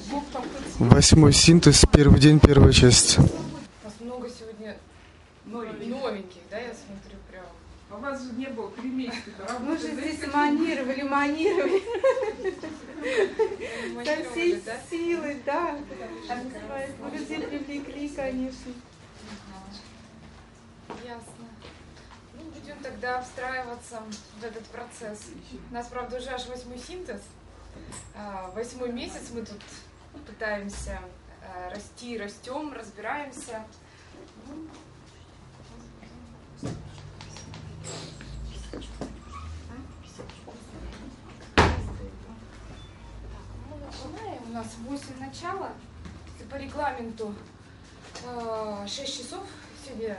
8-й синтез, первый день, первая часть. У нас много сегодня новеньких, да, я смотрю прям. А у вас же не было 3 месяца. Мы же здесь манировали. Со всей силы, да. Мы людей привлекли, конечно. Ясно. Ну, будем тогда встраиваться в этот процесс. У нас, правда, уже аж 8-й синтез. 8-й месяц мы тут пытаемся расти, растем, разбираемся. У нас 8 начала. По регламенту 6 часов сегодня,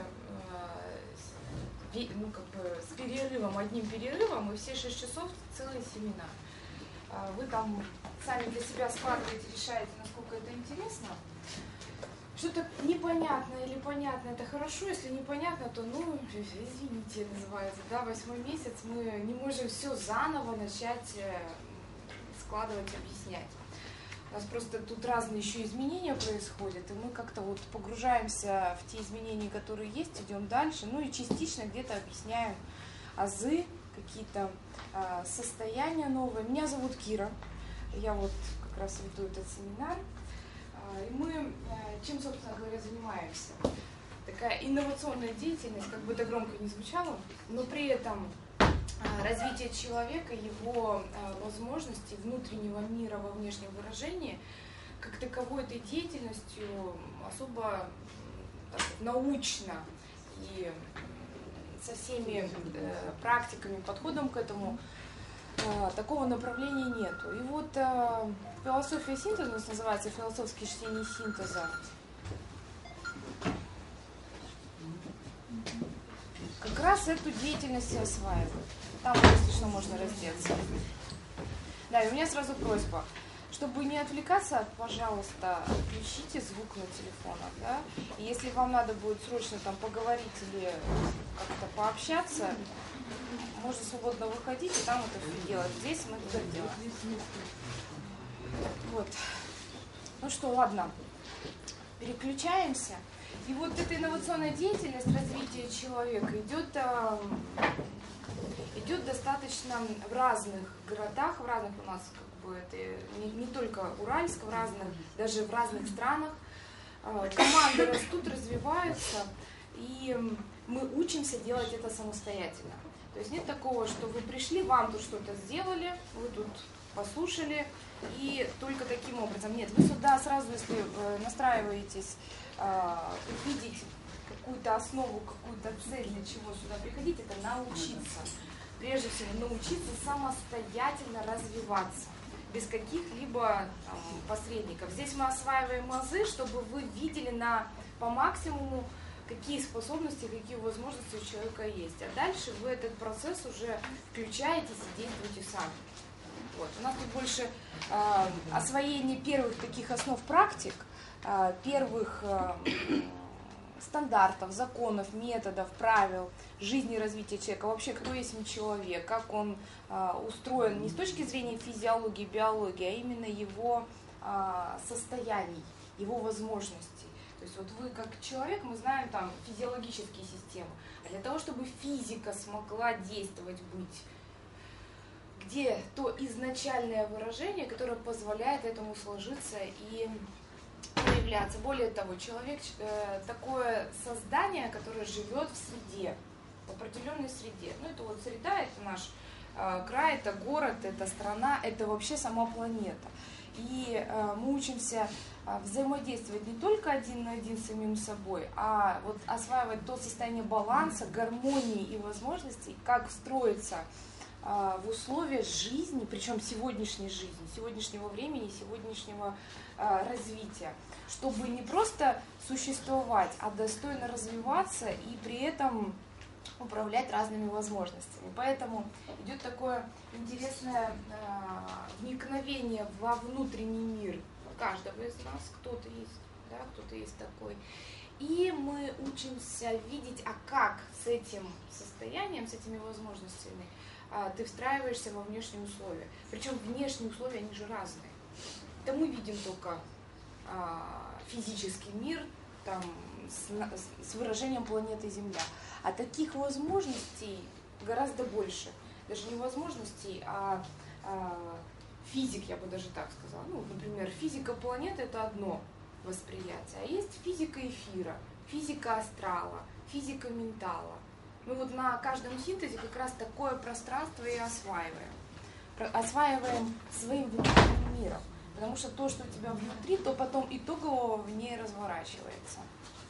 ну, как бы с перерывом, одним перерывом, и все 6 часов целый семинар. Вы там сами для себя складываете, решаете, насколько это интересно. Что-то непонятное или понятное, это хорошо, если непонятно, то, ну, извините, называется, да, 8-й месяц, мы не можем все заново начать складывать, объяснять. У нас просто тут разные еще изменения происходят, и мы как-то вот погружаемся в те изменения, которые есть, идем дальше, ну и частично где-то объясняем азы, какие-то состояния новые. Меня зовут Кира, я вот как раз веду этот семинар. И мы чем, собственно говоря, занимаемся? Такая инновационная деятельность, как бы это громко не звучало, но при этом развитие человека, его возможностей внутреннего мира во внешнем выражении, как таковой этой деятельностью особо так, научно и со всеми практиками, подходом к этому такого направления нету. И вот философия синтеза, у нас называется философские чтения синтеза, как раз эту деятельность и осваивают. Там, если что, можно раздеться. Да, и у меня сразу просьба. Чтобы не отвлекаться, пожалуйста, включите звук на телефонах, да? И если вам надо будет срочно там поговорить или как-то пообщаться, можно свободно выходить и там это все делать. Здесь мы это делаем. Вот. Ну что, ладно. Переключаемся. И вот эта инновационная деятельность развития человека идет достаточно в разных городах, в разных у нас, как бы, это не только Уральск, в разных, даже в разных странах. Команды растут, развиваются, и мы учимся делать это самостоятельно. То есть нет такого, что вы пришли, вам тут что-то сделали, вы тут послушали, и только таким образом. Нет, вы сюда сразу, если настраиваетесь, увидеть какую-то основу, какую-то цель, для чего сюда приходить, это научиться. Прежде всего, научиться самостоятельно развиваться, без каких-либо посредников. Здесь мы осваиваем азы, чтобы вы видели по максимуму, какие способности, какие возможности у человека есть. А дальше вы этот процесс уже включаетесь и действуете сами. Вот. У нас тут больше освоение первых таких основ практик, первых стандартов, законов, методов, правил жизни и развития человека. Вообще, кто есть человек, как он устроен не с точки зрения физиологии, биологии, а именно его состояний, его возможностей. То есть вот вы как человек, мы знаем там физиологические системы. А для того, чтобы физика смогла действовать, быть, где то изначальное выражение, которое позволяет этому сложиться и проявляться. Более того, человек такое создание, которое живет в среде, в определенной среде. Ну, это вот среда, это наш край, это город, это страна, это вообще сама планета. И мы учимся взаимодействовать не только один на один с самим собой, а вот осваивать то состояние баланса, гармонии и возможностей, как встроиться в условия жизни, причем сегодняшней жизни, сегодняшнего времени, сегодняшнего развития, чтобы не просто существовать, а достойно развиваться и при этом управлять разными возможностями. Поэтому идет такое интересное вникновение во внутренний мир каждого из нас, кто-то есть, да, кто-то есть такой. И мы учимся видеть, а как с этим состоянием, с этими возможностями ты встраиваешься во внешние условия. Причем внешние условия, они же разные. это мы видим только физический мир там, с выражением планеты Земля. А таких возможностей гораздо больше. Даже не возможностей, а физик, я бы даже так сказала. Ну, например, физика планеты – это одно восприятие, а есть физика эфира, физика астрала, физика ментала. Мы вот на каждом синтезе как раз такое пространство и осваиваем. Осваиваем своим внутренним миром. Потому что то, что у тебя внутри, то потом итогово в ней разворачивается.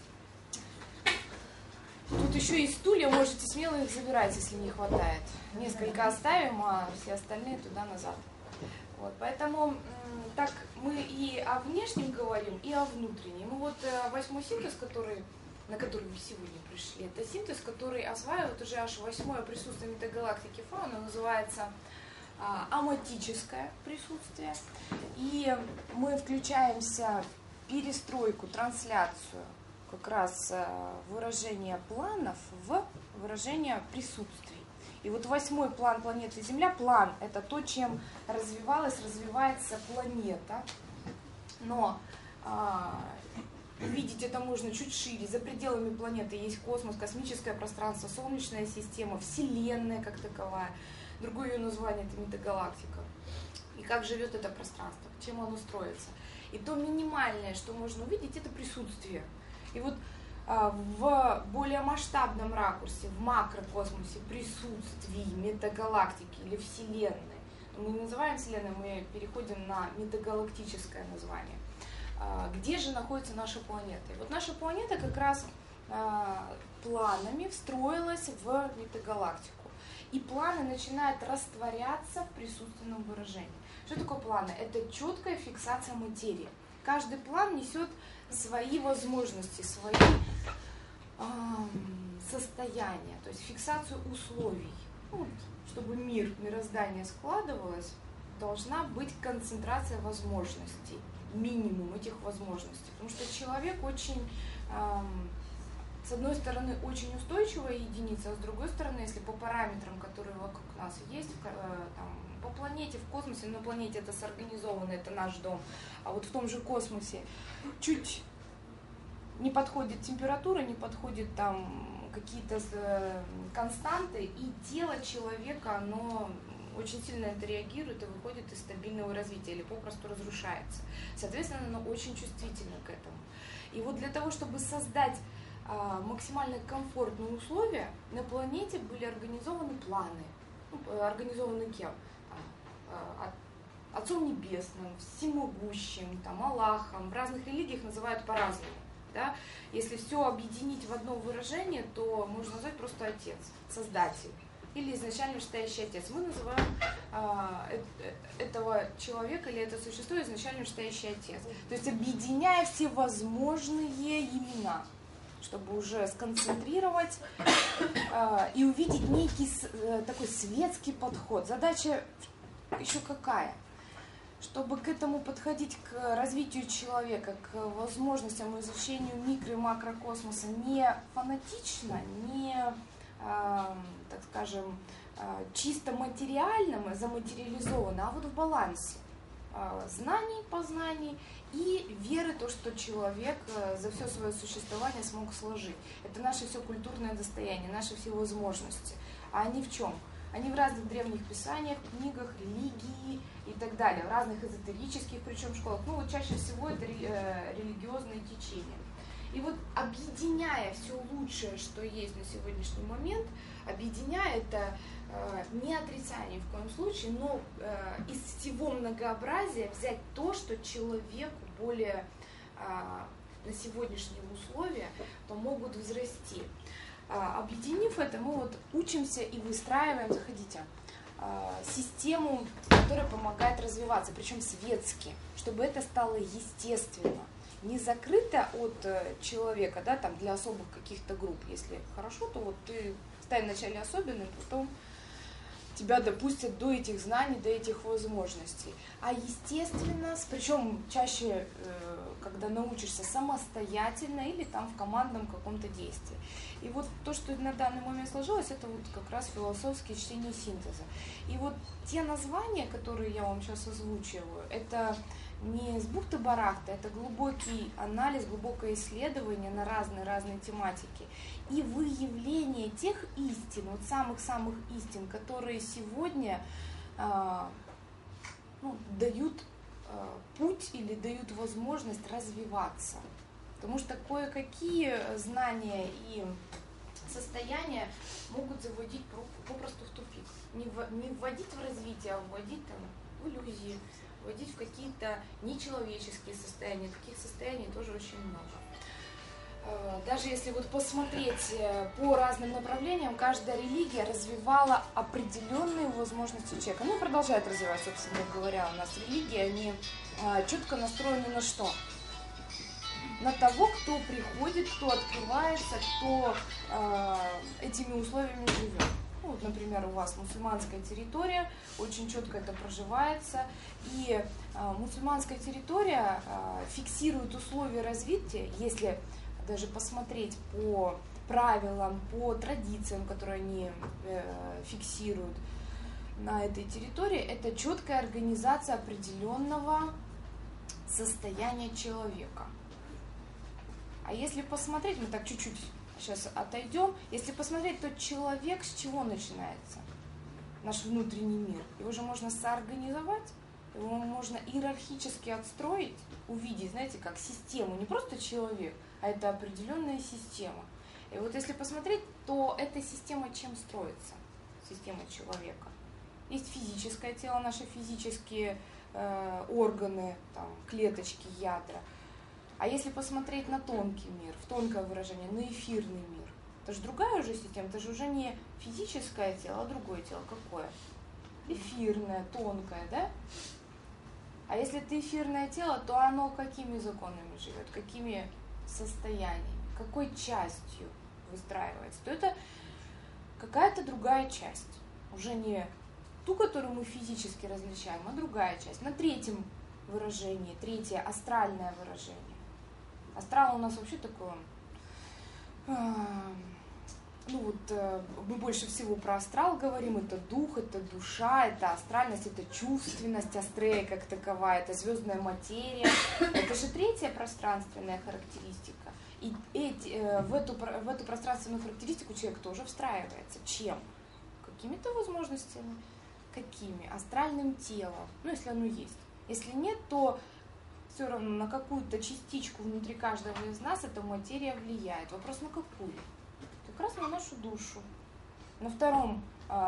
Тут еще и стулья, можете смело их забирать, если не хватает. Несколько оставим, а все остальные туда-назад. Вот, поэтому так мы и о внешнем говорим, и о внутреннем. И вот 8-й синтез, на который мы сегодня пришли, это синтез, который осваивает уже аж 8-е присутствие метагалактики Фауна, называется аматическое присутствие. И мы включаемся в перестройку, трансляцию как раз выражения планов в выражение присутствий. И вот 8-й план планеты Земля, план – это то, чем развивается планета. Но увидеть это можно чуть шире. За пределами планеты есть космос, космическое пространство, Солнечная система, Вселенная как таковая. Другое ее название – это метагалактика. И как живет это пространство, чем оно строится. И то минимальное, что можно увидеть, это присутствие. И вот в более масштабном ракурсе, в макрокосмосе присутствий метагалактики или Вселенной, мы не называем Вселенной, мы переходим на метагалактическое название. Где же находится наша планета? И вот наша планета как раз планами встроилась в метагалактику. И планы начинают растворяться в присутственном выражении. Что такое планы? Это четкая фиксация материи. Каждый план несет свои возможности, свои состояния, то есть фиксацию условий. Вот, чтобы мироздание складывалось, должна быть концентрация возможностей, минимум этих возможностей. Потому что человек очень, с одной стороны, очень устойчивая единица, а с другой стороны, если по параметрам, которые вокруг нас есть, там, по планете, в космосе, на планете это сорганизовано, это наш дом, а вот в том же космосе чуть не подходит температура, не подходит там какие-то константы, и тело человека, оно очень сильно это реагирует и выходит из стабильного развития или попросту разрушается. Соответственно, оно очень чувствительно к этому. И вот для того, чтобы создать максимально комфортные условия, на планете были организованы планы. Организованы кем? Отцом Небесным, Всемогущим, там, Аллахом. В разных религиях называют по-разному. Да? Если все объединить в одно выражение, то можно назвать просто Отец, Создатель. Или изначально вышестоящий Отец. Мы называем этого человека или это существо изначально вышестоящий Отец. То есть объединяя все возможные имена, чтобы уже сконцентрировать и увидеть некий такой светский подход. Задача еще какая? Чтобы к этому подходить, к развитию человека, к возможностям изучению микро- и макрокосмоса не фанатично, не, так скажем, чисто материально, заматериализованно, а вот в балансе знаний, познаний и веры, то, что человек за все свое существование смог сложить. Это наше все культурное достояние, наши все возможности. А они в чем? Они в разных древних писаниях, книгах, религии и так далее, в разных эзотерических, причем школах. Ну вот чаще всего это религиозные течения. И вот объединяя все лучшее, что есть на сегодняшний момент, объединяя это не отрицание в коем случае, но из всего многообразия взять то, что человеку более на сегодняшние условия помогут взрасти. Объединив это, мы вот учимся и выстраиваем, заходите, систему, которая помогает развиваться, причем светски, чтобы это стало естественно, не закрыто от человека, да, там для особых каких-то групп. Если хорошо, то вот ты стань вначале особенным, потом тебя допустят до этих знаний, до этих возможностей. А естественно, причем чаще, когда научишься самостоятельно или там в командном каком-то действии. И вот то, что на данный момент сложилось, это вот как раз философские чтения синтеза. И вот те названия, которые я вам сейчас озвучиваю, это не с бухты-барахты, это глубокий анализ, глубокое исследование на разные тематики и выявление тех истин, вот самых-самых истин, которые сегодня дают путь или дают возможность развиваться. Потому что кое-какие знания и состояния могут заводить попросту в тупик. Не вводить в развитие, а вводить в иллюзии, вводить в какие-то нечеловеческие состояния. Таких состояний тоже очень много. Даже если вот посмотреть по разным направлениям, каждая религия развивала определенные возможности человека. Ну и продолжает развивать, собственно говоря, у нас религии, они четко настроены на что? На того, кто приходит, кто открывается, кто этими условиями живет. Ну, вот, например, у вас мусульманская территория, очень четко это проживается, и мусульманская территория фиксирует условия развития, если даже посмотреть по правилам, по традициям, которые они фиксируют на этой территории, это четкая организация определенного состояния человека. А если посмотреть, мы так чуть-чуть сейчас отойдем, если посмотреть, то человек с чего начинается? Наш внутренний мир. Его же можно соорганизовать, его можно иерархически отстроить, увидеть, знаете, как систему, не просто человек, а это определенная система. И вот если посмотреть, то эта система чем строится? Система человека. Есть физическое тело, наши физические органы, там, клеточки, ядра. А если посмотреть на тонкий мир, в тонкое выражение, на эфирный мир, это же другая уже система, это же уже не физическое тело, а другое тело. Какое? Эфирное, тонкое, да? А если это эфирное тело, то оно какими законами живет, какими состояниями, какой частью выстраивается? То это какая-то другая часть, уже не ту, которую мы физически различаем, а другая часть. На третьем выражении, третье астральное выражение. Астрал у нас вообще такое, мы больше всего про астрал говорим, это дух, это душа, это астральность, это чувственность, астрея как таковая, это звездная материя, это же третья пространственная характеристика. И в эту пространственную характеристику человек тоже встраивается. Чем? Какими-то возможностями. Какими? Астральным телом, если оно есть. Если нет, то все равно на какую-то частичку внутри каждого из нас эта материя влияет. Вопрос на какую? Как раз на нашу душу. На втором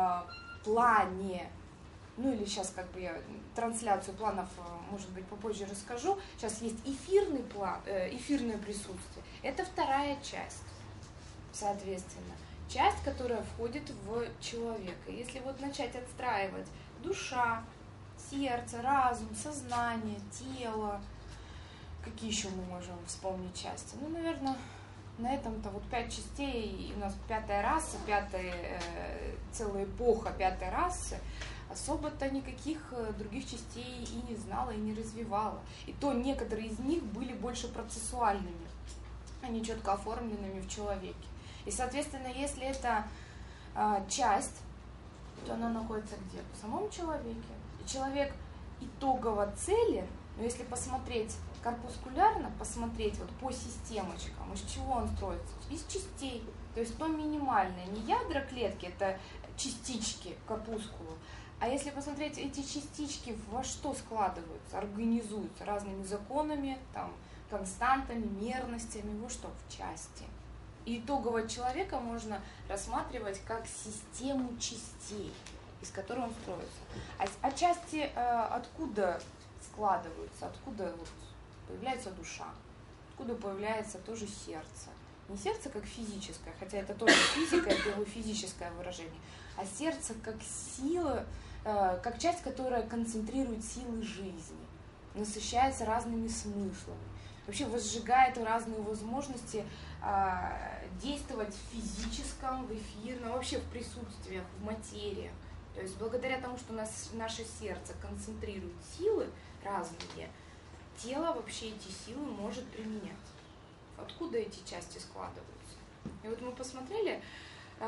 плане, или сейчас я трансляцию планов, может быть, попозже расскажу. Сейчас есть эфирный план, эфирное присутствие. Это вторая часть, соответственно. Часть, которая входит в человека. Если вот начать отстраивать душа, сердце, разум, сознание, тело, какие еще мы можем вспомнить части? Наверное, на этом-то 5 частей, и у нас 5-я раса, целая эпоха 5-й расы, особо-то никаких других частей и не знала, и не развивала. И то некоторые из них были больше процессуальными, а не четко оформленными в человеке. И, соответственно, если это часть, то она находится где? В самом человеке. И человек итогово целен, но если посмотреть корпускулярно, посмотреть по системочкам, из чего он строится? Из частей. То есть то минимальное, не ядра клетки, это частички корпускула. А если посмотреть, эти частички во что складываются, организуются разными законами, константами, мерностями, в части. И итогового человека можно рассматривать как систему частей, из которой он строится. А части откуда складываются, откуда появляется душа, откуда появляется тоже сердце. Не сердце как физическое, хотя это тоже физика, это его физическое выражение, а сердце как сила, как часть, которая концентрирует силы жизни, насыщается разными смыслами, вообще возжигает разные возможности действовать в физическом, в эфирном, вообще в присутствиях, в материях. То есть благодаря тому, что наше сердце концентрирует силы разные, тело вообще эти силы может применять. Откуда эти части складываются? И вот мы посмотрели,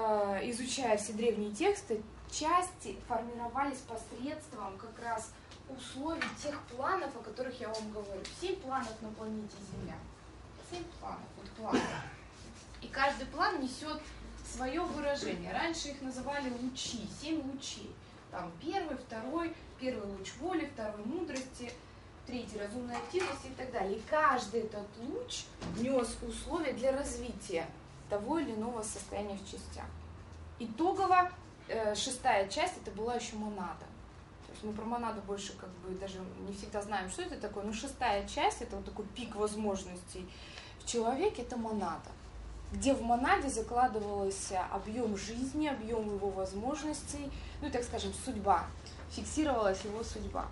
изучая все древние тексты, части формировались посредством как раз условий тех планов, о которых я вам говорю. 7 планов на планете Земля. 7 планов, вот планов. И каждый план несет свое выражение. Раньше их называли лучи, 7 лучей. Там первый, второй, первый луч воли, второй мудрости, третий разумной активности и так далее. И каждый этот луч нес условия для развития того или иного состояния в частях. Итогово 6-я часть это была еще монада. То есть мы про монаду больше как бы даже не всегда знаем, что это такое, но 6-я часть это вот такой пик возможностей в человеке, это монада, где в монаде закладывался объем жизни, объем его возможностей, ну и, так скажем, судьба, фиксировалась его судьба.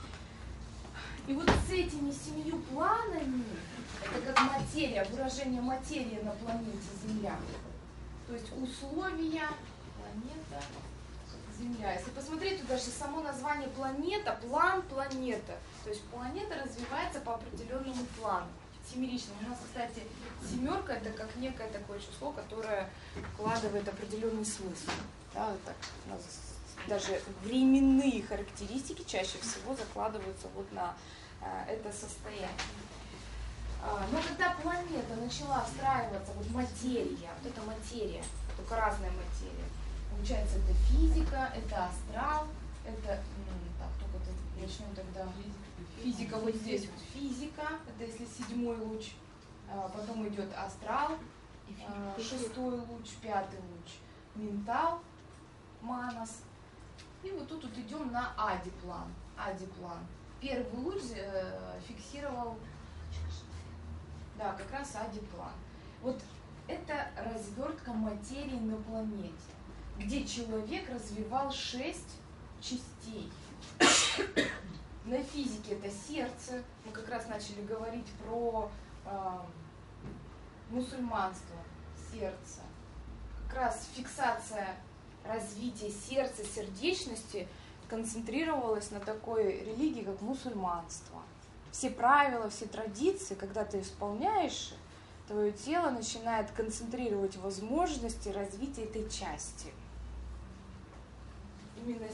И вот с этими 7 планами, это как материя, выражение материи на планете Земля, то есть условия, планета, Земля. Если посмотреть, то даже само название планета, план, планета, то есть планета развивается по определенному плану. Семеричным. У нас, кстати, 7 это как некое такое число, которое вкладывает определенный смысл. Да, так, у нас даже временные характеристики чаще всего закладываются вот на это состояние. Но когда планета начала встраиваться, вот материя, вот эта материя, только разная материя, получается, это физика, это астрал, это, так, только начнем тогда. Физика вот здесь вот физика, это если 7-й луч, потом идет астрал, 6-й луч, 5-й луч, ментал, манас. И вот тут вот идем на адиплан. Адиплан. Первый луч фиксировал, да, как раз адиплан. Вот это развертка материи на планете, где человек развивал 6 частей. На физике это сердце. Мы как раз начали говорить про мусульманство, сердце. Как раз фиксация развития сердца, сердечности концентрировалась на такой религии, как мусульманство. Все правила, все традиции, когда ты исполняешь, твое тело начинает концентрировать возможности развития этой части. Именно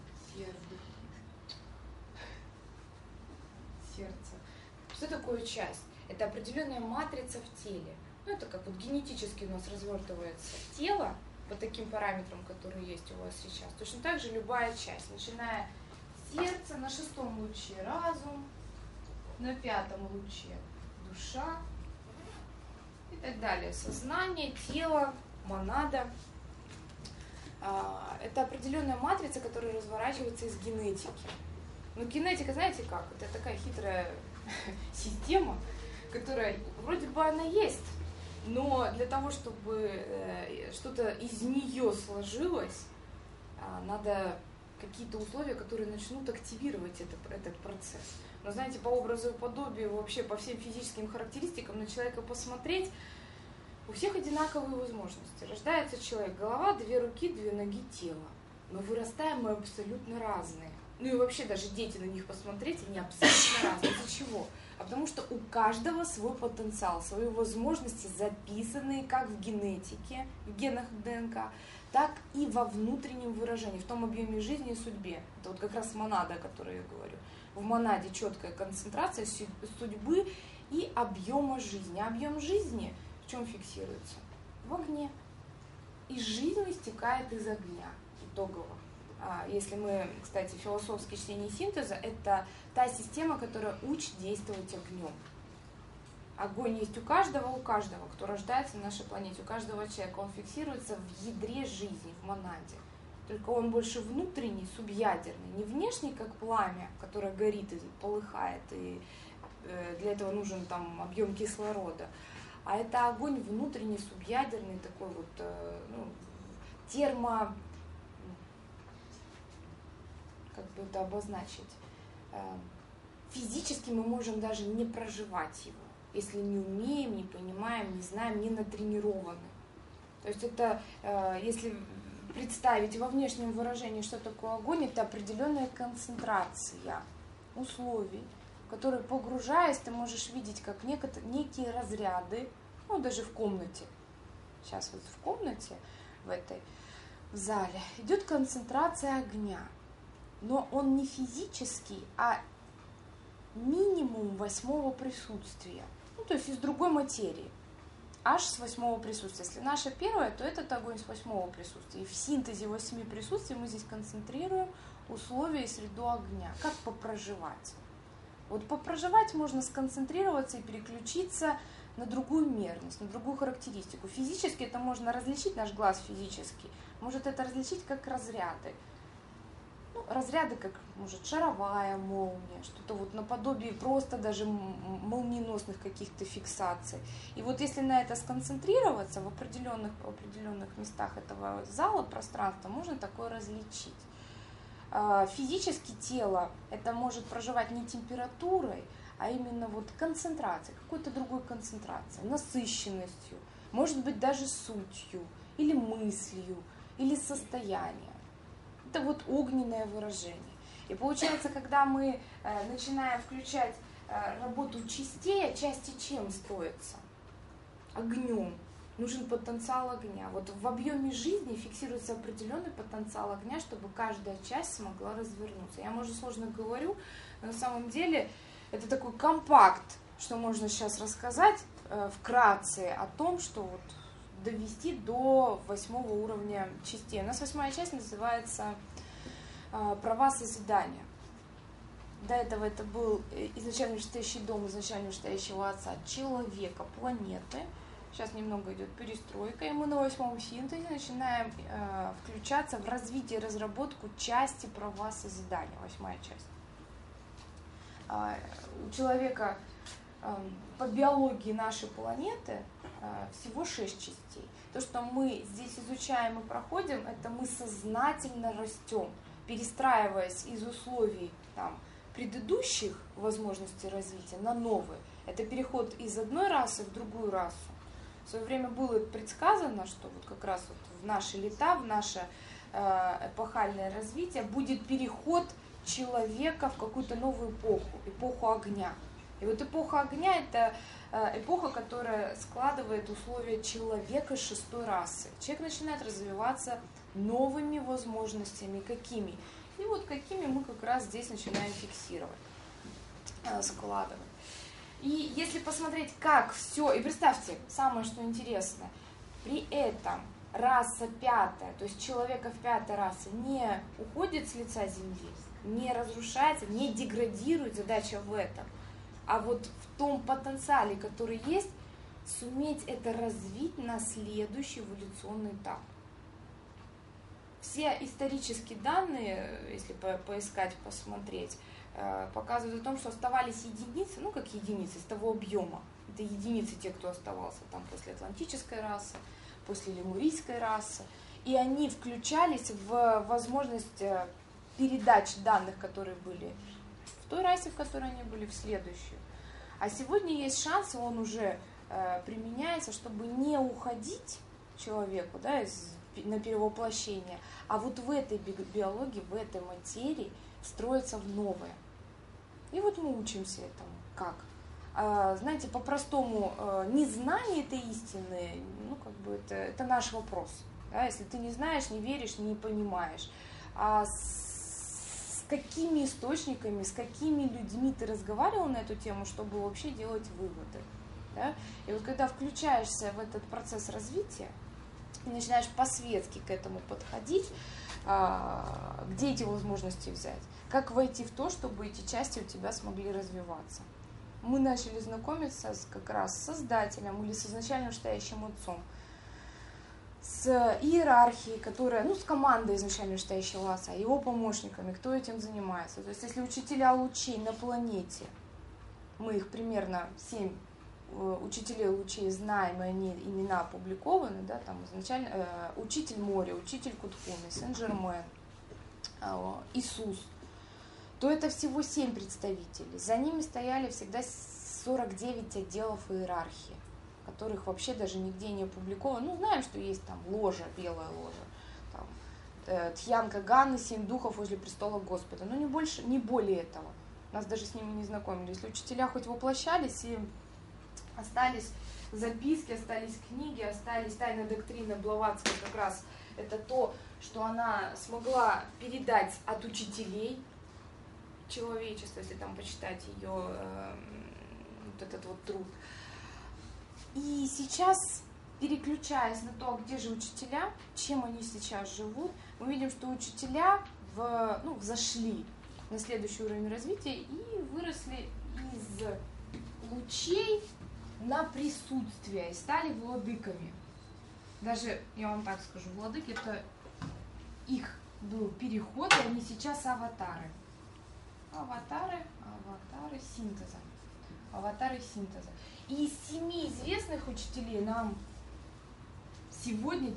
сердце. Что такое часть? Это определенная матрица в теле. Ну, это как вот генетически у нас развертывается тело по таким параметрам, которые есть у вас сейчас. Точно так же любая часть, начиная с сердца, на 6-м луче разум, на 5-м луче душа и так далее. Сознание, тело, монада. Это определенная матрица, которая разворачивается из генетики. Но генетика, знаете как, это такая хитрая система, которая вроде бы она есть, но для того, чтобы что-то из нее сложилось, надо какие-то условия, которые начнут активировать этот процесс. Но знаете, по образу и подобию, вообще по всем физическим характеристикам на человека посмотреть, у всех одинаковые возможности. Рождается человек, голова, 2 руки, 2 ноги, тело. Но вырастаем мы абсолютно разные. Ну и вообще даже дети на них посмотреть, они абсолютно разные. Из-за чего? А потому что у каждого свой потенциал, свои возможности записанные как в генетике, в генах ДНК, так и во внутреннем выражении, в том объеме жизни и судьбе. Это вот как раз монада, о которой я говорю. В монаде четкая концентрация судьбы и объема жизни. А объем жизни в чем фиксируется? В огне. И жизнь истекает из огня итогово. Если мы, кстати, философское чтение синтеза, это та система, которая учит действовать огнем. Огонь есть у каждого, кто рождается на нашей планете, у каждого человека. Он фиксируется в ядре жизни, в монаде. Только он больше внутренний, субъядерный, не внешний, как пламя, которое горит и полыхает, и для этого нужен там объем кислорода. А это огонь внутренний, субъядерный, такой вот термо... как бы это обозначить, физически мы можем даже не проживать его, если не умеем, не понимаем, не знаем, не натренированы. То есть это, если представить во внешнем выражении, что такое огонь, это определенная концентрация условий, в которые, погружаясь, ты можешь видеть как некие разряды, ну даже в комнате. Сейчас вот в комнате, в зале, идет концентрация огня. но он не физический, а минимум 8-го присутствия. Ну, то есть из другой материи. Аж с 8-го присутствия. Если наше первое, то этот огонь с 8-го присутствия. И в синтезе 8 присутствий мы здесь концентрируем условия и среду огня. Как попроживать? Вот попроживать можно сконцентрироваться и переключиться на другую мерность, на другую характеристику. Физически это можно различить, наш глаз физически может это различить как разряды. Ну, разряды, как, может, шаровая молния, что-то вот наподобие просто даже молниеносных каких-то фиксаций. И вот если на это сконцентрироваться в определенных местах этого зала, пространства, можно такое различить. Физически тело это может проживать не температурой, а именно вот концентрацией, какой-то другой концентрацией, насыщенностью, может быть даже сутью, или мыслью, или состоянием. Это вот огненное выражение. И получается, когда мы начинаем включать работу частей, а части чем строятся? Огнем. Нужен потенциал огня. Вот в объеме жизни фиксируется определенный потенциал огня, чтобы каждая часть смогла развернуться. Я, может, сложно говорю, но на самом деле это такой компакт, что можно сейчас рассказать вкратце о том, что вот довести до 8-го уровня частей. У нас 8-я часть называется «Права созидания». До этого это был изначально вышестоящий дом, изначально вышестоящего отца человека, планеты. Сейчас немного идет перестройка, и мы на 8-м синтезе начинаем включаться в развитие и разработку части права созидания, 8-я часть. У человека по биологии нашей планеты всего 6 частей. То, что мы здесь изучаем и проходим, это мы сознательно растем, перестраиваясь из условий там, предыдущих возможностей развития на новые. Это переход из одной расы в другую расу. В свое время было предсказано, что вот как раз вот в наши лета, в наше эпохальное развитие будет переход человека в какую-то новую эпоху, эпоху огня. И вот эпоха огня – это эпоха, которая складывает условия человека 6-й расы. Человек начинает развиваться новыми возможностями. Какими? И вот какими мы как раз здесь начинаем фиксировать, складывать. И если посмотреть, как все, и представьте, самое что интересно, при этом раса 5-я, то есть человека в 5-й расе не уходит с лица земли, не разрушается, не деградирует, задача в этом. А вот в том потенциале, который есть, суметь это развить на следующий эволюционный этап. Все исторические данные, если поискать, посмотреть, показывают о том, что оставались единицы, ну как единицы из того объема. Это единицы те, кто оставался там после атлантической расы, после лемурийской расы. И они включались в возможность передач данных, которые были в той расе, в которой они были, в следующую. А сегодня есть шанс, и он уже применяется, чтобы не уходить человеку, да, на перевоплощение, а вот в этой биологии, в этой материи строиться в новое. И вот мы учимся этому. Как? Знаете, по-простому, незнание этой истины, ну, как бы это наш вопрос. Да? Если ты не знаешь, не веришь, не понимаешь. А с какими источниками, с какими людьми ты разговаривал на эту тему, чтобы вообще делать выводы. Да? И вот когда включаешься в этот процесс развития, и начинаешь по-светски к этому подходить, где эти возможности взять, как войти в то, чтобы эти части у тебя смогли развиваться. Мы начали знакомиться как раз с Создателем или с изначально вышестоящим Отцом, с иерархией, которая, ну, с командой изначально вышестоящего Отца, его помощниками, кто этим занимается. То есть если учителя лучей на планете, мы их примерно 7 учителей лучей знаем, и они имена опубликованы, да, там изначально учитель моря, учитель Кутхуми, Сен-Жермен, Иисус, то это всего 7 представителей. За ними стояли всегда 49 отделов иерархии, которых вообще даже нигде не опубликовано. Ну, знаем, что есть там ложа, белая ложа, там, Тхьянка Ганны, 7 духов возле престола Господа, но не больше, не более этого. Нас даже с ними не знакомили. Если учителя хоть воплощались и остались записки, остались книги, остались тайная доктрина Блаватской как раз это то, что она смогла передать от учителей человечества, если там почитать ее вот этот вот труд. И сейчас, переключаясь на то, где же учителя, чем они сейчас живут, мы видим, что учителя взошли на следующий уровень развития и выросли из лучей на присутствие и стали владыками. Даже, я вам так скажу, владыки — это их был переход, и они сейчас аватары. Аватары синтеза. Аватары синтеза. И из 7 известных учителей нам сегодня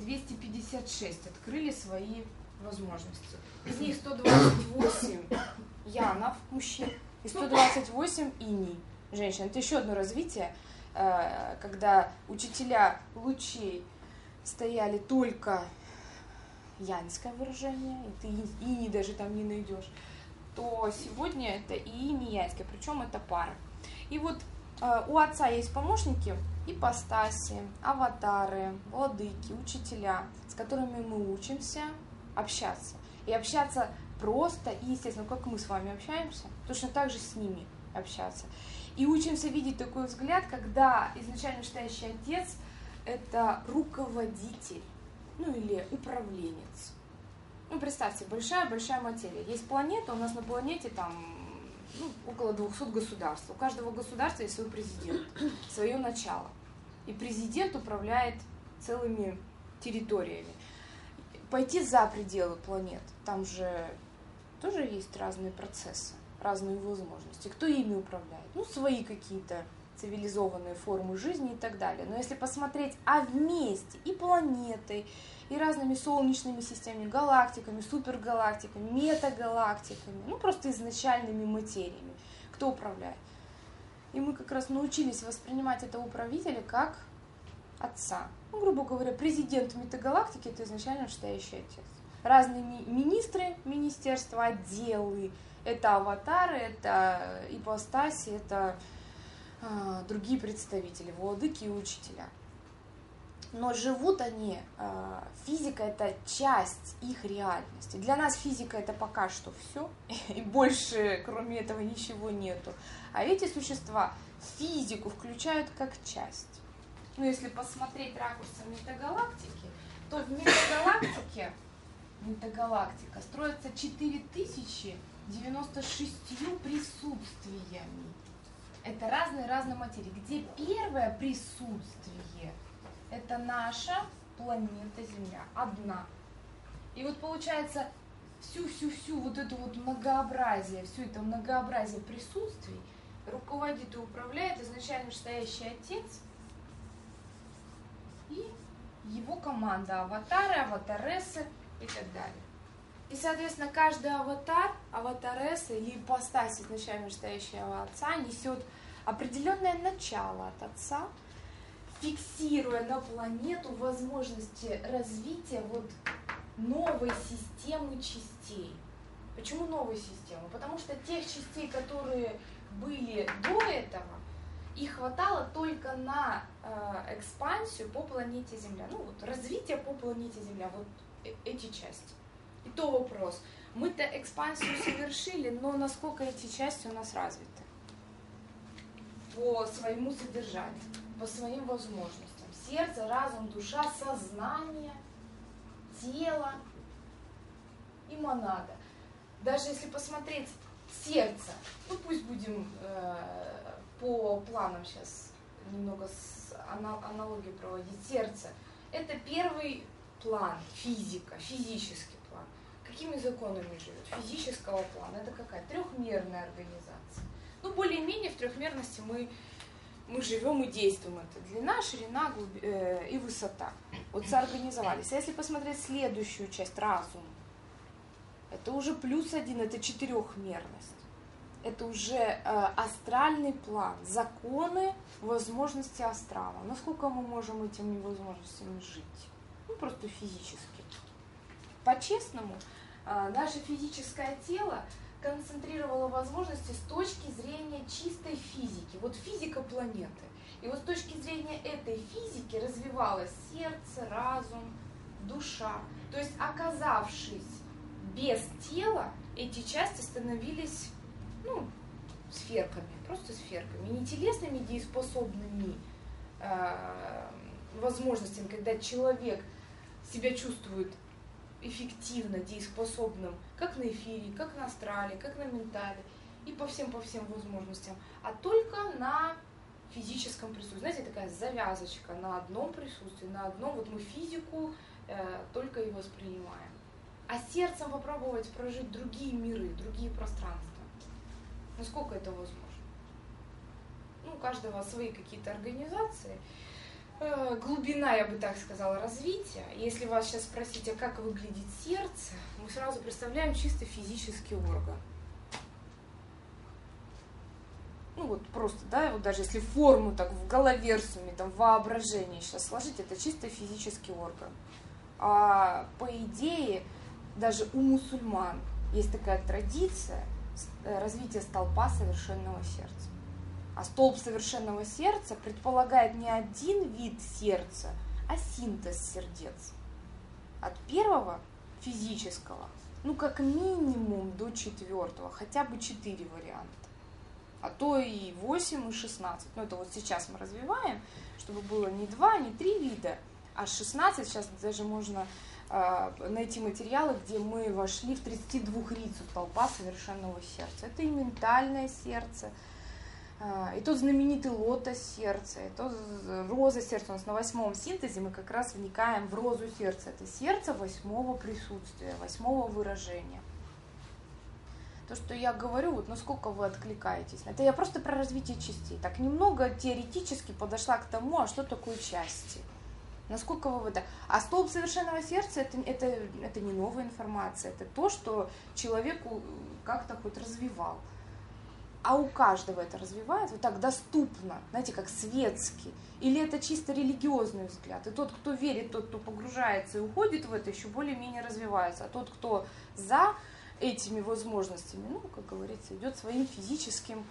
256 открыли свои возможности. Из них 128 янов, мужчин, и 128 иней, женщин. Это еще одно развитие, когда учителя лучей стояли только янское выражение, и ты ини даже там не найдешь, то сегодня это и инь, и янское, причем это пара. И вот у отца есть помощники, ипостаси, аватары, владыки, учителя, с которыми мы учимся общаться. И общаться просто и естественно, как мы с вами общаемся, точно так же с ними общаться. И учимся видеть такой взгляд, когда изначально вышестоящий отец — это руководитель, или управленец. Представьте, большая материя. Есть планета, у нас на планете там около 200 государств. У каждого государства есть свой президент, свое начало. И президент управляет целыми территориями. Пойти за пределы планет, там же тоже есть разные процессы, разные возможности. Кто ими управляет? Свои какие-то цивилизованные формы жизни и так далее. Но если посмотреть, вместе и планетой, и разными солнечными системами, галактиками, супергалактиками, метагалактиками, просто изначальными материями, кто управляет? И мы как раз научились воспринимать этого управителя как отца. Грубо говоря, президент метагалактики — это изначально вышестоящий отец. Разные министры, министерства, отделы — это аватары, это ипостаси, это другие представители, владыки и учителя. Но живут они, физика — это часть их реальности. Для нас физика — это пока что все, и больше кроме этого ничего нету. А эти существа физику включают как часть. Если посмотреть ракурсом метагалактики, то в метагалактика строится 4096 присутствиями. Это разные материи, где первое присутствие — это наша планета Земля, одна. И вот получается, всю вот это вот многообразие, все это многообразие присутствий руководит и управляет изначально вышестоящий отец и его команда, аватары, аватарессы и так далее. И, соответственно, каждый аватар, аватаресса или ипостась изначально вышестоящего отца несет определенное начало от отца, фиксируя на планету возможности развития новой системы частей. Почему новой системы? Потому что тех частей, которые были до этого, их хватало только на экспансию по планете Земля. Развитие по планете Земля, эти части. И то вопрос. Мы-то экспансию совершили, но насколько эти части у нас развиты? По своему содержанию, по своим возможностям. Сердце, разум, душа, сознание, тело и монада. Даже если посмотреть сердце, пусть будем по планам сейчас немного аналогию проводить. Сердце — это первый план, физика, физический план. Какими законами живет? Физического плана. Это какая? Трехмерная организация. Более-менее в трехмерности мы живем и действуем. Это длина, ширина и высота. Соорганизовались. А если посмотреть следующую часть, разум, это уже +1, это четырехмерность. Это уже астральный план, законы, возможности астрала. Насколько мы можем этими возможностями жить? Просто физически. По-честному, наше физическое тело концентрировало возможности с точки зрения чистой физики. Физика планеты. И с точки зрения этой физики развивалось сердце, разум, душа. То есть, оказавшись без тела, эти части становились, сферками, просто сферками, не телесными дееспособными возможностями, когда человек себя чувствует эффективно, дееспособным, как на эфире, как на астрале, как на ментале, и по всем возможностям, а только на физическом присутствии. Знаете, такая завязочка на одном присутствии, на одном, вот мы физику только и воспринимаем. А сердцем попробовать прожить другие миры, другие пространства. Насколько это возможно? У каждого свои какие-то организации. Глубина, я бы так сказала, развития. Если вас сейчас спросить, а как выглядит сердце, мы сразу представляем чисто физический орган. Просто, даже если форму так в голове, там, в воображении сейчас сложить, это чисто физический орган. А по идее, даже у мусульман есть такая традиция развития столпа совершенного сердца. А столб совершенного сердца предполагает не один вид сердца, а синтез сердец. От первого физического, как минимум до 4, хотя бы 4 варианта. А то и 8, и 16. Это вот сейчас мы развиваем, чтобы было не 2, не 3 вида, а 16. Сейчас даже можно найти материалы, где мы вошли в 32-рицу столпа совершенного сердца. Это и ментальное сердце, и тот знаменитый лотос сердца, и тот роза сердца. У нас на 8-м синтезе мы как раз вникаем в розу сердца. Это сердце 8-го присутствия, 8-го выражения. То, что я говорю, насколько вы откликаетесь. Это я просто про развитие частей. Так немного теоретически подошла к тому, а что такое части. Насколько вы в это... А столб совершенного сердца это не новая информация. Это то, что человеку как-то хоть развивал. А у каждого это развивается вот так доступно, знаете, как светский. Или это чисто религиозный взгляд. И тот, кто верит, тот, кто погружается и уходит в это, еще более-менее развивается. А тот, кто за этими возможностями, как говорится, идет своим физическим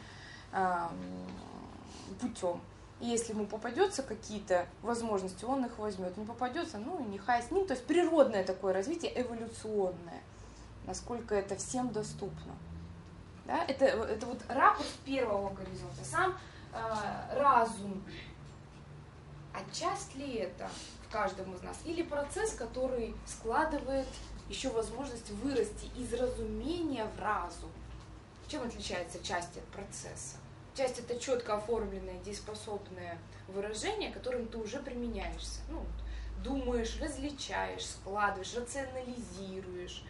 путем. И если ему попадется какие-то возможности, он их возьмет. Не попадется, нехай с ним. То есть природное такое развитие, эволюционное. Насколько это всем доступно. Да? Это вот ракурс первого горизонта. Сам разум. А часть ли это в каждом из нас? Или процесс, который складывает еще возможность вырасти из разумения в разум? Чем отличается часть от процесса? Часть — это четко оформленное, дееспособное выражение, которым ты уже применяешься. Думаешь, различаешь, складываешь, рационализируешь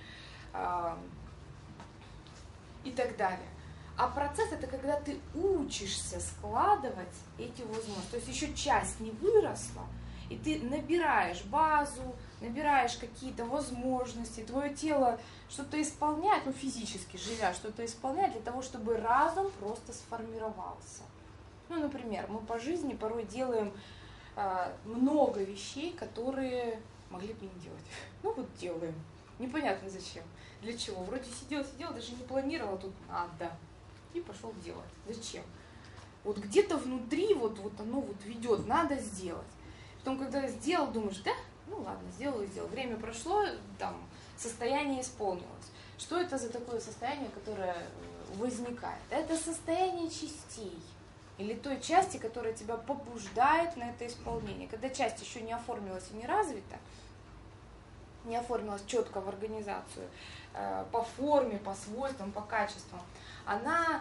и так далее. А процесс — это когда ты учишься складывать эти возможности. То есть еще часть не выросла, и ты набираешь базу, набираешь какие-то возможности, твое тело что-то исполняет, физически живя, что-то исполняет для того, чтобы разум просто сформировался. Например, мы по жизни порой делаем много вещей, которые могли бы не делать. Делаем. Непонятно зачем. Для чего? Вроде сидела, даже не планировала, тут надо. И пошел делать. Зачем? Где-то внутри оно ведет, надо сделать. Потом, когда сделал, думаешь, ладно, сделал. Время прошло, состояние исполнилось. Что это за такое состояние, которое возникает? Это состояние частей. Или той части, которая тебя побуждает на это исполнение. Когда часть еще не оформилась и не развита, не оформилась четко в организацию, по форме, по свойствам, по качествам, она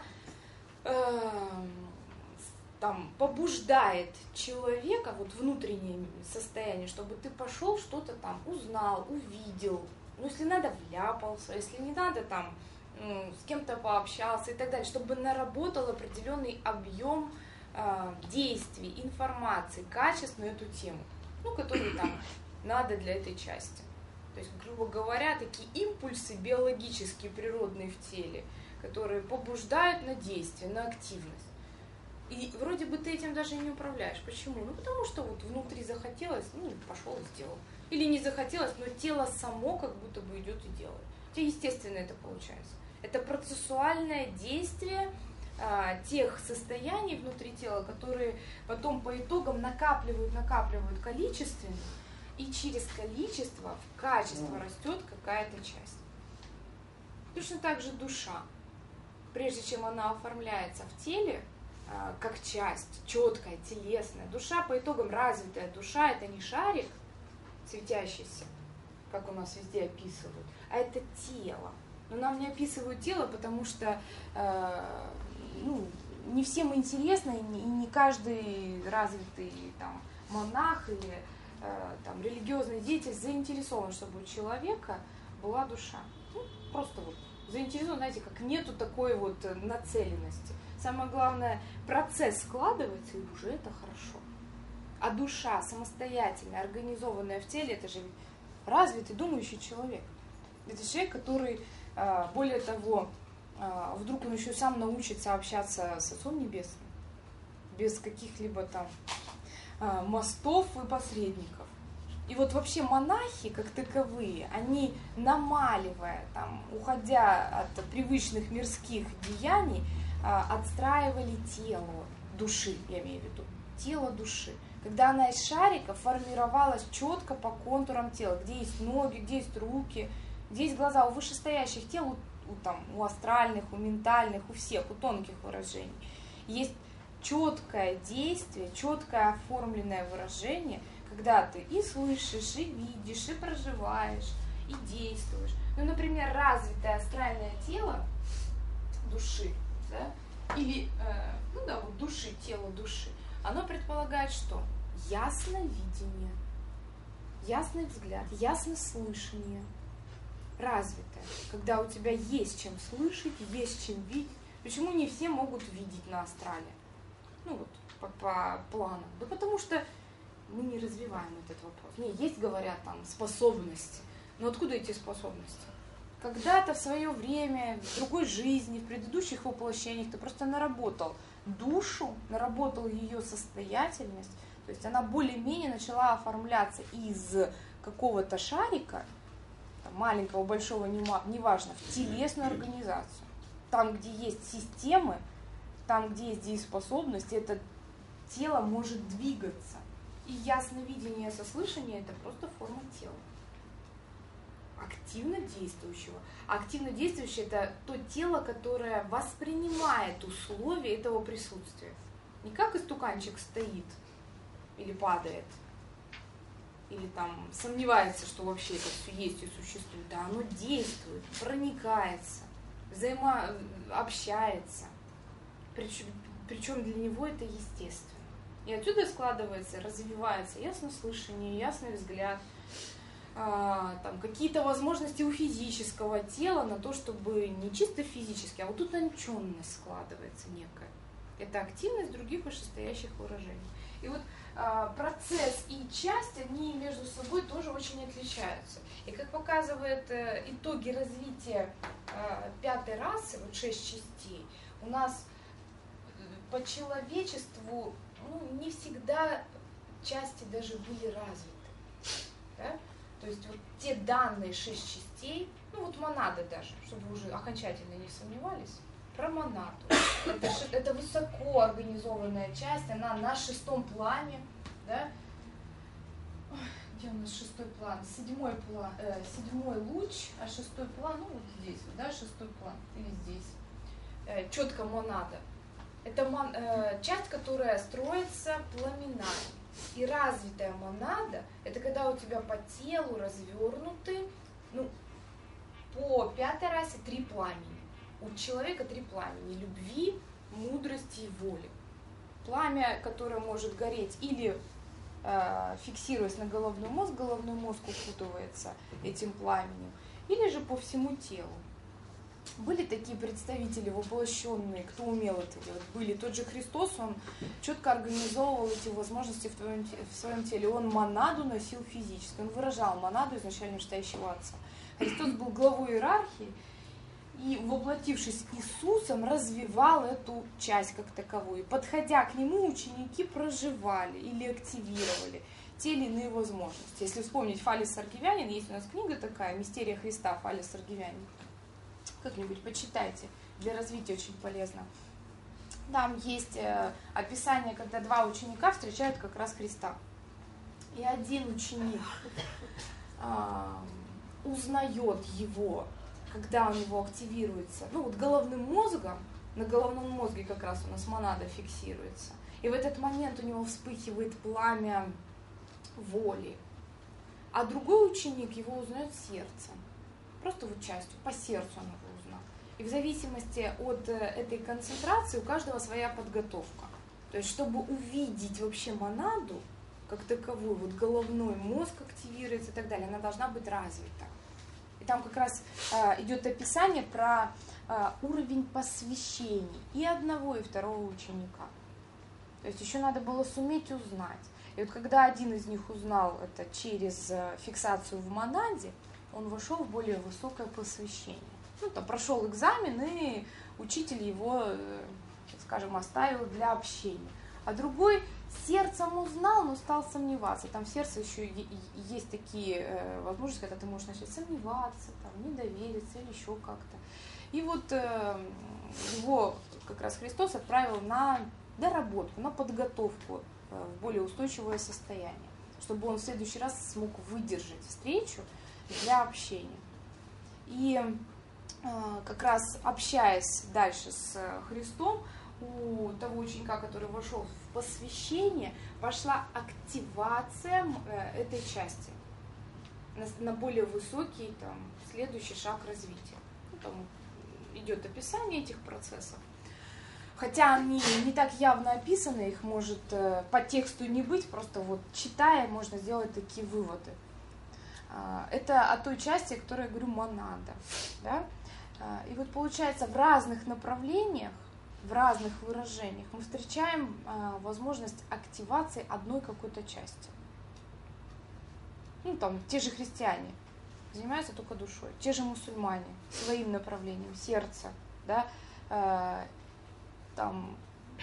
побуждает человека, внутреннее состояние, чтобы ты пошел, что-то узнал, увидел, если надо, вляпался, если не надо, с кем-то пообщался и так далее, чтобы наработал определенный объем действий, информации, качеств на эту тему, которые надо для этой части. То есть, грубо говоря, такие импульсы биологические, природные в теле, которые побуждают на действие, на активность. И вроде бы ты этим даже не управляешь. Почему? Потому что внутри захотелось, пошел и сделал. Или не захотелось, но тело само как будто бы идет и делает. Естественно, это получается. Это процессуальное действие тех состояний внутри тела, которые потом по итогам накапливают количественно И через количество в качество растет какая-то часть. Точно так же душа. Прежде чем она оформляется в теле, как часть, четкая, телесная, душа по итогам развитая душа, это не шарик светящийся, как у нас везде описывают, а это тело. Но нам не описывают тело, потому что не всем интересно, и не каждый развитый там, монах или там, религиозный деятель заинтересован, чтобы у человека была душа. Просто вот заинтересован, знаете, как нету такой вот нацеленности. Самое главное, процесс складывается, и уже это хорошо. А душа самостоятельная, организованная в теле, это же развитый, думающий человек. Это человек, который, более того, вдруг он еще сам научится общаться с Отцом Небесным, без каких-либо там мостов и посредников. И вот вообще монахи, как таковые, они, намаливая, там, уходя от привычных мирских деяний, отстраивали тело души, я имею в виду, тело души. Когда она из шарика формировалась четко по контурам тела, где есть ноги, где есть руки, где есть глаза. У вышестоящих тел, у астральных, у ментальных, у всех, у тонких выражений есть четкое действие, четкое оформленное выражение, когда ты и слышишь, и видишь, и проживаешь, и действуешь. Ну, например, развитое астральное тело души, да, или, вот души, тело души, оно предполагает что? Ясное видение, ясный взгляд, ясное слышание, развитое, когда у тебя есть чем слышать, есть чем видеть. Почему не все могут видеть на астрале? По плану. Да потому что мы не развиваем этот вопрос. Есть, говорят, там, способности. Но откуда эти способности? Когда-то в свое время, в другой жизни, в предыдущих воплощениях ты просто наработал душу, наработал ее состоятельность, то есть она более-менее начала оформляться из какого-то шарика, маленького, большого, неважно, в телесную организацию. Там, где есть системы, там, где есть дееспособность, это тело может двигаться. И ясновидение со слышания – это просто форма тела. Активно действующего. Активно действующее – это то тело, которое воспринимает условия этого присутствия. Не как истуканчик стоит или падает, или там сомневается, что вообще это все есть и существует. Да, оно действует, проникается, взаимообщается. Причем для него это естественно. И отсюда складывается, развивается яснослышание, ясный взгляд, какие-то возможности у физического тела на то, чтобы не чисто физически, а вот утонченность складывается некая. Это активность других вышестоящих выражений. И вот процесс и часть, они между собой тоже очень отличаются. И как показывают итоги развития пятой расы, 6 частей, у нас по человечеству не всегда части даже были развиты. Да? То есть вот те данные 6 частей, монада даже, чтобы вы уже окончательно не сомневались, про монаду. Это высоко организованная часть, она на 6-м плане, да? Где у нас 6-й план? 7-й луч, а 6-й план, здесь, да, 6-й план, или здесь. Четко монада. Это часть, которая строится пламенами. И развитая монада – это когда у тебя по телу развернуты, по 5-й расе 3 пламени. У человека 3 пламени – любви, мудрости и воли. Пламя, которое может гореть или фиксируясь на головной мозг укутывается этим пламенем, или же по всему телу. Были такие представители воплощенные, кто умел это делать. Были тот же Христос, он четко организовывал эти возможности в своем теле. Он монаду носил физически, он выражал монаду изначально стоящего Отца. Христос был главой иерархии, и, воплотившись Иисусом, развивал эту часть как таковую. Подходя к нему, ученики проживали или активировали те или иные возможности. Если вспомнить Фалес Саргивянин, есть у нас книга такая «Мистерия Христа» Фалес Саргивянин. Как-нибудь почитайте, для развития очень полезно. Там есть описание, когда 2 ученика встречают как раз Христа. и один ученик узнает его, когда у него активируется, ну вот головным мозгом, на головном мозге как раз у нас монада фиксируется, и в этот момент у него вспыхивает пламя воли, а другой ученик его узнает сердцем, просто вот частью, по сердцу он его узнал. И в зависимости от этой концентрации у каждого своя подготовка. То есть, чтобы увидеть вообще монаду, как таковую, вот головной мозг активируется и так далее, она должна быть развита. И там как раз идет описание про уровень посвящений и одного, и второго ученика. То есть еще надо было суметь узнать. И вот когда один из них узнал это через фиксацию в монаде, он вошел в более высокое посвящение. Ну, там прошел экзамен, и учитель его, скажем, оставил для общения. А другой сердцем узнал, но стал сомневаться. Там в сердце еще есть такие возможности, когда ты можешь начать сомневаться, там, не довериться или еще как-то. И вот его как раз Христос отправил на доработку, на подготовку в более устойчивое состояние, чтобы он в следующий раз смог выдержать встречу для общения. И как раз общаясь дальше с Христом, у того ученика, который вошел в посвящение, пошла активация этой части на более высокий там, следующий шаг развития. Ну, там идет описание этих процессов. Хотя они не так явно описаны, их может по тексту не быть, просто вот читая можно сделать такие выводы. Это о той части, о которой я говорю, монада. Да? И вот получается, в разных направлениях, в разных выражениях мы встречаем возможность активации одной какой-то части. Ну, там, те же христиане занимаются только душой, те же мусульмане своим направлением, сердце, да, там,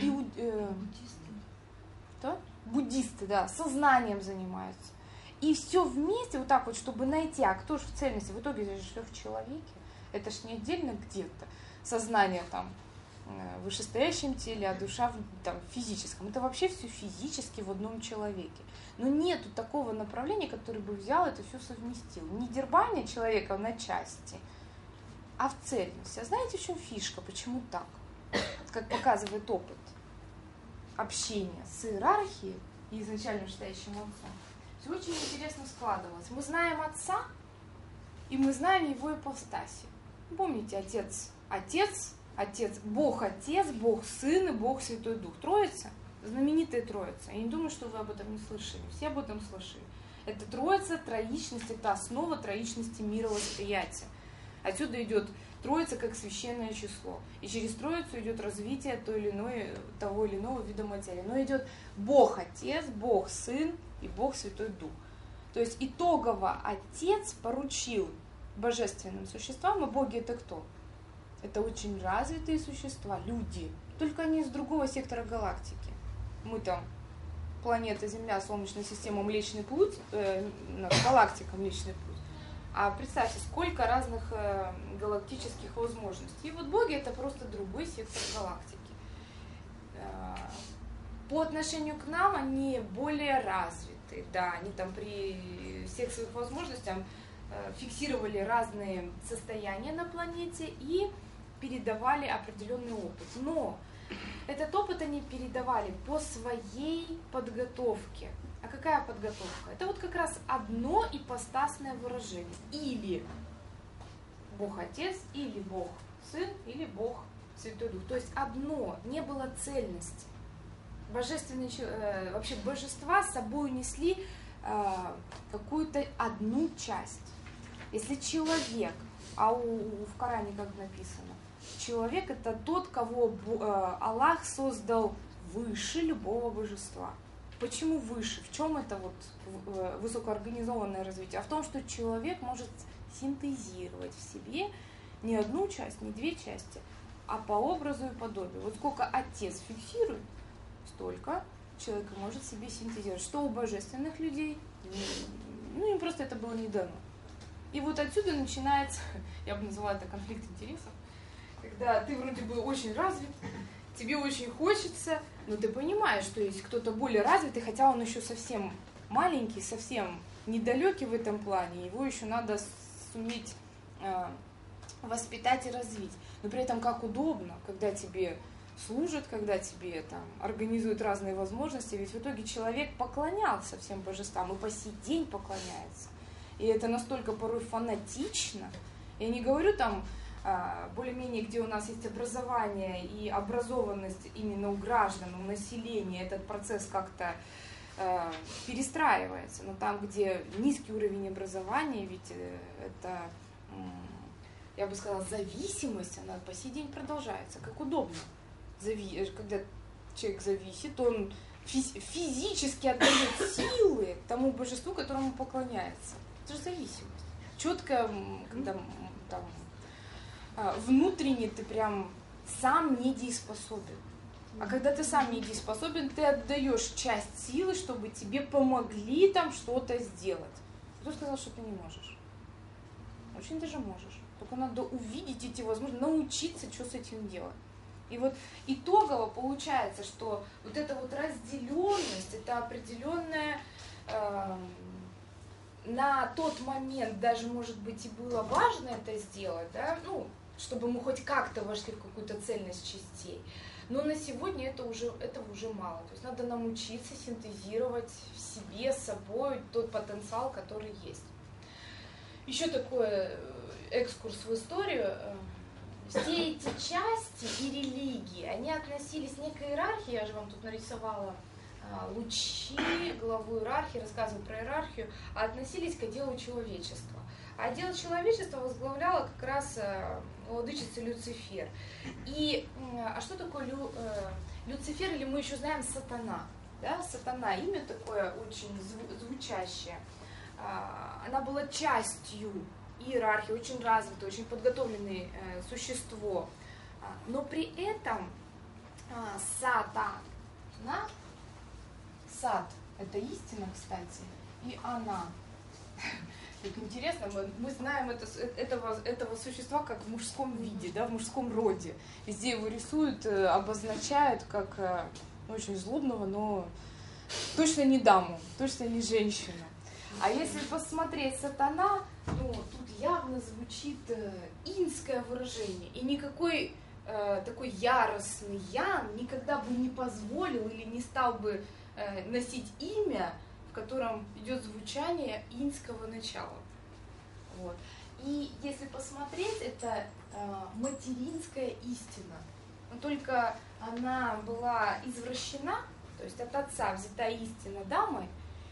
буддисты, да, сознанием занимаются. И все вместе, вот так вот, чтобы найти, а кто же в цельности, в итоге это же все в человеке, это ж не отдельно где-то, сознание там в вышестоящем теле, а душа там в физическом. Это вообще все физически в одном человеке. Но нету такого направления, который бы взял это все совместил. Не дербаня человека на части, а в цельности. А знаете, в чем фишка? Почему так? Как показывает опыт общения с иерархией и изначально вышестоящим отцом. Все очень интересно складывалось. Мы знаем Отца, и мы знаем Его ипостаси. Помните, Отец, Бог Отец, Бог Сын и Бог Святой Дух. Троица, знаменитая Троица. Я не думаю, что вы об этом не слышали. Все об этом слышали. Это Троица, троичность, это основа троичности мировосприятия. Отсюда идет Троица как священное число. И через Троицу идет развитие того или иного вида материи. Но идет Бог Отец, Бог Сын и Бог Святой Дух. То есть итогово Отец поручил божественным существам, а боги это кто? Это очень развитые существа, люди. Только они из другого сектора галактики. Мы там, планета Земля, Солнечная система, Млечный Путь, галактика Млечный Путь. А представьте, сколько разных галактических возможностей. И вот боги это просто другой сектор галактики. По отношению к нам они более развиты. Да, они там при всех своих возможностях фиксировали разные состояния на планете и передавали определенный опыт. Но этот опыт они передавали по своей подготовке. А какая подготовка? Это вот как раз одно ипостасное выражение. Или Бог Отец, или Бог Сын, или Бог Святой Дух. То есть одно, не было цельности. Божественные, вообще божества с собой несли какую-то одну часть. Если человек, а в Коране как написано, человек это тот, кого Аллах создал выше любого божества. Почему выше? В чем это вот высокоорганизованное развитие? А в том, что человек может синтезировать в себе не одну часть, не две части, а по образу и подобию. Вот сколько Отец фиксирует, столько человек может себе синтезировать. Что у божественных людей? Ну, им просто это было не дано. И вот отсюда начинается, я бы назвала это конфликт интересов, когда ты вроде бы очень развит, тебе очень хочется, но ты понимаешь, что есть кто-то более развитый, хотя он еще совсем маленький, совсем недалекий в этом плане, его еще надо суметь воспитать и развить. Но при этом как удобно, когда тебе служат, когда тебе там организуют разные возможности, ведь в итоге человек поклонялся всем божествам и по сей день поклоняется. И это настолько порой фанатично. Я не говорю там более-менее, где у нас есть образование и образованность именно у граждан, у населения, этот процесс как-то перестраивается. Но там, где низкий уровень образования, ведь это, я бы сказала, зависимость, она по сей день продолжается, как удобно. Когда человек зависит, он физически отдает силы тому божеству, которому поклоняется. Это же зависимость. Четко, когда там, внутренне ты прям сам недееспособен. А когда ты сам недееспособен, ты отдаешь часть силы, чтобы тебе помогли там что-то сделать. Кто сказал, что ты не можешь? Очень даже можешь. Только надо увидеть эти возможности, научиться, что с этим делать. И вот итогово получается, что вот эта вот разделенность, это определенная на тот момент даже, может быть, и было важно это сделать, да, ну, чтобы мы хоть как-то вошли в какую-то цельность частей. Но на сегодня этого уже мало. То есть надо нам учиться синтезировать в себе, с собой тот потенциал, который есть. Еще такой экскурс в историю. Все эти части и религии, они относились к некой иерархии, я же вам тут нарисовала лучи, главу иерархии, рассказываю про иерархию, а относились к отделу человечества. А отдел человечества возглавляла как раз владычица Люцифер. И что такое Люцифер, или мы еще знаем Сатана? Да? Сатана, имя такое очень звучащее. Она была частью иерархии, очень развитое, очень подготовленное существо. Но при этом Сатана, сад, это истина, кстати, и она. Так интересно, мы знаем этого существа как в мужском виде, да, в мужском роде. Везде его рисуют, обозначают как очень злобного, но точно не даму, точно не женщину. А если посмотреть Сатана, ну, тут явно звучит инское выражение. И никакой такой яростный Ян никогда бы не позволил или не стал бы носить имя, в котором идет звучание инского начала. Вот. И если посмотреть, это материнская истина. Но только она была извращена, то есть от отца взята истина дамой,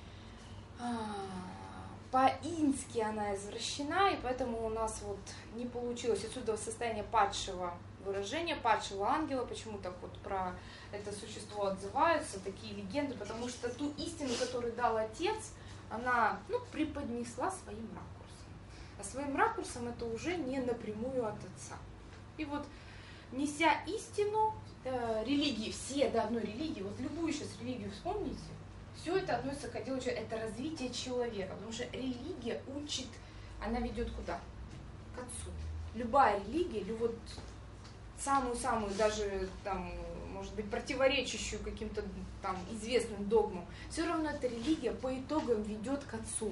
по-ински она извращена, и поэтому у нас вот не получилось отсюда состояние падшего выражения, падшего ангела. Почему так вот про это существо отзываются, такие легенды? Потому что ту истину, которую дал отец, она преподнесла своим ракурсом. А своим ракурсом это уже не напрямую от отца. И вот, неся истину, религии, все до одной религии, вот любую сейчас религию вспомните, все это относится к отделу человека, это развитие человека, потому что религия учит, она ведет куда? К отцу. Любая религия, или вот самую-самую, даже там, может быть, противоречащую каким-то там известным догмам, все равно эта религия по итогам ведет к отцу.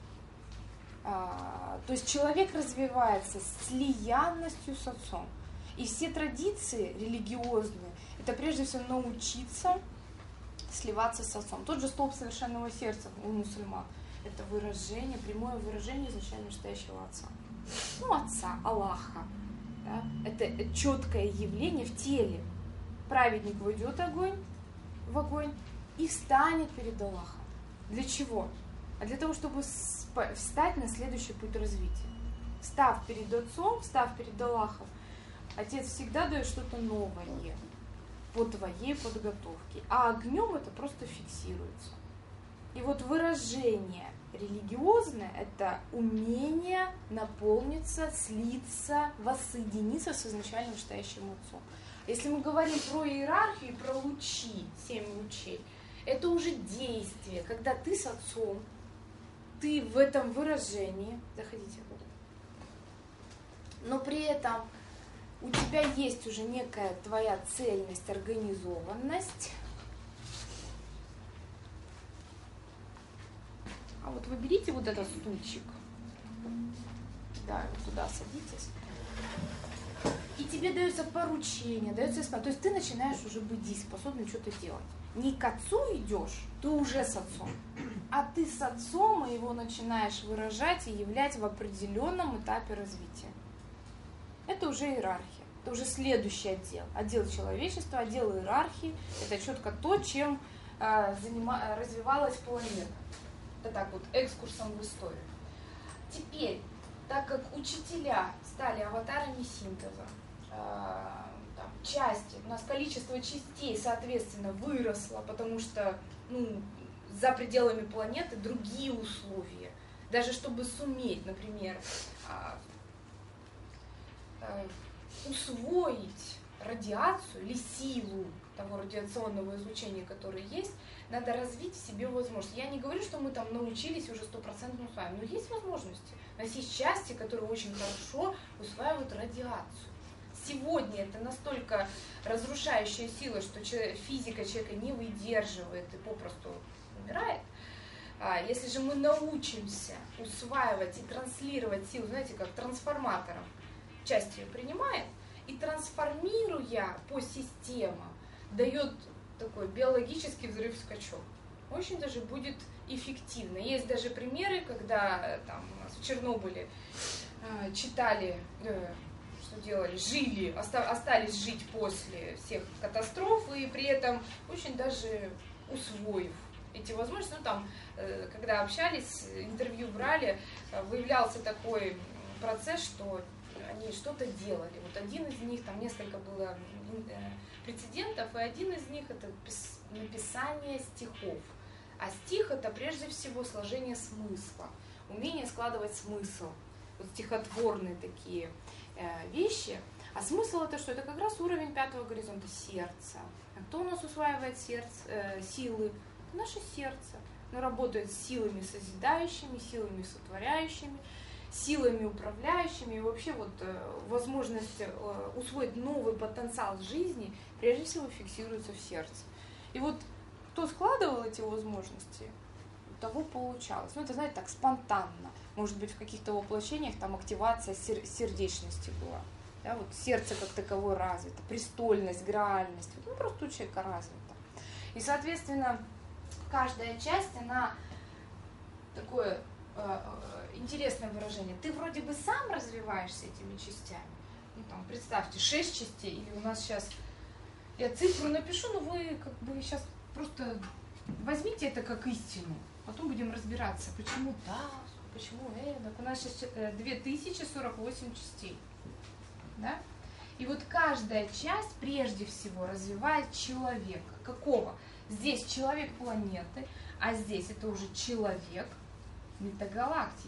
То есть человек развивается с слиянностью с отцом. И все традиции религиозные, это прежде всего научиться сливаться с отцом. Тот же столб совершенного сердца у мусульман. Это выражение, прямое выражение изначально настоящего отца. Ну, отца, Аллаха. Да? Это четкое явление в теле. Праведник войдет в огонь и встанет перед Аллахом. Для чего? А для того, чтобы встать на следующий путь развития. Встав перед отцом, встав перед Аллахом, отец всегда дает что-то новое по твоей подготовке. А огнем это просто фиксируется. И вот выражение религиозное – это умение наполниться, слиться, воссоединиться с изначально настоящим отцом. Если мы говорим про иерархию и про лучи, 7 лучей, это уже действие, когда ты с отцом, ты в этом выражении, заходите, но при этом у тебя есть уже некая твоя цельность, организованность. вот вы берите вот этот стульчик, да, вот туда садитесь, и тебе дается поручение, дается исполнение. То есть ты начинаешь уже быть дееспособным что-то делать. Не к отцу идешь, ты уже с отцом, а ты с отцом и его начинаешь выражать и являть в определенном этапе развития. Это уже иерархия, это уже следующий отдел. Отдел человечества, отдел иерархии, это четко то, чем развивалась планета. Это так вот, экскурсом в историю. Теперь, так как учителя стали аватарами синтеза, там, части, у нас количество частей, соответственно, выросло, потому что за пределами планеты другие условия. Даже чтобы суметь, например, усвоить радиацию или силу того радиационного излучения, которое есть, надо развить в себе возможности. Я не говорю, что мы там научились уже 100% усваивать, но есть возможности. У нас есть части, которые очень хорошо усваивают радиацию. Сегодня это настолько разрушающая сила, что физика человека не выдерживает и попросту умирает. Если же мы научимся усваивать и транслировать силу, знаете, как трансформатором, часть ее принимает, и трансформируя по системам, дает такой биологический взрыв-скачок. Очень даже будет эффективно. Есть даже примеры, когда там у нас в Чернобыле читали, что делали, жили, остались жить после всех катастроф, и при этом очень даже усвоив эти возможности. Там, когда общались, интервью брали, выявлялся такой процесс, что они что-то делали. Вот один из них, там несколько было прецедентов, и один из них это написание стихов. А стих это прежде всего сложение смысла, умение складывать смысл. Вот стихотворные такие вещи. А смысл это что? Это как раз уровень 5-го горизонта сердца. А кто у нас усваивает силы? Это наше сердце. Оно работает с силами созидающими, силами сотворяющими, силами управляющими, и вообще вот возможность усвоить новый потенциал жизни прежде всего фиксируется в сердце. И вот кто складывал эти возможности, у того получалось. Ну это, знаете, так спонтанно. Может быть, в каких-то воплощениях там активация сердечности была. Да, вот сердце как таковое развито, престольность, граальность. Ну просто у человека развито. И, соответственно, каждая часть, она такое интересное выражение. Ты вроде бы сам развиваешься этими частями. Ну, там, представьте, 6 частей, или у нас сейчас, я цифру напишу, но вы как бы сейчас просто возьмите это как истину. Потом будем разбираться, почему так, почему это. У нас сейчас 2048 частей. Да? И вот каждая часть прежде всего развивает человека. Какого? Здесь человек планеты, а здесь это уже человек метагалактики.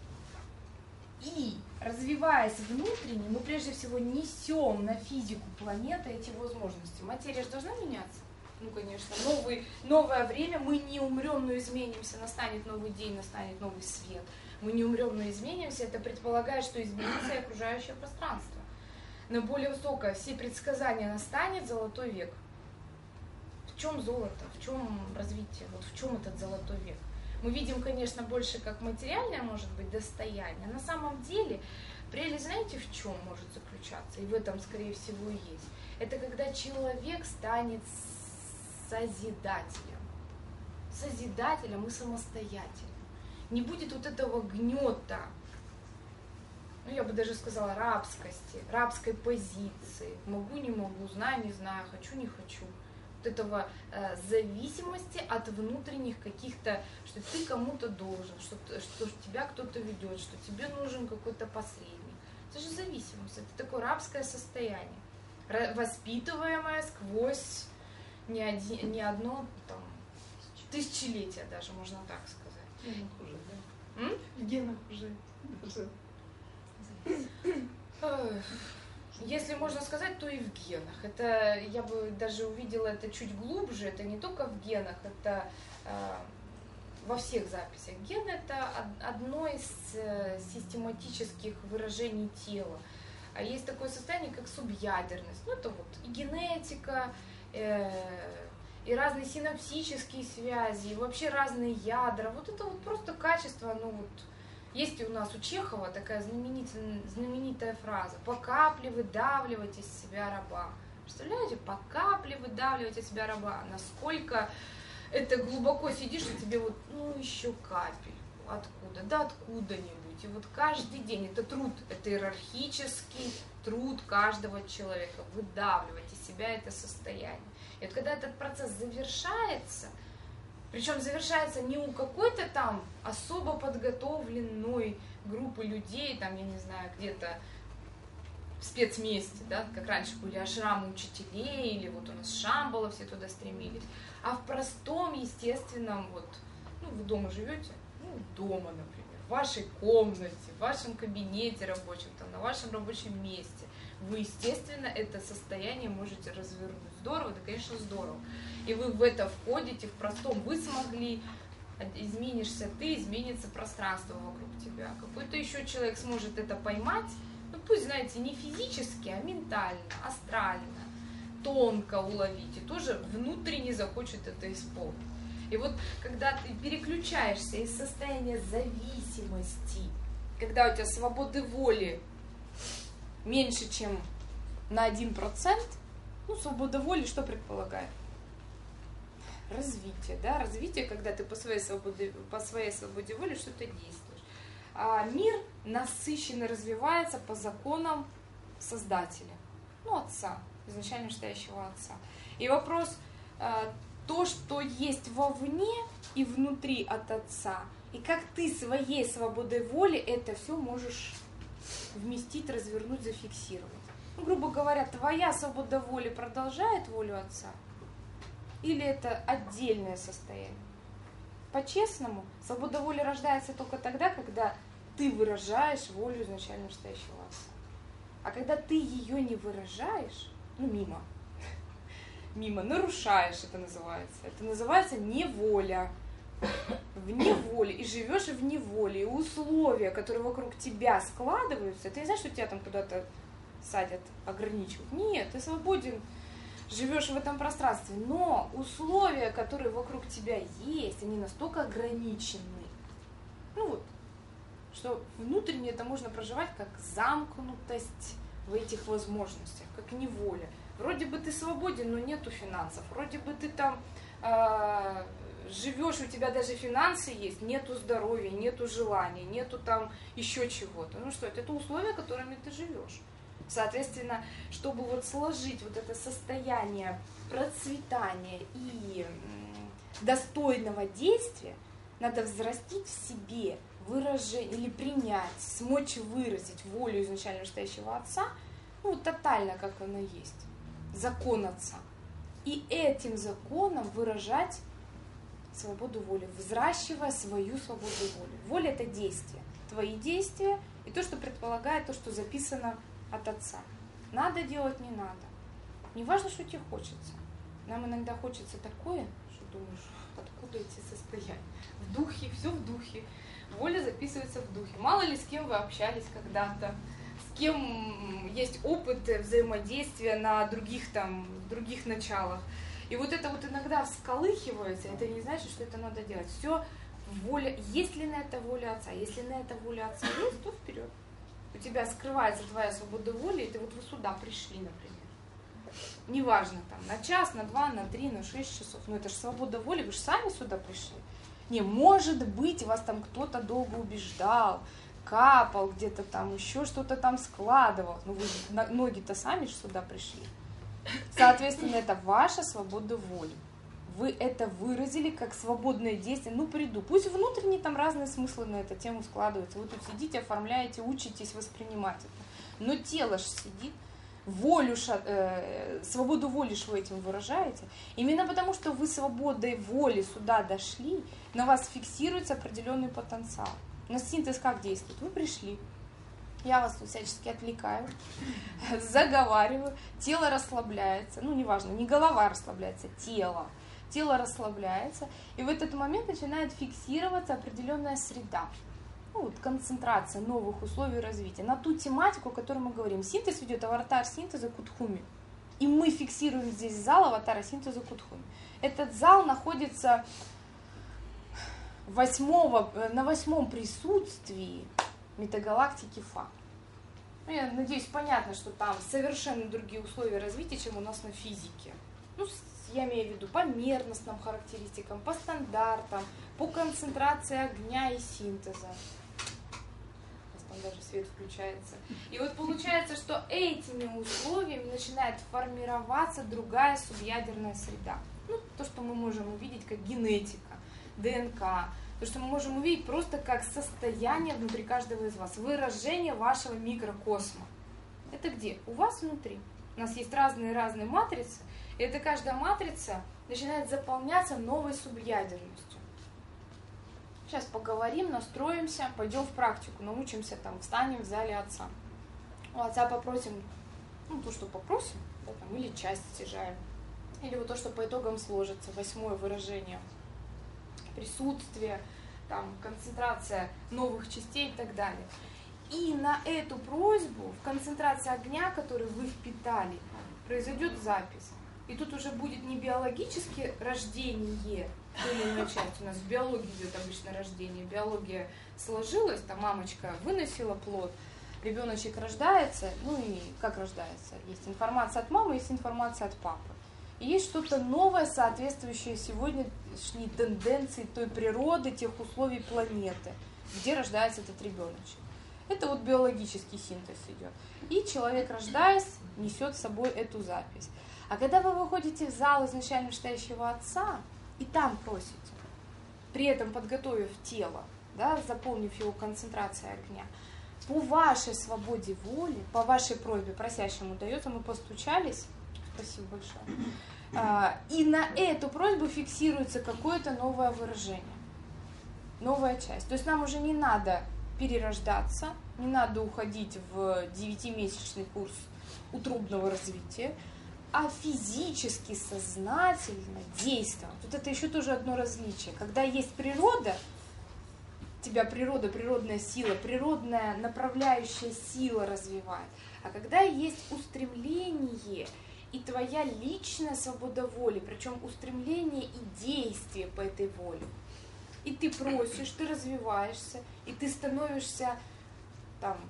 И развиваясь внутренне, мы прежде всего несем на физику планеты эти возможности. Материя же должна меняться. Ну, конечно, новое время, мы не умрем, но изменимся, настанет новый день, настанет новый свет. Мы не умрем, но изменимся, это предполагает, что изменится и окружающее пространство. Но более высокое, все предсказания, настанет золотой век. В чем золото, в чем развитие, вот в чем этот золотой век? Мы видим, конечно, больше как материальное, может быть, достояние. На самом деле, прелесть, знаете, в чем может заключаться? И в этом, скорее всего, и есть. Это когда человек станет созидателем. Созидателем и самостоятельным. Не будет вот этого гнета, ну, я бы даже сказала, рабскости, рабской позиции. Могу, не могу, знаю, не знаю, хочу, не хочу. Вот этого зависимости от внутренних каких-то, что ты кому-то должен, что тебя кто-то ведет, что тебе нужен какой-то посредник. Это же зависимость, это такое рабское состояние, воспитываемое сквозь не одно там, тысячелетие даже, можно так сказать. В генах уже, да? В генах уже. Если можно сказать, то и в генах. Это я бы даже увидела это чуть глубже. Это не только в генах, это во всех записях. Ген это одно из систематических выражений тела. А есть такое состояние, как субъядерность. Ну это вот и генетика, и разные синапсические связи, и вообще разные ядра. Вот это вот просто качество, ну вот, есть у нас у Чехова такая знаменитая фраза: «По капле выдавливать из себя раба». Представляете, по капле выдавливать из себя раба. Насколько это глубоко сидишь, и тебе вот, ну, еще капель. Откуда? Да откуда-нибудь. И вот каждый день это труд, это иерархический труд каждого человека, выдавливать из себя это состояние. И вот когда этот процесс завершается, причем завершается не у какой-то там особо подготовленной группы людей, там, я не знаю, где-то в спецместе, да, как раньше были ашрамы учителей, или вот у нас Шамбала, все туда стремились, а в простом, естественном, вот, ну, вы дома живете, ну, дома, например, в вашей комнате, в вашем кабинете рабочем, там, на вашем рабочем месте, вы, естественно, это состояние можете развернуть. Здорово? Да, конечно, здорово. И вы в это входите, в простом вы смогли, изменишься ты, изменится пространство вокруг тебя. Какой-то еще человек сможет это поймать, ну пусть, знаете, не физически, а ментально, астрально, тонко уловить, и тоже внутренне захочет это исполнить. И вот когда ты переключаешься из состояния зависимости, когда у тебя свободы воли меньше, чем на 1%, ну, свобода воли что предполагает? Развитие, да, развитие, когда ты по своей свободе воли что-то действуешь. А мир насыщенно развивается по законам Создателя, ну, Отца, изначально стоящего Отца. И вопрос, то, что есть вовне и внутри от Отца, и как ты своей свободой воли это все можешь вместить, развернуть, зафиксировать. Ну, грубо говоря, твоя свобода воли продолжает волю Отца? Или это отдельное состояние? По-честному, свобода воли рождается только тогда, когда ты выражаешь волю изначально стоящего Отца. А когда ты ее не выражаешь, ну, мимо, нарушаешь, это называется неволя. В неволе, и живешь в неволе, и условия, которые вокруг тебя складываются, ты не знаешь, что тебя там куда-то садят, ограничивают. Нет, ты свободен, живешь в этом пространстве, но условия, которые вокруг тебя есть, они настолько ограничены, ну вот, что внутренне это можно проживать как замкнутость в этих возможностях, как неволя. Вроде бы ты свободен, но нету финансов, вроде бы ты там живешь, у тебя даже финансы есть, нету здоровья, нету желания, нету там еще чего-то. Ну что, это условия, которыми ты живешь. Соответственно, чтобы вот сложить вот это состояние процветания и достойного действия, надо взрастить в себе выражение или принять, смочь выразить волю изначально стоящего Отца, ну, тотально, как оно есть, закон Отца. И этим законом выражать свободу воли, взращивая свою свободу воли. Воля – это действие, твои действия и то, что предполагает, то, что записано от Отца. Надо делать, не надо. Не важно, что тебе хочется. Нам иногда хочется такое, что думаешь, откуда эти состояния? В духе, все в духе. Воля записывается в духе. Мало ли с кем вы общались когда-то, с кем есть опыт взаимодействия на других началах. И вот это вот иногда всколыхивается, это не значит, что это надо делать. Все воля, есть ли на это воля Отца? Если на это воля Отца есть, то вперед. У тебя скрывается твоя свобода воли, и ты вот вы сюда пришли, например. Неважно, там, на час, на 2, на 3, на 6 часов. Но это же свобода воли, вы же сами сюда пришли. Не, может быть, вас там кто-то долго убеждал, капал где-то там, еще что-то там складывал. Но вы ноги-то сами же сюда пришли. Соответственно, это ваша свобода воли. Вы это выразили как свободное действие. Ну, приду. Пусть внутренне там разные смыслы на эту тему складываются. Вы тут сидите, оформляете, учитесь воспринимать это. Но тело же сидит. Свободу воли же вы этим выражаете. Именно потому, что вы свободой воли сюда дошли, на вас фиксируется определенный потенциал. У нас синтез как действует? Вы пришли. Я вас тут всячески отвлекаю, заговариваю, тело расслабляется, ну, неважно, не голова расслабляется, тело расслабляется, и в этот момент начинает фиксироваться определенная среда, ну, вот концентрация новых условий развития на ту тематику, о которой мы говорим. Синтез ведет аватар синтеза Кутхуми. И мы фиксируем здесь зал аватара синтеза Кутхуми. Этот зал находится на 8-м присутствии метагалактики Фа. Ну, я надеюсь, понятно, что там совершенно другие условия развития, чем у нас на физике. Ну, я имею в виду по мерностным характеристикам, по стандартам, по концентрации огня и синтеза. У нас там даже свет включается. И вот получается, что этими условиями начинает формироваться другая субъядерная среда. Ну, то, что мы можем увидеть как генетика, ДНК, то, что мы можем увидеть просто как состояние внутри каждого из вас, выражение вашего микрокосма. Это где? У вас внутри. У нас есть разные матрицы, и эта каждая матрица начинает заполняться новой субъядерностью. Сейчас поговорим, настроимся, пойдем в практику, научимся там, встанем в зале отца. У отца попросим, ну, то, что попросим, да, там, или часть стяжаем. Или вот то, что по итогам сложится, 8-е выражение, присутствие, там, концентрация новых частей и так далее. И на эту просьбу, в концентрации огня, который вы впитали, произойдет запись. И тут уже будет не биологически рождение той или иной части. У нас в биологии идет обычно рождение. Биология сложилась, там мамочка выносила плод, ребеночек рождается, ну и как рождается? Есть информация от мамы, есть информация от папы. И есть что-то новое, соответствующее сегодняшней тенденции той природы, тех условий планеты, где рождается этот ребеночек. Это вот биологический синтез идет. И человек, рождаясь, несет с собой эту запись. А когда вы выходите в зал изначально стоящего отца, и там просите, при этом подготовив тело, да, заполнив его концентрацией огня, по вашей свободе воли, по вашей просьбе просящему дается, мы постучались, спасибо большое, и на эту просьбу фиксируется какое-то новое выражение, новая часть. То есть нам уже не надо перерождаться, не надо уходить в 9-месячный курс утробного развития, а физически, сознательно действовать. Вот это еще тоже одно различие. Когда есть природа, тебя природа, природная сила, природная направляющая сила развивает. А когда есть устремление и твоя личная свобода воли, причем устремление и действие по этой воле, и ты просишь, ты развиваешься, и ты становишься там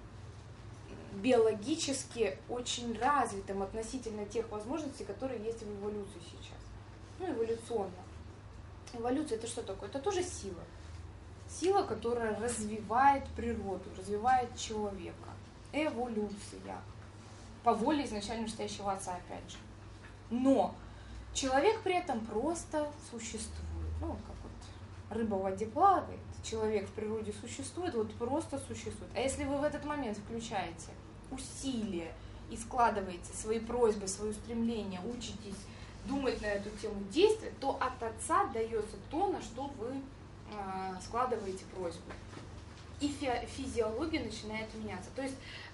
биологически очень развитым относительно тех возможностей, которые есть в эволюции сейчас. Ну, эволюционно. Эволюция — это что такое? Это тоже сила. Сила, которая развивает природу, развивает человека. Эволюция. По воле изначально стоящего отца, опять же. Но человек при этом просто существует. Ну, как вот рыба в воде плавает, человек в природе существует, вот просто существует. А если вы в этот момент включаете усилия и складываете свои просьбы, свои устремления, учитесь думать на эту тему, действия, то от отца дается то, на что вы складываете просьбу. И физиология начинает меняться. То есть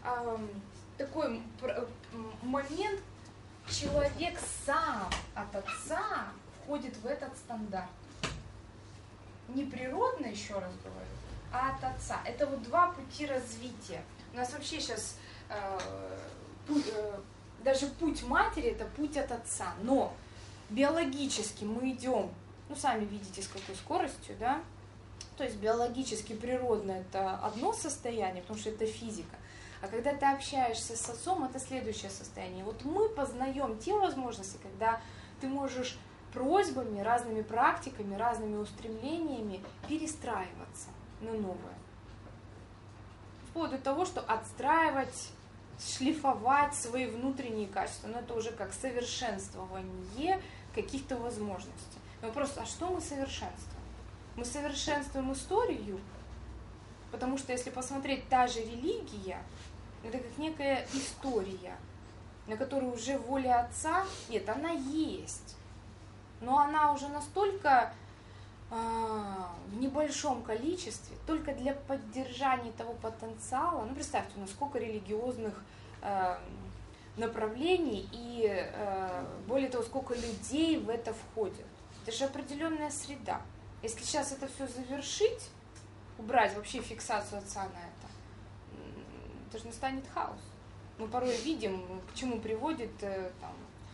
такой момент, человек сам от отца входит в этот стандарт. Не природно, еще раз говорю, а от отца. Это вот два пути развития. У нас вообще сейчас даже путь матери — это путь от отца. Но биологически мы идем, ну, сами видите, с какой скоростью, да? То есть биологически, природно — это одно состояние, потому что это физика. А когда ты общаешься с отцом, это следующее состояние. Вот мы познаем те возможности, когда ты можешь просьбами, разными практиками, разными устремлениями перестраиваться на новое. Вплоть до того, что отстраивать, шлифовать свои внутренние качества. Но это уже как совершенствование каких-то возможностей. Но просто, а что мы совершенствуем? Мы совершенствуем историю, потому что если посмотреть, та же религия, это как некая история, на которой уже воля отца, нет, она есть. Но она уже настолько в небольшом количестве, только для поддержания того потенциала. Ну, представьте, у нас сколько религиозных направлений и, более того, сколько людей в это входит. Это же определенная среда. Если сейчас это все завершить, убрать вообще фиксацию отца на это же настанет хаос. Мы порой видим, к чему приводит там,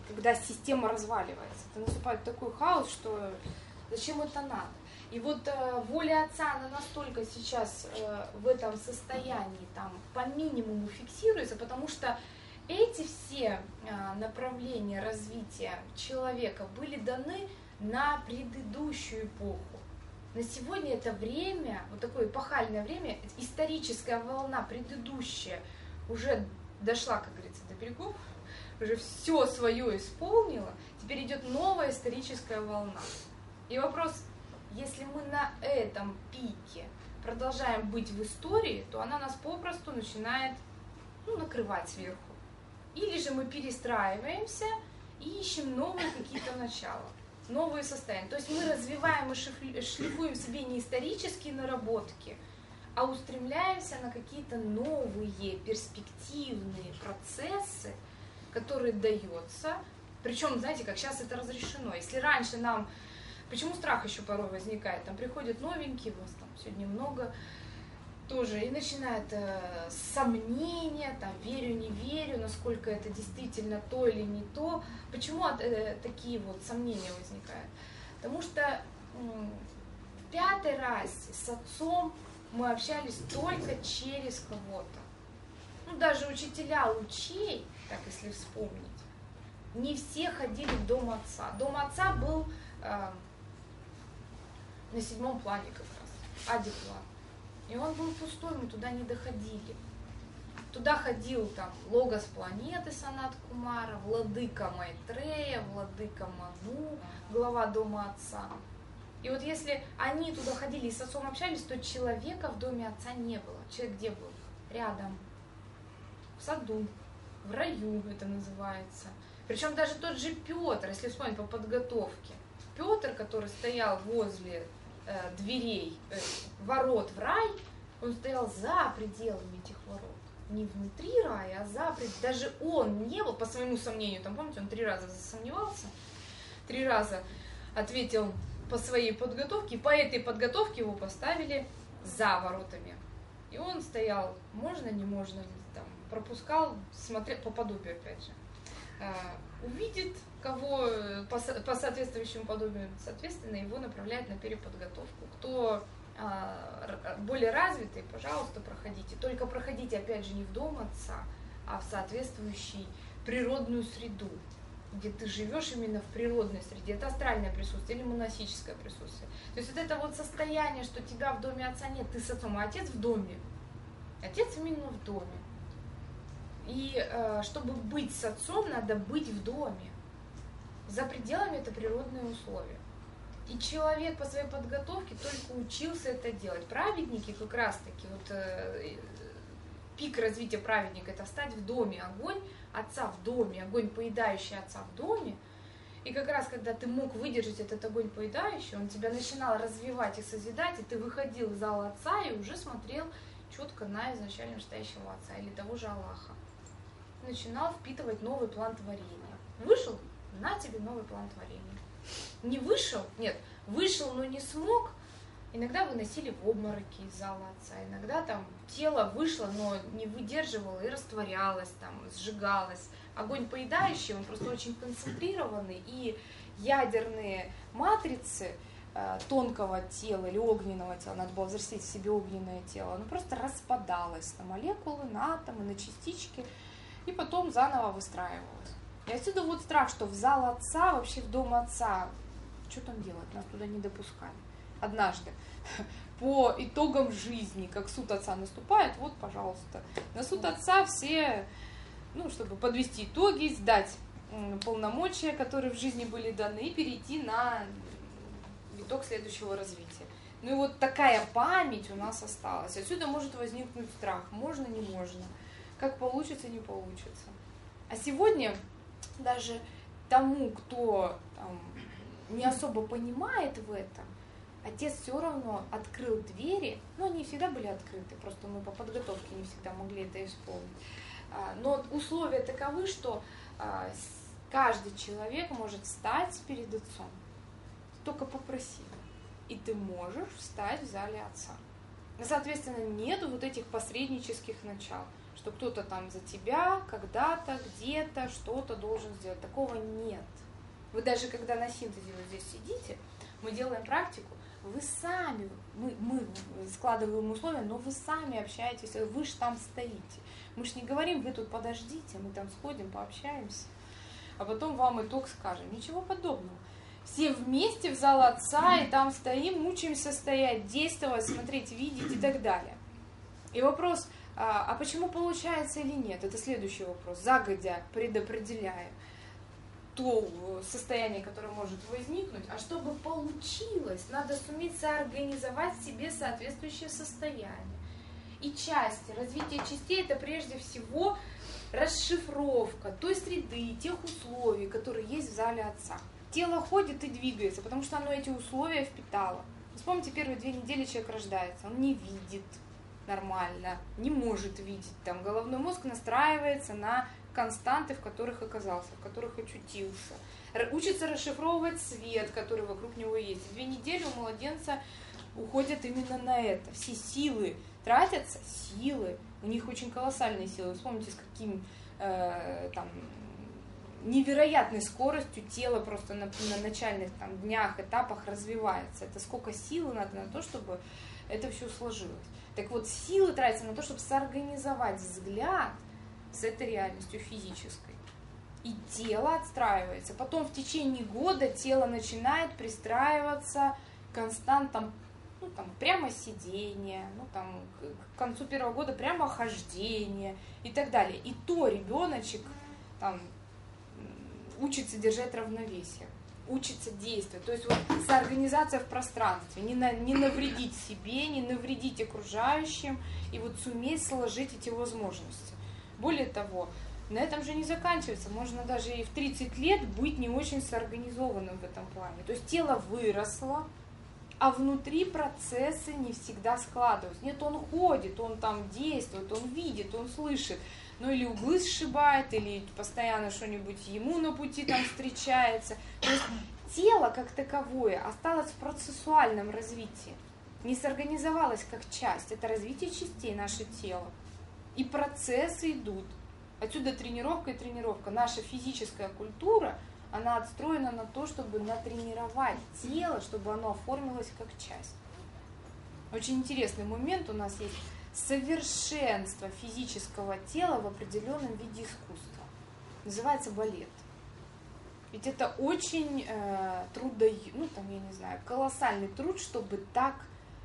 когда система разваливается. Это наступает такой хаос, что зачем это надо? И вот воля отца, она настолько сейчас в этом состоянии, там, по минимуму фиксируется, потому что эти все направления развития человека были даны на предыдущую эпоху. На сегодня это время, вот такое эпохальное время, историческая волна предыдущая уже дошла, как говорится, до берегов, уже все свое исполнила, теперь идет новая историческая волна. И вопрос, если мы на этом пике продолжаем быть в истории, то она нас попросту начинает накрывать сверху. Или же мы перестраиваемся и ищем новые какие-то начала, новые состояния. То есть мы развиваем и шлифуем в себе не исторические наработки, а устремляемся на какие-то новые перспективные процессы, которые даются. Причем, знаете, как сейчас это разрешено. Если раньше нам... Почему страх еще порой возникает? Там приходят новенькие, у вас там сегодня много тоже, и начинает сомнения, там, верю, не верю, насколько это действительно то или не то. Почему такие вот сомнения возникают? Потому что в пятой расе с отцом мы общались только через кого-то. Даже учителя лучей, так если вспомнить, не все ходили в дом отца. Дом отца был на 7-м плане как раз, Ади-план. И он был пустой, мы туда не доходили. Туда ходил там Логос планеты Санат Кумара, владыка Майтрея, владыка Ману, глава дома отца. И вот если они туда ходили и с отцом общались, то человека в доме отца не было. Человек где был? Рядом, в саду, в раю это называется. Причем даже тот же Петр, если вспомнить по подготовке, Петр, который стоял возле дверей, ворот в рай, он стоял за пределами этих ворот. Не внутри рая, а за пределами. Даже он не был, по своему сомнению, там, помните, он 3 раза засомневался, 3 раза ответил по своей подготовке, по этой подготовке его поставили за воротами. И он стоял, можно, не можно, там, пропускал, смотрел, по подобию опять же. Увидит, кого по соответствующему подобию, соответственно, его направляет на переподготовку. Кто более развитый, пожалуйста, проходите. Только проходите, опять же, не в дом отца, а в соответствующую природную среду, где ты живешь именно в природной среде. Это астральное присутствие или монастическое присутствие. То есть вот это вот состояние, что тебя в доме отца нет, ты с отцом, а отец в доме. Отец именно в доме. И чтобы быть с отцом, надо быть в доме. За пределами это природные условия. И человек по своей подготовке только учился это делать. Праведники как раз-таки, вот пик развития праведника, это стать в доме, огонь отца в доме, огонь поедающий отца в доме. И как раз когда ты мог выдержать этот огонь поедающий, он тебя начинал развивать и созидать, и ты выходил из зала отца и уже смотрел четко на изначально настоящего отца или того же Аллаха. Начинал впитывать новый план творения. Вышел, на тебе новый план творения. Не вышел, нет, вышел, но не смог. Иногда выносили в обмороки из зала отца, иногда там тело вышло, но не выдерживало и растворялось, там, сжигалось. Огонь поедающий, он просто очень концентрированный, и ядерные матрицы тонкого тела или огненного тела, надо было взрастить в себе огненное тело, оно просто распадалось на молекулы, на атомы, на частички, и потом заново выстраивалось. И отсюда вот страх, что в зал отца, вообще в дом отца, что там делать, нас туда не допускали. Однажды, по итогам жизни, как суд отца наступает, вот, пожалуйста, на суд отца все, чтобы подвести итоги, сдать полномочия, которые в жизни были даны, и перейти на виток следующего развития. И вот такая память у нас осталась. Отсюда может возникнуть страх, можно, не можно, как получится, не получится. А сегодня даже тому, кто не особо понимает в этом, отец все равно открыл двери, но они всегда были открыты, просто мы по подготовке не всегда могли это исполнить. Но условия таковы, что каждый человек может встать перед отцом, только попроси, и ты можешь встать в зале отца. Соответственно, нет вот этих посреднических начал. что кто-то там за тебя когда-то, где-то что-то должен сделать. Такого нет. Вы даже когда на синтезе вот здесь сидите, мы делаем практику, вы сами, мы складываем условия, но вы сами общаетесь, вы же там стоите. Мы же не говорим, вы тут подождите, мы там сходим, пообщаемся, а потом вам итог скажем. Ничего подобного. Все вместе в зал Отца, и там стоим, учимся стоять, действовать, смотреть, видеть и так далее. И вопрос, а почему получается или нет, это следующий вопрос, загодя предопределяя то состояние, которое может возникнуть, а чтобы получилось, надо суметь соорганизовать себе соответствующее состояние. И части, развитие частей – это прежде всего расшифровка той среды, тех условий, которые есть в зале Отца. Тело ходит и двигается, потому что оно эти условия впитало. Вспомните, первые 2 недели человек рождается, он не видит нормально, не может видеть. Там головной мозг настраивается на константы, в которых оказался, в которых очутился. Учится расшифровывать свет, который вокруг него есть. 2 недели у младенца уходят именно на это. Все силы тратятся, силы. У них очень колоссальные силы. Вспомните, с каким там невероятной скоростью тело просто на начальных там днях, этапах развивается. Это сколько силы надо на то, чтобы это все сложилось. Так вот, силы тратятся на то, чтобы соорганизовать взгляд с этой реальностью физической. И тело отстраивается. Потом в течение года тело начинает пристраиваться к константам, ну, там, прямо сидение, ну, там, к концу 1-го года прямо хождение и так далее. И то ребеночек там учится держать равновесие, учится действовать. То есть вот соорганизация в пространстве, не навредить себе, не навредить окружающим, и вот суметь сложить эти возможности. Более того, на этом же не заканчивается. Можно даже и в 30 лет быть не очень соорганизованным в этом плане. То есть тело выросло, а внутри процессы не всегда складываются. Нет, он ходит, он там действует, он видит, он слышит. Ну или углы сшибает, или постоянно что-нибудь ему на пути там встречается. То есть тело как таковое осталось в процессуальном развитии. Не сорганизовалось как часть. Это развитие частей нашего тела. И процессы идут. Отсюда тренировка и тренировка. Наша физическая культура, она отстроена на то, чтобы натренировать тело, чтобы оно оформилось как часть. Очень интересный момент у нас есть. Совершенство физического тела в определенном виде искусства. Называется балет. Ведь это очень колоссальный труд, чтобы так,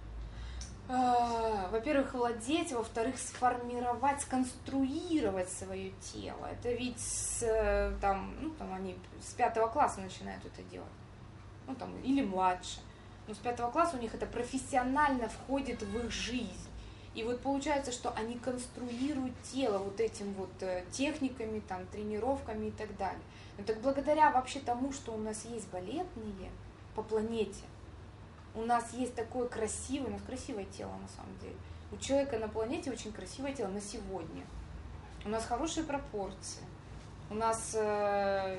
во-первых, владеть, во-вторых, сформировать, сконструировать свое тело. Это ведь они с 5-го класса начинают это делать. Или младше. Но с 5-го класса у них это профессионально входит в их жизнь. И вот получается, что они конструируют тело вот этим вот техниками, там, тренировками и так далее. Но так благодаря вообще тому, что у нас есть балетные по планете, у нас есть такое красивое, у нас красивое тело на самом деле. У человека на планете очень красивое тело на сегодня. У нас хорошие пропорции. У нас, что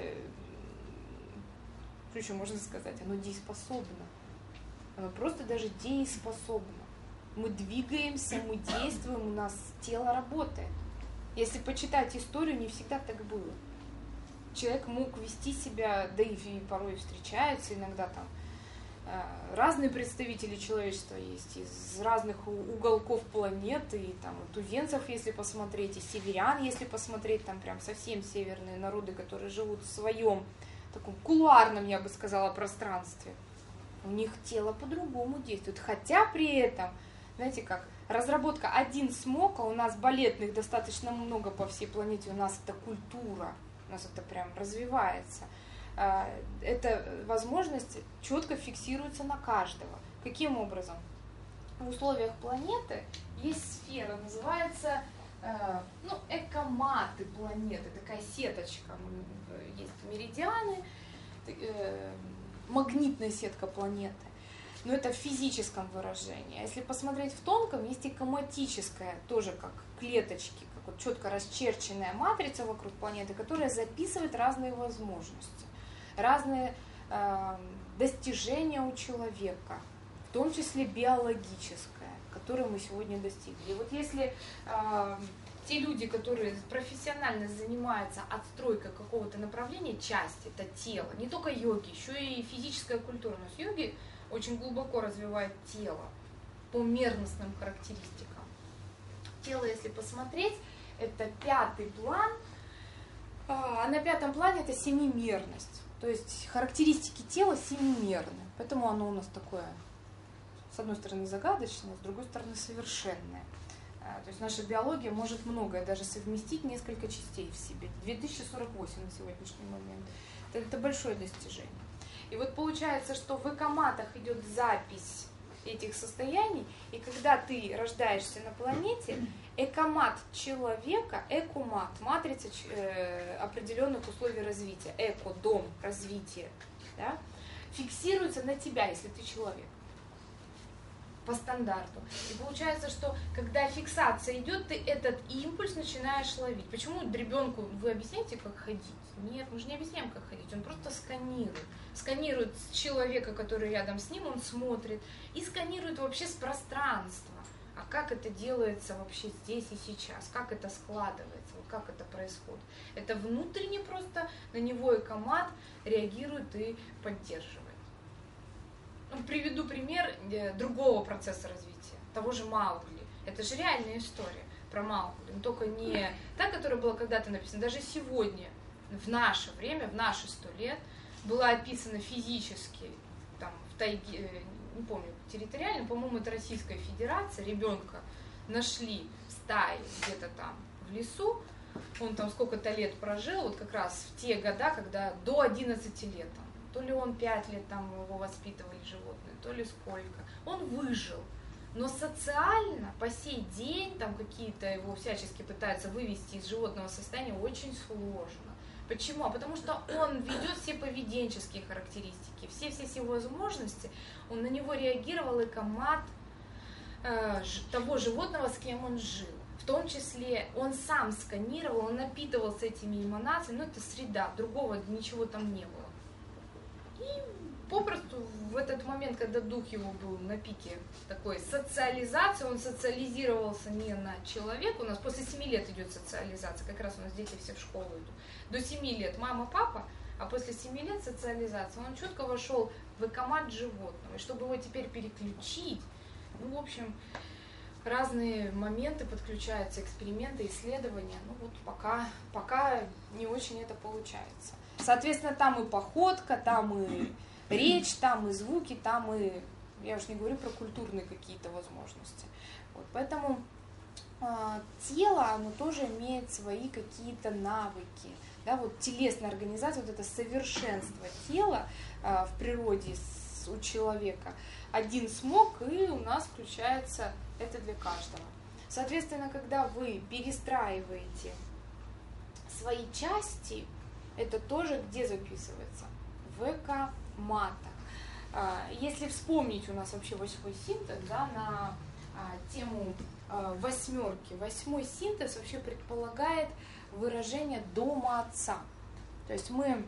еще можно сказать, оно дееспособно. Оно просто даже дееспособно. Мы двигаемся, мы действуем, у нас тело работает. Если почитать историю, не всегда так было. Человек мог вести себя, да и порой встречаются иногда там разные представители человечества есть, из разных уголков планеты, и там тувенцев, если посмотреть, и северян, если посмотреть, там прям совсем северные народы, которые живут в своем таком кулуарном, я бы сказала, пространстве. У них тело по-другому действует, хотя при этом, знаете как, разработка один смог, а у нас балетных достаточно много по всей планете, у нас это культура, у нас это прям развивается. Эта возможность четко фиксируется на каждого. Каким образом? В условиях планеты есть сфера, называется экоматы планеты, такая сеточка. Есть меридианы, магнитная сетка планеты. Но это в физическом выражении. Если посмотреть в тонком, есть экоматическая, тоже как клеточки, как вот четко расчерченная матрица вокруг планеты, которая записывает разные возможности, разные достижения у человека, в том числе биологическое, которое мы сегодня достигли. И вот если те люди, которые профессионально занимаются отстройкой какого-то направления, части, это тело, не только йоги, еще и физическая культура. У нас йоги очень глубоко развивают тело по мерностным характеристикам. Тело, если посмотреть, это 5-й план, а на 5-м плане это семимерность. То есть характеристики тела семимерны, поэтому оно у нас такое, с одной стороны, загадочное, с другой стороны, совершенное. То есть наша биология может многое даже совместить, несколько частей в себе. 2048 на сегодняшний момент. Это большое достижение. И вот получается, что в экоматах идет запись этих состояний, и когда ты рождаешься на планете, экомат человека, экомат, матрица определенных условий развития, эко, дом, развитие, да, фиксируется на тебя, если ты человек, по стандарту. И получается, что когда фиксация идет, ты этот импульс начинаешь ловить. Почему ребенку вы объясняете, как ходить? Нет, мы же не объясняем, как ходить, он просто сканирует. Сканирует человека, который рядом с ним, он смотрит, и сканирует вообще с пространства. А как это делается вообще здесь и сейчас? Как это складывается? Вот как это происходит? Это внутренне просто на него экомат реагирует и поддерживает. Ну, приведу пример другого процесса развития, того же Маугли. Это же реальная история про Маугли, но только не та, которая была когда-то написана. Даже сегодня, в наше время, в наши 100 лет, была описана физически, там, в тайге, не помню, территориально, по-моему, это Российская Федерация, ребенка нашли в стае где-то там в лесу, он там сколько-то лет прожил, вот как раз в те года, когда до 11 лет, там, то ли он 5 лет там его воспитывали животные, то ли сколько, он выжил. Но социально по сей день там какие-то его всячески пытаются вывести из животного состояния очень сложно. Почему? Потому что он ведет все поведенческие характеристики, все возможности, он на него реагировал экомат того животного, с кем он жил. В том числе он сам сканировал, он напитывался этими эманациями, но это среда, другого ничего там не было. И попросту в этот момент, когда дух его был на пике такой социализации, он социализировался не на человека, у нас после 7 лет идет социализация, как раз у нас дети все в школу идут, до 7 лет мама, папа, а после 7 лет социализация, он четко вошел в экомат животного, и чтобы его теперь переключить, ну, в общем, разные моменты подключаются, эксперименты, исследования, ну вот пока не очень это получается. Соответственно, там и походка, там и речь, там и звуки, там и, я уж не говорю про культурные какие-то возможности. Вот, поэтому тело, оно тоже имеет свои какие-то навыки. Да, вот телесная организация, вот это совершенство тела в природе у человека. Один смог, и у нас включается это для каждого. Соответственно, когда вы перестраиваете свои части, это тоже где записывается? В экоматах. Если вспомнить у нас вообще 8-й синтез, да, на тему восьмерки, 8-й синтез вообще предполагает выражение дома отца. То есть мы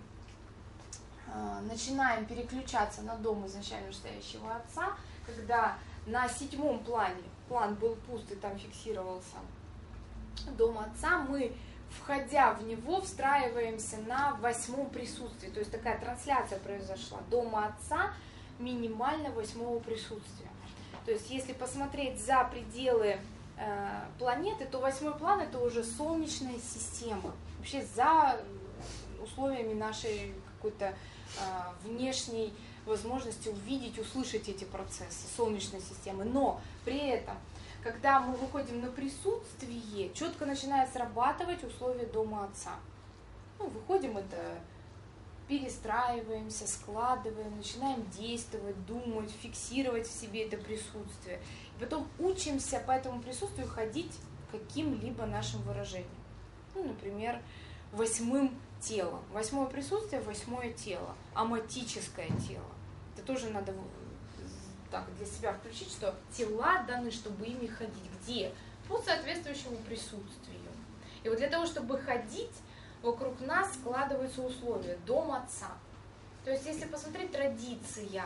начинаем переключаться на дом изначально стоящего отца, когда на 7-м плане план был пуст и там фиксировался дом отца, мы, входя в него, встраиваемся на 8-м присутствии. То есть такая трансляция произошла дома отца, минимально 8-го присутствия. То есть если посмотреть за пределы планеты, то 8-й план это уже Солнечная система. Вообще за условиями нашей какой-то внешней возможности увидеть, услышать эти процессы Солнечной системы. Но при этом, когда мы выходим на присутствие, четко начинает срабатывать условия дома отца. Ну, выходим, это перестраиваемся, складываем, начинаем действовать, думать, фиксировать в себе это присутствие. И потом учимся по этому присутствию ходить каким-либо нашим выражением. Ну, например, 8-м телом. 8-е присутствие, 8-е тело, аматическое тело. Это тоже надо так для себя включить, что тела даны, чтобы ими ходить. Где? По соответствующему присутствию. И вот для того, чтобы ходить, вокруг нас складываются условия. Дом отца. То есть, если посмотреть, традиция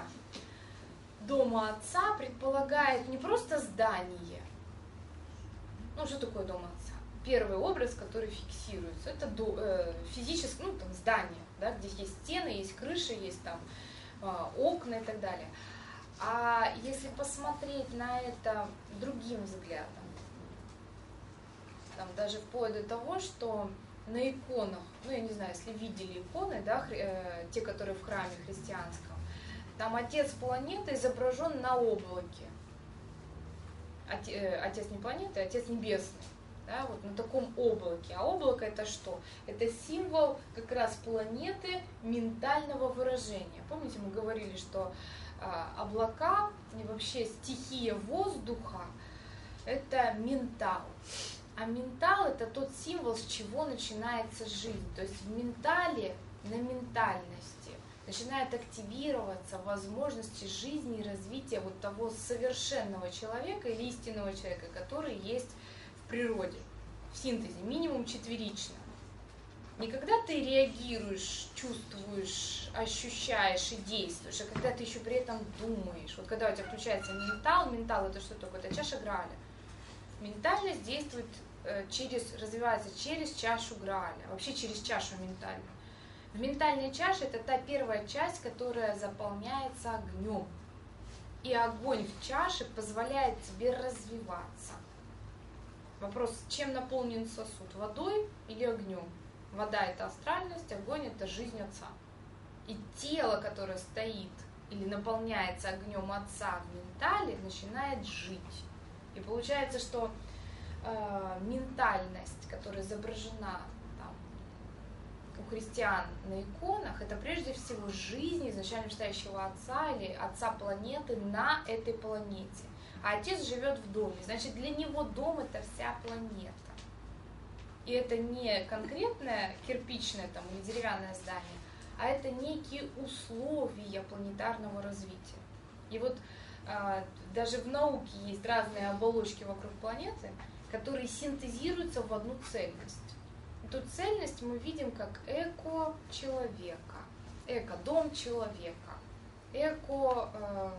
дома отца предполагает не просто здание. Ну, что такое дом отца? первый образ, который фиксируется. Это физическое, ну, там, здание, да, где есть стены, есть крыша, есть там окна и так далее. А если посмотреть на это другим взглядом, там, даже вплоть до того, что на иконах, ну, я не знаю, если видели иконы, да, те, которые в храме христианском, там отец планеты изображен на облаке. Отец не планеты, отец небесный. Да, вот на таком облаке. А облако это что? Это символ как раз планеты ментального выражения. Помните, мы говорили, что облака и вообще стихия воздуха это ментал. А ментал это тот символ, с чего начинается жизнь. То есть в ментале, на ментальности начинают активироваться возможности жизни и развития вот того совершенного человека или истинного человека, который есть в природе, в синтезе, минимум четверично. Не когда ты реагируешь, чувствуешь, ощущаешь и действуешь, а когда ты еще при этом думаешь. Вот когда у тебя включается ментал это что такое? Это чаша Грааля. Ментальность действует развивается через чашу Грааля, вообще через чашу ментальную. В ментальной чаше это та первая часть, которая заполняется огнем. И огонь в чаше позволяет тебе развиваться. Вопрос, чем наполнен сосуд? Водой или огнем? Вода – это астральность, огонь – это жизнь Отца. И тело, которое стоит или наполняется огнем Отца в ментале, начинает жить. И получается, что ментальность, которая изображена там, у христиан на иконах, это прежде всего жизнь изначально стоящего Отца или Отца планеты на этой планете. А Отец живет в доме, значит, для него дом – это вся планета. И это не конкретное кирпичное там, или деревянное здание, а это некие условия планетарного развития. И вот даже в науке есть разные оболочки вокруг планеты, которые синтезируются в одну цельность. Эту цельность мы видим как эко-человека, эко-дом человека, эко-сфера,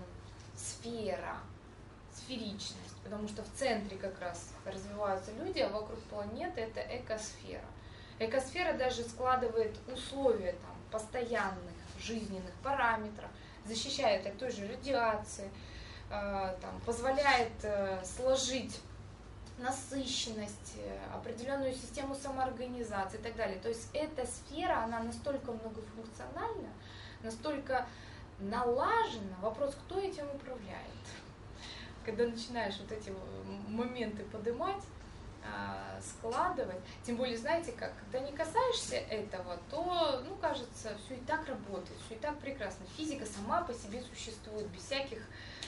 сферичность, потому что в центре как раз развиваются люди, а вокруг планеты это экосфера. Экосфера даже складывает условия там, постоянных жизненных параметров, защищает от той же радиации, там, позволяет сложить насыщенность, определенную систему самоорганизации и так далее. То есть эта сфера, она настолько многофункциональна, настолько налажена. Вопрос, кто этим управляет? Когда начинаешь вот эти моменты поднимать, складывать, тем более, знаете как, когда не касаешься этого, то, ну, кажется, все и так работает, все и так прекрасно. Физика сама по себе существует, без всяких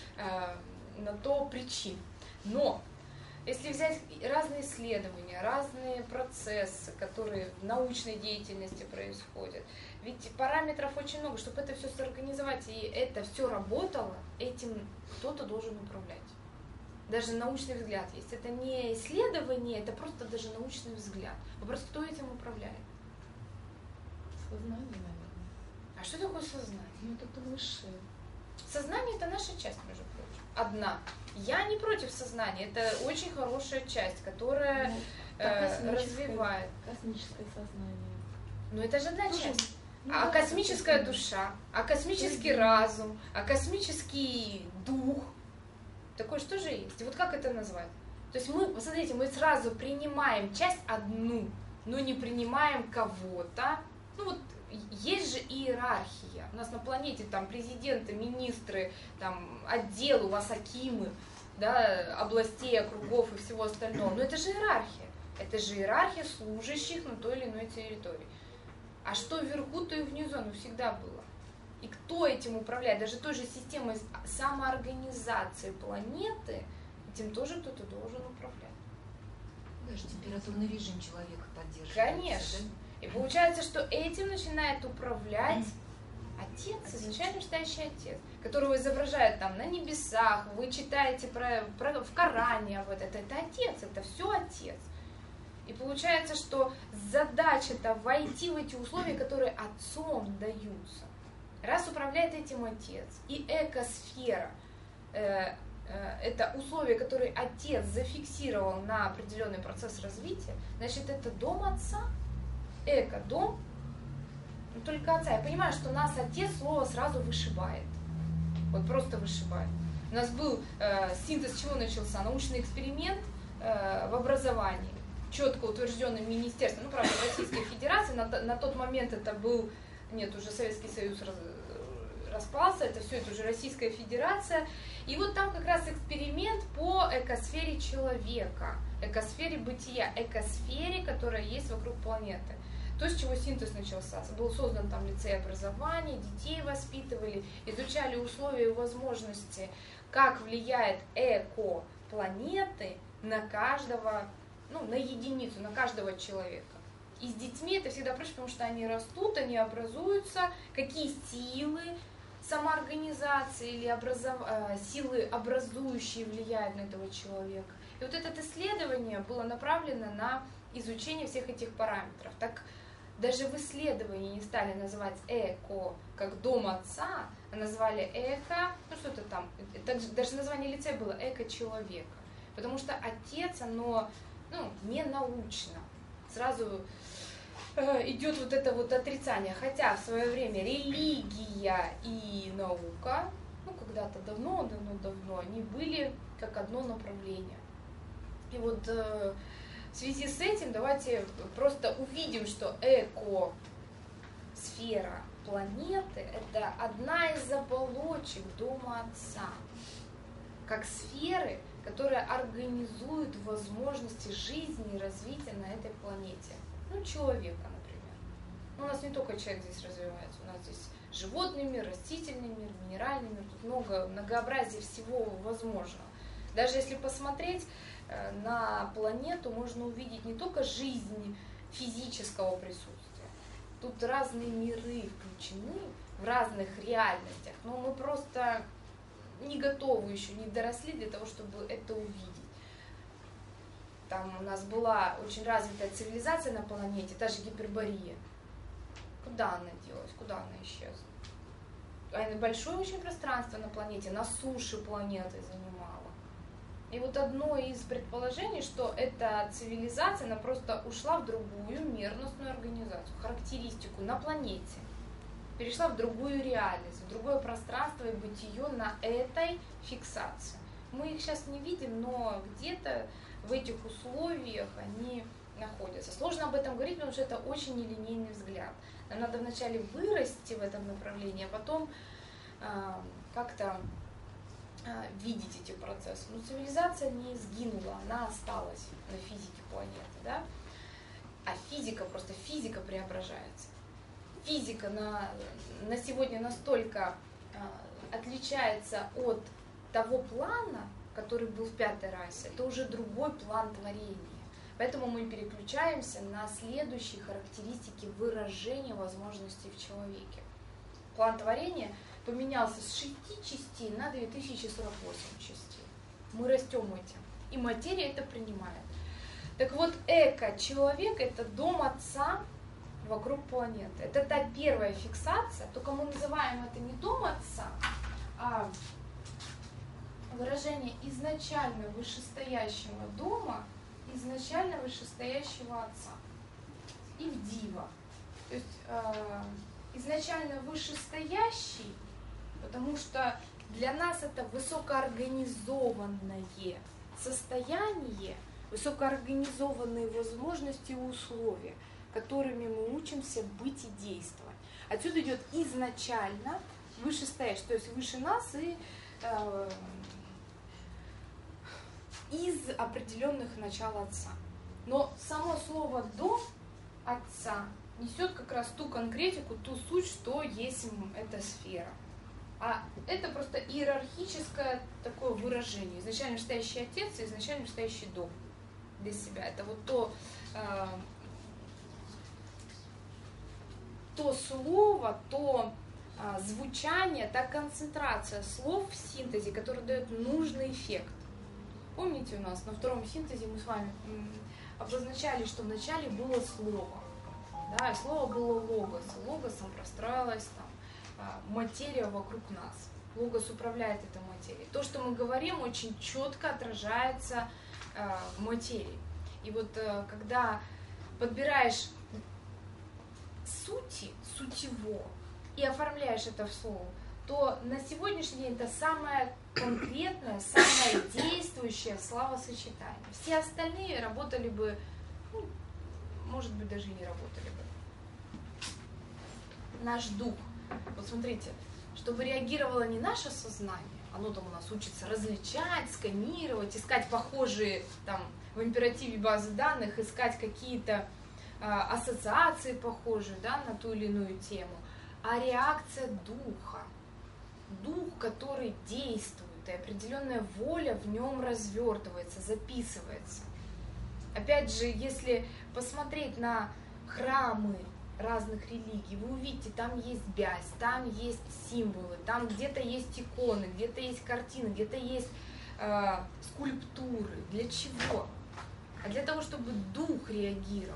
на то причин. Но если взять разные исследования, разные процессы, которые в научной деятельности происходят, ведь параметров очень много, чтобы это все сорганизовать и это все работало, этим кто-то должен управлять. Даже научный взгляд есть. Это не исследование, это просто даже научный взгляд. Вопрос, кто этим управляет? Сознание, наверное. А что такое сознание? Ну, это высшее. Сознание – это наша часть, между прочим. Одна. Я не против сознания. Это очень хорошая часть, которая развивает. Космическое сознание. Но это же одна часть. Ну, а космическая душа, а космический разум, а космический дух. Такое что же есть? И вот как это назвать? То есть мы, посмотрите, мы сразу принимаем часть одну, но не принимаем кого-то. Ну вот есть же иерархия. У нас на планете там президенты, министры, там отделы, у вас акимы, да, областей, округов и всего остального. Но это же иерархия. Это же иерархия служащих на той или иной территории. А что вверху, то и внизу, оно всегда было. И кто этим управляет? Даже той же системой самоорганизации планеты, этим тоже кто-то должен управлять. Даже температурный режим человека поддерживает. Конечно. Да? И получается, что этим начинает управлять Отец, изначально стоящий Отец, которого изображают там на небесах, вы читаете в Коране, вот это Отец, это все Отец. И получается, что задача-то войти в эти условия, которые Отцом даются. Раз управляет этим Отец, и экосфера это условие, которое отец зафиксировал на определенный процесс развития, значит, это дом отца, эко-дом, но только отца. Я понимаю, что нас отец слово сразу вышибает, вот просто вышибает. У нас был синтез, чего начался? Научный эксперимент в образовании, четко утвержденным министерством, ну, правда, Российской Федерации, на тот момент это был, нет, уже Советский Союз распался, это все, это уже Российская Федерация. И вот там как раз эксперимент по экосфере человека, экосфере бытия, экосфере, которая есть вокруг планеты. То, с чего синтез начался. Был создан там лицей образования, детей воспитывали, изучали условия и возможности, как влияет эко-планеты на каждого, ну, на единицу, на каждого человека. И с детьми это всегда проще, потому что они растут, они образуются, какие силы самоорганизации или силы образующие влияют на этого человека. И вот это исследование было направлено на изучение всех этих параметров. Так даже в исследовании не стали называть эко как дом отца, а назвали эко, ну что-то там, даже название лицея было эко-человека. Потому что отец, оно, ну, не научно. Сразу идет вот это вот отрицание. Хотя в свое время религия и наука, ну, когда-то давно, они были как одно направление. И вот в связи с этим давайте просто увидим, что эко-сфера планеты – это одна из оболочек дома Отца, как сферы, которая организует возможности жизни и развития на этой планете. Ну, человека, например. Ну, у нас не только человек здесь развивается, у нас здесь животный мир, растительный мир, минеральный мир, тут многообразие всего возможного. Даже если посмотреть на планету, можно увидеть не только жизнь физического присутствия, тут разные миры включены в разных реальностях, но мы просто не готовы еще, не доросли для того, чтобы это увидеть. Там у нас была очень развитая цивилизация на планете, та же Гиперборея. Куда она делась, куда она исчезла? Большое очень пространство на планете, на суше планеты занимала. И вот одно из предположений, что эта цивилизация, она просто ушла в другую мерностную организацию, характеристику на планете. Перешла в другую реальность, в другое пространство и бытие на этой фиксации. Мы их сейчас не видим, но где-то в этих условиях они находятся. Сложно об этом говорить, потому что это очень нелинейный взгляд. Нам надо вначале вырасти в этом направлении, а потом как-то видеть эти процессы. Но цивилизация не сгинула, она осталась на физике планеты, да? А физика преображается. Физика на сегодня настолько отличается от того плана, который был в пятой расе, это уже другой план творения. Поэтому мы переключаемся на следующие характеристики выражения возможностей в человеке. План творения поменялся с 6 частей на 2048 частей. Мы растем этим, и материя это принимает. Так вот, эко-человек – это дом Отца вокруг планеты. Это та первая фиксация, только мы называем это не дом Отца, а выражение изначально вышестоящего дома, изначально вышестоящего Отца. И в дива. То есть изначально вышестоящий, потому что для нас это высокоорганизованное состояние, высокоорганизованные возможности и условия, которыми мы учимся быть и действовать. Отсюда идет изначально вышестоящий, то есть выше нас и из определенных начал Отца. Но само слово «дом Отца» несет как раз ту конкретику, ту суть, что есть эта сфера. А это просто иерархическое такое выражение. Изначально вышестоящий Отец и изначально вышестоящий дом для себя. Это вот то слово, то звучание, та концентрация слов в синтезе, который дает нужный эффект. Помните, у нас на втором синтезе мы с вами обозначали, что вначале было слово. Да, и слово было логос. Логосом простроилась там материя вокруг нас. Логос управляет этой материей. То, что мы говорим, очень четко отражается в материи. И вот когда подбираешь сутиво и оформляешь это в слово, то на сегодняшний день это самое конкретное, самое действующее словосочетание. Все остальные работали бы, ну, может быть, даже и не работали бы. Наш дух. Вот смотрите, чтобы реагировало не наше сознание, оно там у нас учится различать, сканировать, искать похожие там в императиве базы данных, искать какие-то ассоциации похожие, да, на ту или иную тему, а реакция духа. Дух, который действует, и определенная воля в нем развертывается, записывается. Опять же, если посмотреть на храмы разных религий, вы увидите, там есть бязь, там есть символы, там где-то есть иконы, где-то есть картины, где-то есть скульптуры. Для чего? А для того, чтобы дух реагировал.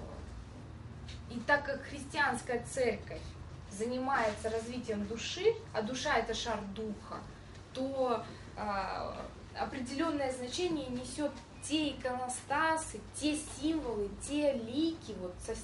И так как христианская церковь занимается развитием души, а душа это шар духа, то определенное значение несет те иконостасы, те символы, те лики, вот со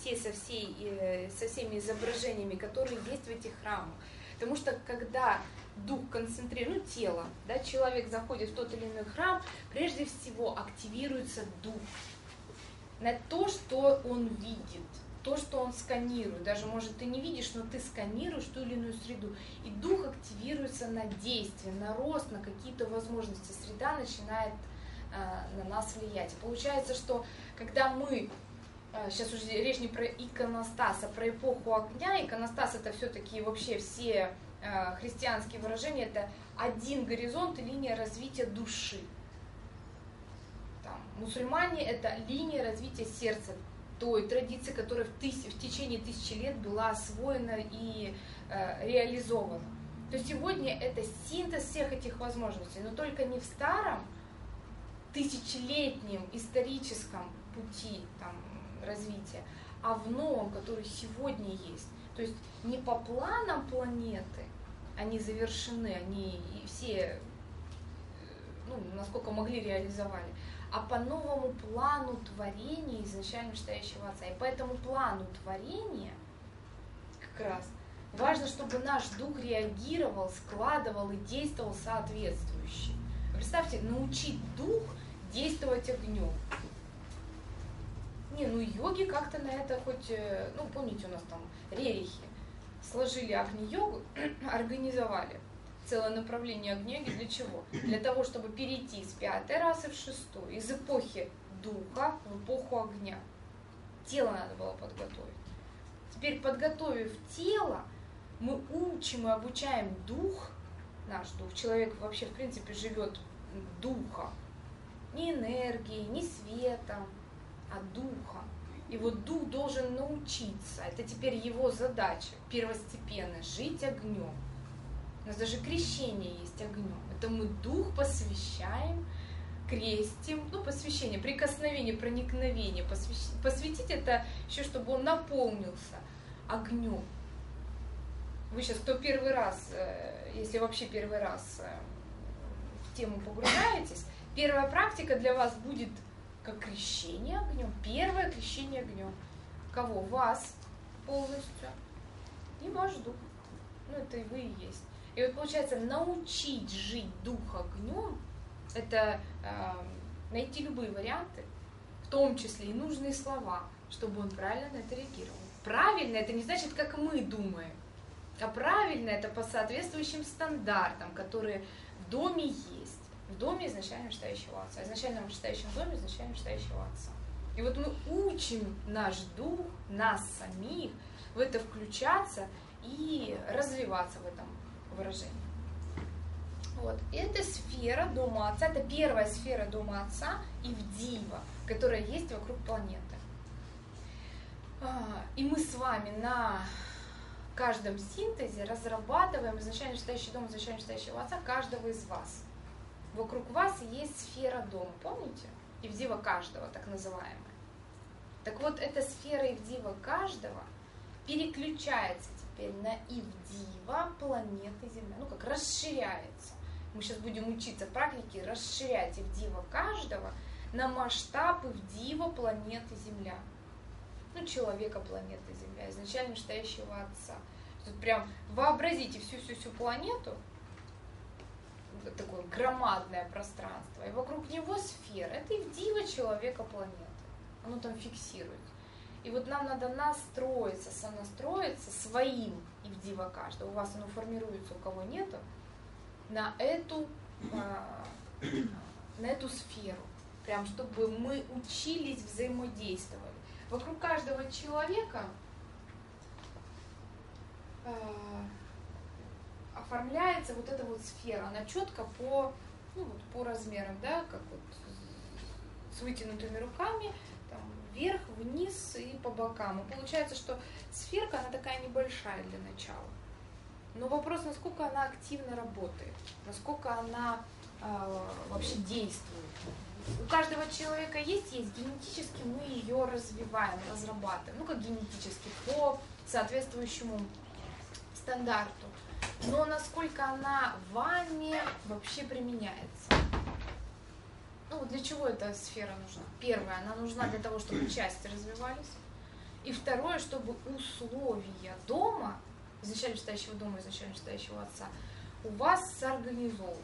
всеми изображениями, которые есть в этих храмах. Потому что когда дух концентрирует, тело, да, человек заходит в тот или иной храм, прежде всего активируется дух на то, что он видит, то, что он сканирует. Даже, может, ты не видишь, но ты сканируешь ту или иную среду. И дух активируется на действие, на рост, на какие-то возможности. Среда начинает на нас влиять. И получается, что когда мы, сейчас уже речь не про иконостас, а про эпоху огня, иконостас это все-таки вообще все христианские выражения, это один горизонт и линия развития души. Там, мусульмане это линия развития сердца, той традиции, которая в течение тысячи лет была освоена и реализована. То сегодня это синтез всех этих возможностей, но только не в старом тысячелетнем историческом пути там, развития, а в новом, который сегодня есть. То есть не по планам планеты они завершены, они все, ну, насколько могли, реализовали, а по новому плану творения изначально мечтающего Отца. И по этому плану творения как раз важно, чтобы наш дух реагировал, складывал и действовал соответствующе. Представьте, научить дух действовать огнем. Не, ну йоги как-то на это хоть, ну помните, у нас там рерихи сложили Агни-йогу, организовали целое направление Агни-йоги. Для чего? Для того, чтобы перейти с 5-й расы в 6-ю, из эпохи духа в эпоху огня. Тело надо было подготовить. Теперь, подготовив тело, мы учим и обучаем дух, наш дух. Человек вообще, в принципе, живет духом. Не энергией, не светом, а духом. И вот дух должен научиться. Это теперь его задача первостепенная — жить огнем. У нас даже крещение есть огнем. Это мы дух посвящаем, крестим, ну, посвящение, прикосновение, проникновение. Посвятить это еще, чтобы он наполнился огнем. Вы сейчас, кто первый раз, если вообще первый раз в тему погружаетесь, первая практика для вас будет как крещение огнем. Первое крещение огнем. Кого? Вас полностью. И ваш дух. Ну, это и вы и есть. И вот получается, научить жить дух огнем, это найти любые варианты, в том числе и нужные слова, чтобы он правильно на это реагировал. Правильно — это не значит, как мы думаем, а правильно — это по соответствующим стандартам, которые в доме есть. В доме изначально мечтающего Отца. Изначально в мечтающем доме изначально мечтающего Отца. И вот мы учим наш дух, нас самих в это включаться и развиваться в этом выражении. Вот. Это сфера Дома Отца, это первая сфера Дома Отца и Дива, которая есть вокруг планеты. И мы с вами на каждом синтезе разрабатываем изначально мечтающий дом, изначально мечтающего Отца каждого из вас. Вокруг вас есть сфера дома, помните? Ивдива каждого, так называемая. Так вот, эта сфера Ивдива каждого переключается теперь на Ивдива планеты Земля. Ну как расширяется. Мы сейчас будем учиться практике расширять Ивдива каждого на масштаб Ивдива планеты Земля. Ну, человека планеты Земля, изначально считающего Отца. Тут прям вообразите всю планету, такое громадное пространство, и вокруг него сфера. Это Ивдива человека планеты. Оно там фиксирует. И вот нам надо настроиться, сонастроиться своим Ивдива каждого. У вас оно формируется, у кого нету, на эту сферу. Прям чтобы мы учились, взаимодействовали. Вокруг каждого человека оформляется вот эта вот сфера. Она четко по размерам, да, как вот с вытянутыми руками, там, вверх, вниз и по бокам. И получается, что сферка, она такая небольшая для начала. Но вопрос, насколько она активно работает, насколько она вообще действует. У каждого человека есть, генетически мы ее развиваем, разрабатываем, ну как генетически, по соответствующему стандарту. Но насколько она вами вообще применяется? Ну вот для чего эта сфера нужна? Первое, она нужна для того, чтобы части развивались. И второе, чтобы условия дома, изначально считающего дома, изначально считающего отца, у вас соорганизовывались.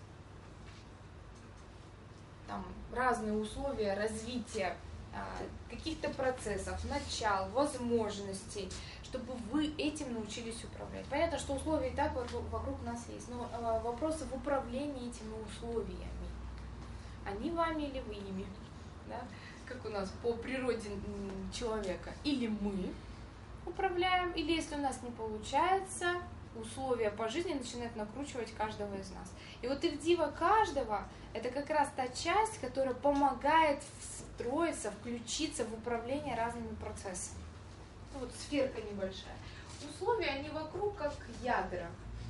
Там разные условия развития каких-то процессов, начал, возможностей, чтобы вы этим научились управлять. Понятно, что условия и так вокруг нас есть, но вопросы в управлении этими условиями. Они вами или вы ими? Да? Как у нас по природе человека. Или мы управляем, или если у нас не получается, условия по жизни начинают накручивать каждого из нас. И вот Ивдива каждого — это как раз та часть, которая помогает встроиться, включиться в управление разными процессами. Ну, вот сферка небольшая. Условия, они вокруг как ядра.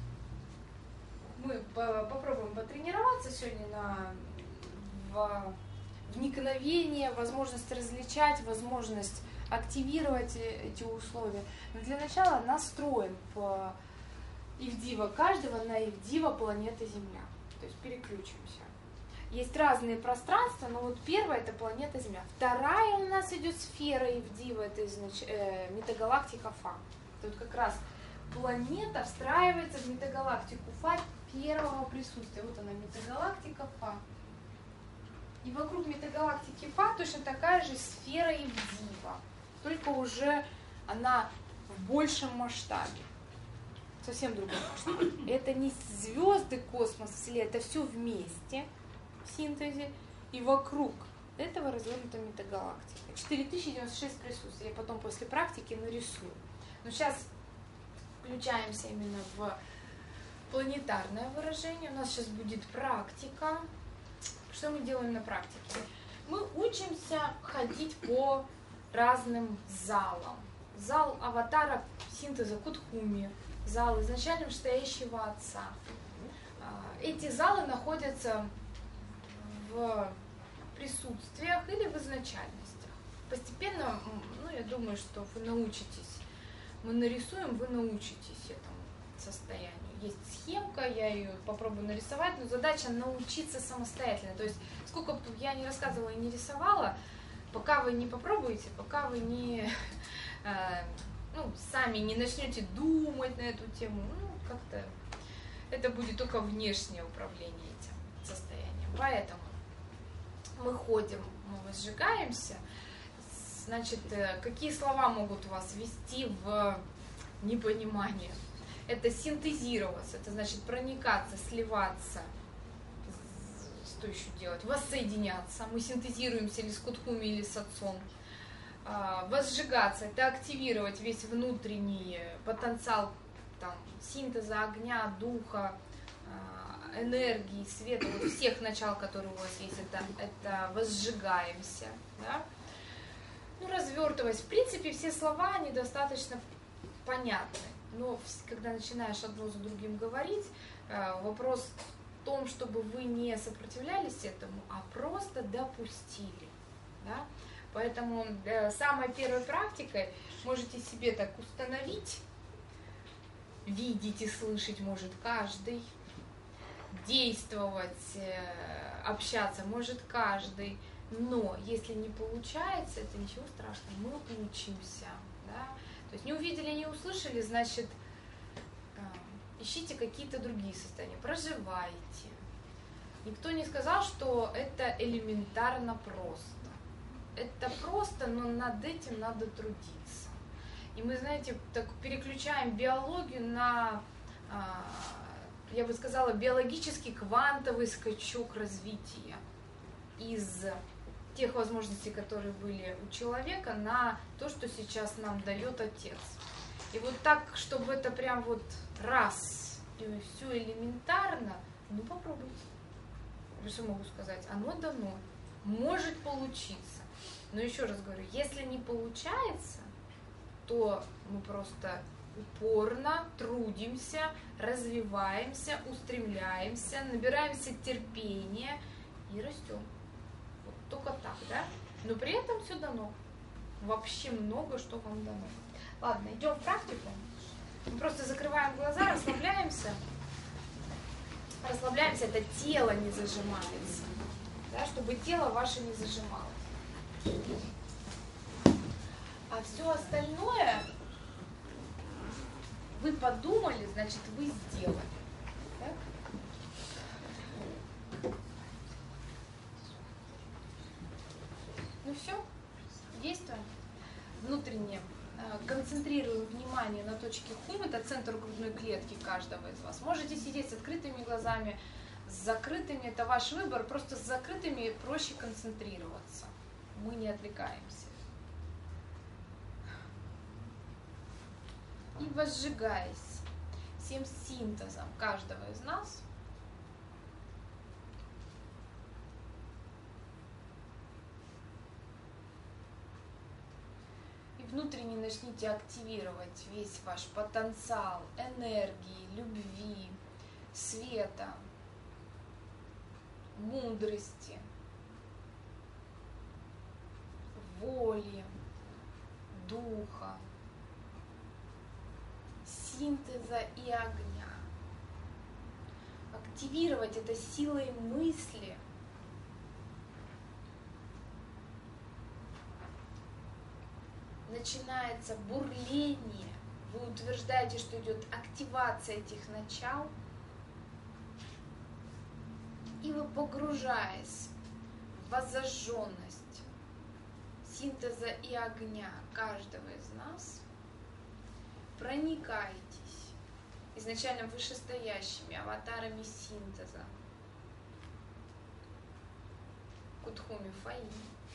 Мы попробуем потренироваться сегодня в вникновение, возможность различать, возможность активировать эти условия. Но для начала настроим по Ивдива каждого на Ивдива планеты Земля. То есть переключимся. Есть разные пространства, но вот первая — это планета Земля. Вторая у нас идет сфера Ивдива, это метагалактика Фа. Это вот как раз планета встраивается в метагалактику Фа первого присутствия. Вот она, метагалактика Фа. И вокруг метагалактики Фа точно такая же сфера Ивдива, только уже она в большем масштабе. Совсем другой масштаб. Это не звезды, космос, Вселенная, это все вместе в синтезе. И вокруг этого развернута метагалактика. 4096 присутствий. Я потом после практики нарисую. Но сейчас включаемся именно в планетарное выражение. У нас сейчас будет практика. Что мы делаем на практике? Мы учимся ходить по разным залам. Зал аватара синтеза Кутхуми. Зал изначально вышестоящего отца. Эти залы находятся в присутствиях или в изначальностях. Постепенно, я думаю, что вы научитесь. Мы нарисуем, вы научитесь этому состоянию. Есть схемка, я ее попробую нарисовать, но задача научиться самостоятельно. То есть, сколько бы я не рассказывала и не рисовала, пока вы не попробуете, пока вы не... сами не начнете думать на эту тему, как-то это будет только внешнее управление этим состоянием. Поэтому мы ходим, мы возжигаемся. Значит, какие слова могут вас ввести в непонимание? Это синтезироваться, это значит проникаться, сливаться. Что еще делать? Воссоединяться. Мы синтезируемся или с Кутхуми, или с отцом. Возжигаться, это активировать весь внутренний потенциал там, синтеза огня, духа, энергии, света, вот всех начал, которые у вас есть, это возжигаемся. Да? Развертываясь. В принципе, все слова, они достаточно понятны. Но когда начинаешь одно за другим говорить, вопрос в том, чтобы вы не сопротивлялись этому, а просто допустили. Да? Поэтому самой первой практикой можете себе так установить видеть и слышать может каждый, действовать, общаться может каждый, но если не получается, это ничего страшного, мы учимся, да? То есть не увидели, не услышали, значит, ищите какие-то другие состояния, проживайте. Никто не сказал, что это элементарно просто. Это просто, но над этим надо трудиться. И мы, знаете, так переключаем биологию на, я бы сказала, биологический квантовый скачок развития из тех возможностей, которые были у человека, на то, что сейчас нам дает Отец. И вот так, чтобы это прям вот раз и все элементарно, ну попробуйте. Что могу сказать? Оно дано. Может получиться. Но еще раз говорю, если не получается, то мы просто упорно трудимся, развиваемся, устремляемся, набираемся терпения и растем. Вот только так, да? Но при этом все дано. Вообще много что вам дано. Ладно, идем в практику. Мы просто закрываем глаза, расслабляемся. Расслабляемся, это тело не зажимается. Да, чтобы тело ваше не зажималось. А все остальное вы подумали, значит, вы сделали. Так? Ну все, действуем. Внутренне концентрируем внимание на точке хум, это центр грудной клетки каждого из вас. Можете сидеть с открытыми глазами, с закрытыми, это ваш выбор, просто с закрытыми проще концентрироваться. Мы не отвлекаемся. И возжигаясь всем синтезом каждого из нас, внутренне начните активировать весь ваш потенциал энергии, любви, света, мудрости, воли, духа, синтеза и огня. Активировать это силой мысли. Начинается бурление, вы утверждаете, что идет активация этих начал, и вы, погружаясь в воззажженность синтеза и огня каждого из нас, проникаетесь изначально вышестоящими аватарами синтеза Кутхуми Фаи.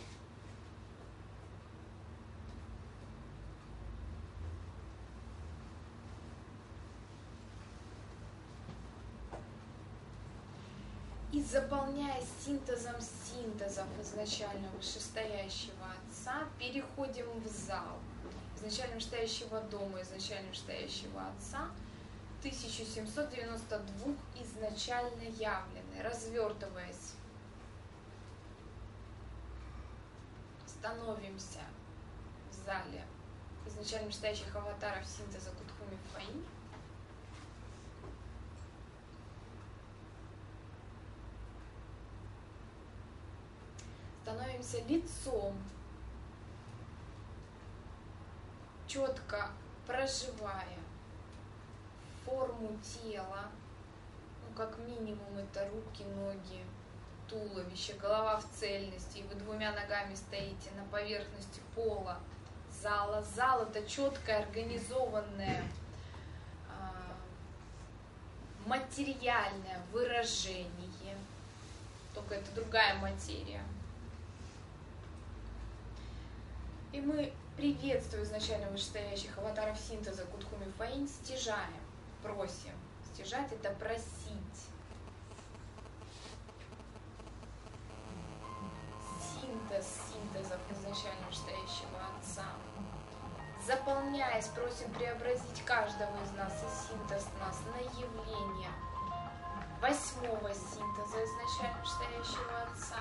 И заполняя синтезом синтезов изначально вышестоящего Отца, переходим в зал изначально вышестоящего дома, изначально вышестоящего Отца, 1792 изначально явлены, развертываясь, становимся в зале изначально вышестоящих аватаров синтеза Кутхуми Фаи. Становимся лицом, четко проживая форму тела, ну как минимум это руки, ноги, туловище, голова в цельности, и вы двумя ногами стоите на поверхности пола зала. Зал — это четкое организованное материальное выражение, только это другая материя. И мы, приветствуя изначально вышестоящих аватаров синтеза Кутхуми Фаи, стяжаем, просим. Стяжать — это просить. Синтез синтезов изначально вышестоящего Отца. Заполняясь, просим преобразить каждого из нас и синтез нас на явление 8-го синтеза изначально вышестоящего Отца.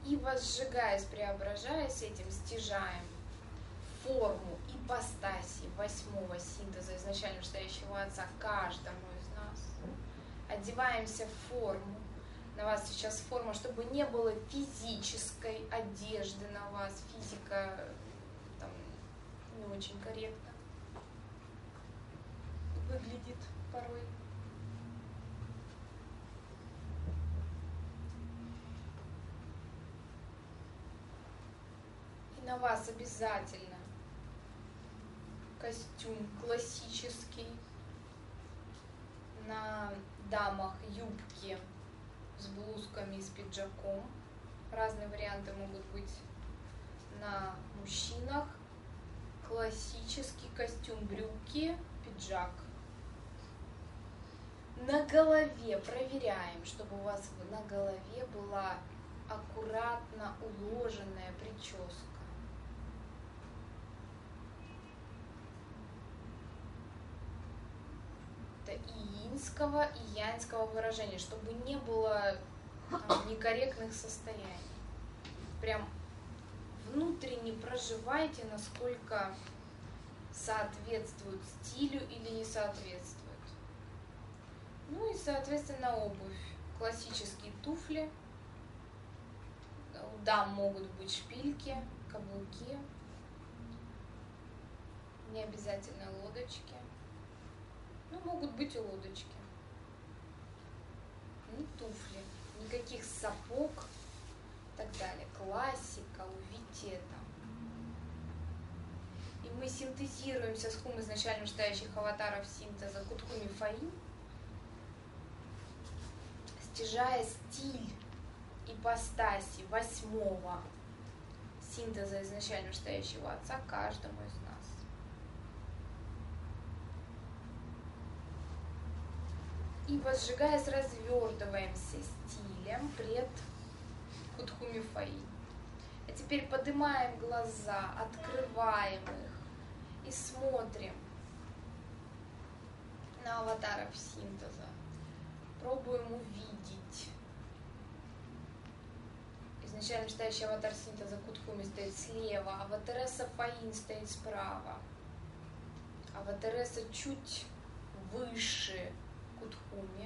И возжигаясь, преображаясь, этим стяжаем форму ипостаси 8-го синтеза изначально настоящего Отца каждому из нас. Одеваемся в форму. На вас сейчас форма, чтобы не было физической одежды на вас. Физика там не очень корректно выглядит порой. И на вас обязательно костюм классический, на дамах юбки с блузками и с пиджаком. Разные варианты могут быть. На мужчинах классический костюм, брюки, пиджак. На голове проверяем, чтобы у вас на голове была аккуратно уложенная прическа. Это и иньского, и яньского выражения, чтобы не было некорректных состояний. Прям внутренне проживайте, насколько соответствует стилю или не соответствует. Ну и, соответственно, обувь. Классические туфли. У дам могут быть шпильки, каблуки. Не обязательно лодочки. Ну, могут быть и лодочки. Ну, туфли. Никаких сапог и так далее. Классика, увидите это. И мы синтезируемся с хум изначально стоящих аватаров синтеза Кутхуми Фаин, стяжая стиль ипостаси 8-го синтеза изначально стоящего Отца каждому из нас. И возжигаясь, развертываемся стилем пред Кутхуми Фаин. А теперь поднимаем глаза, открываем их и смотрим на аватаров синтеза. Пробуем увидеть. Изначально стоящий аватар синтеза Кутхуми стоит слева, аватареса Фаин стоит справа. Аватареса чуть выше Кутхуми.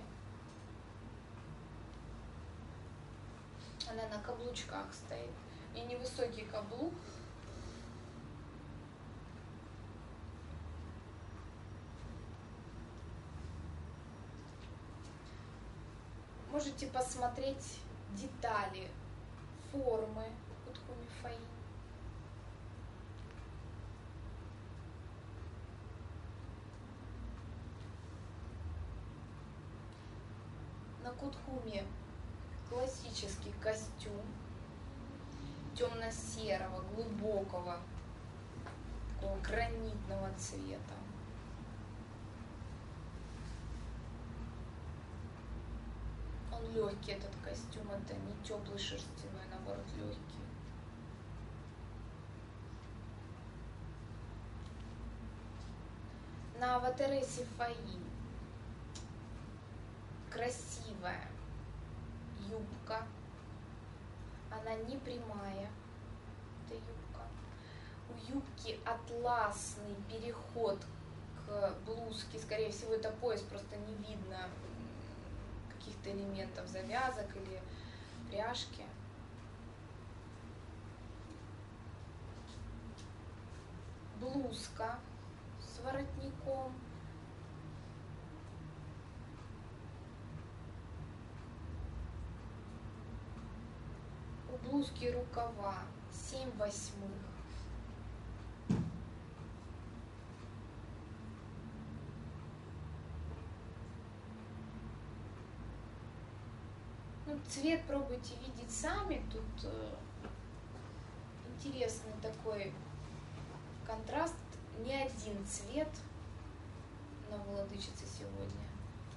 Она на каблучках стоит. И невысокий каблук. Можете посмотреть детали формы Кутхуми Фаин. На Кутхуми классический костюм темно-серого, глубокого, такого гранитного цвета. Он легкий, этот костюм, это не теплый шерстяной, а наоборот легкий. На аватаресе Фаин красивая юбка. Она не прямая, эта юбка. У юбки атласный переход к блузке. Скорее всего, это пояс, просто не видно каких-то элементов завязок или пряжки. Блузка с воротником. У блузки рукава 7/8. Ну, цвет пробуйте видеть сами. Тут интересный такой контраст. Не один цвет на владычице сегодня.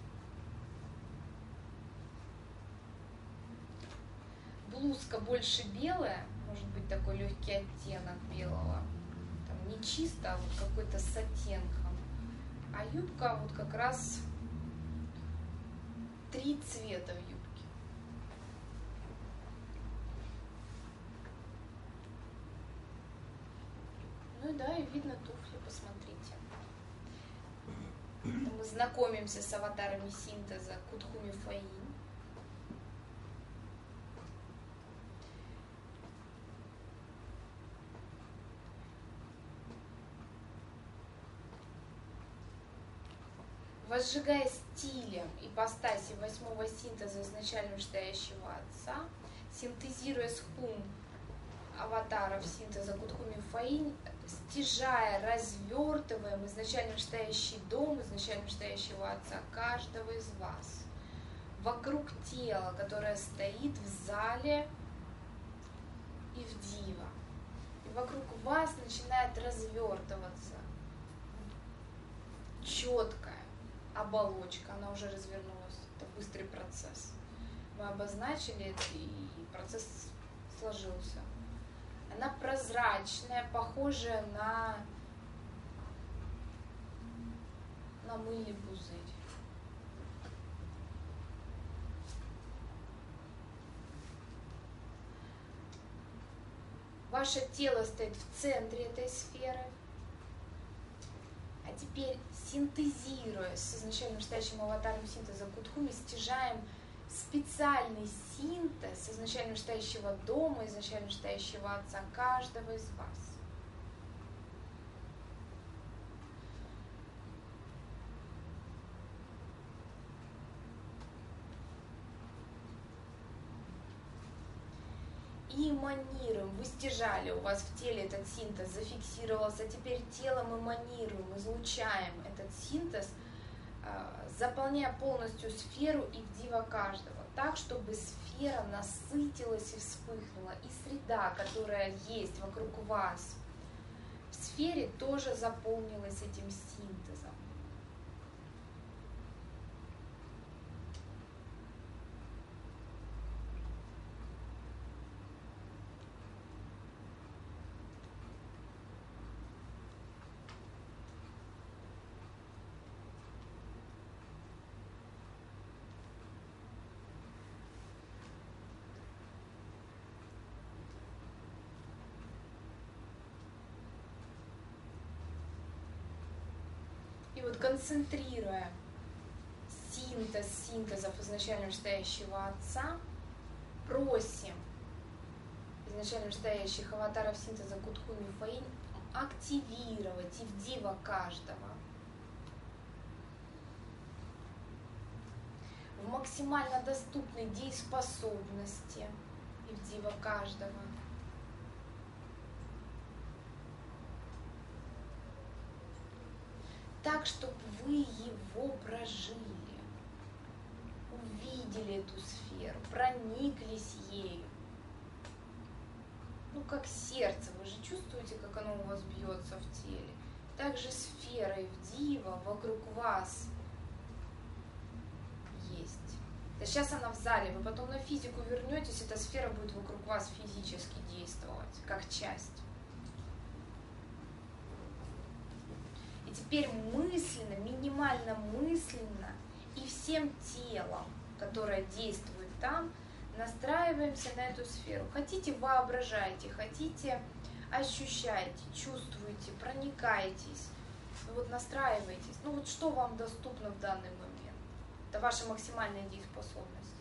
Блузка больше белая, может быть такой легкий оттенок белого. Там не чисто, а вот какой-то с оттенком. А юбка вот как раз 3 цвета в юбке. да, и видно туфли, посмотрите. Мы знакомимся с аватарами синтеза Кутхуми Фаин. Возжигая стилем ипостаси восьмого синтеза изначально вышестоящего Отца, синтезируя с хум аватаров синтеза Кутхуми Фаин, стяжая, развертываем изначально вышестоящий дом, изначально вышестоящего Отца каждого из вас вокруг тела, которое стоит в зале и в дива. И вокруг вас начинает развертываться четкая оболочка, она уже развернулась. Это быстрый процесс. Мы обозначили это, и процесс сложился. Она прозрачная, похожая на мыльный пузырь. Ваше тело стоит в центре этой сферы. А теперь, синтезируя с изначально вышестоящим аватаром синтеза Кутхуми, стяжаем специальный синтез изначально вышестоящего дома, изначально вышестоящего Отца каждого из вас. И эманируем, вы стяжали, у вас в теле этот синтез зафиксировался, теперь телом эманируем, излучаем этот синтез, заполняя полностью сферу и дива каждого, так, чтобы сфера насытилась и вспыхнула, и среда, которая есть вокруг вас, в сфере тоже заполнилась этим синтезом. И вот концентрируя синтез синтезов изначально вышестоящего Отца, просим изначально вышестоящих аватаров синтеза Кутхуми Фаин активировать и в дива каждого в максимально доступной дееспособности и в дива каждого. Так, чтобы вы его прожили, увидели эту сферу, прониклись ею. Ну, как сердце, вы же чувствуете, как оно у вас бьется в теле. Также сфера и в дива вокруг вас есть. Да сейчас она в зале, вы потом на физику вернетесь, эта сфера будет вокруг вас физически действовать, как часть. И теперь мысленно, минимально мысленно и всем телом, которое действует там, настраиваемся на эту сферу. Хотите, воображайте, хотите, ощущайте, чувствуйте, проникайтесь. Ну вот настраивайтесь. Ну вот что вам доступно в данный момент? Это ваша максимальная дееспособность.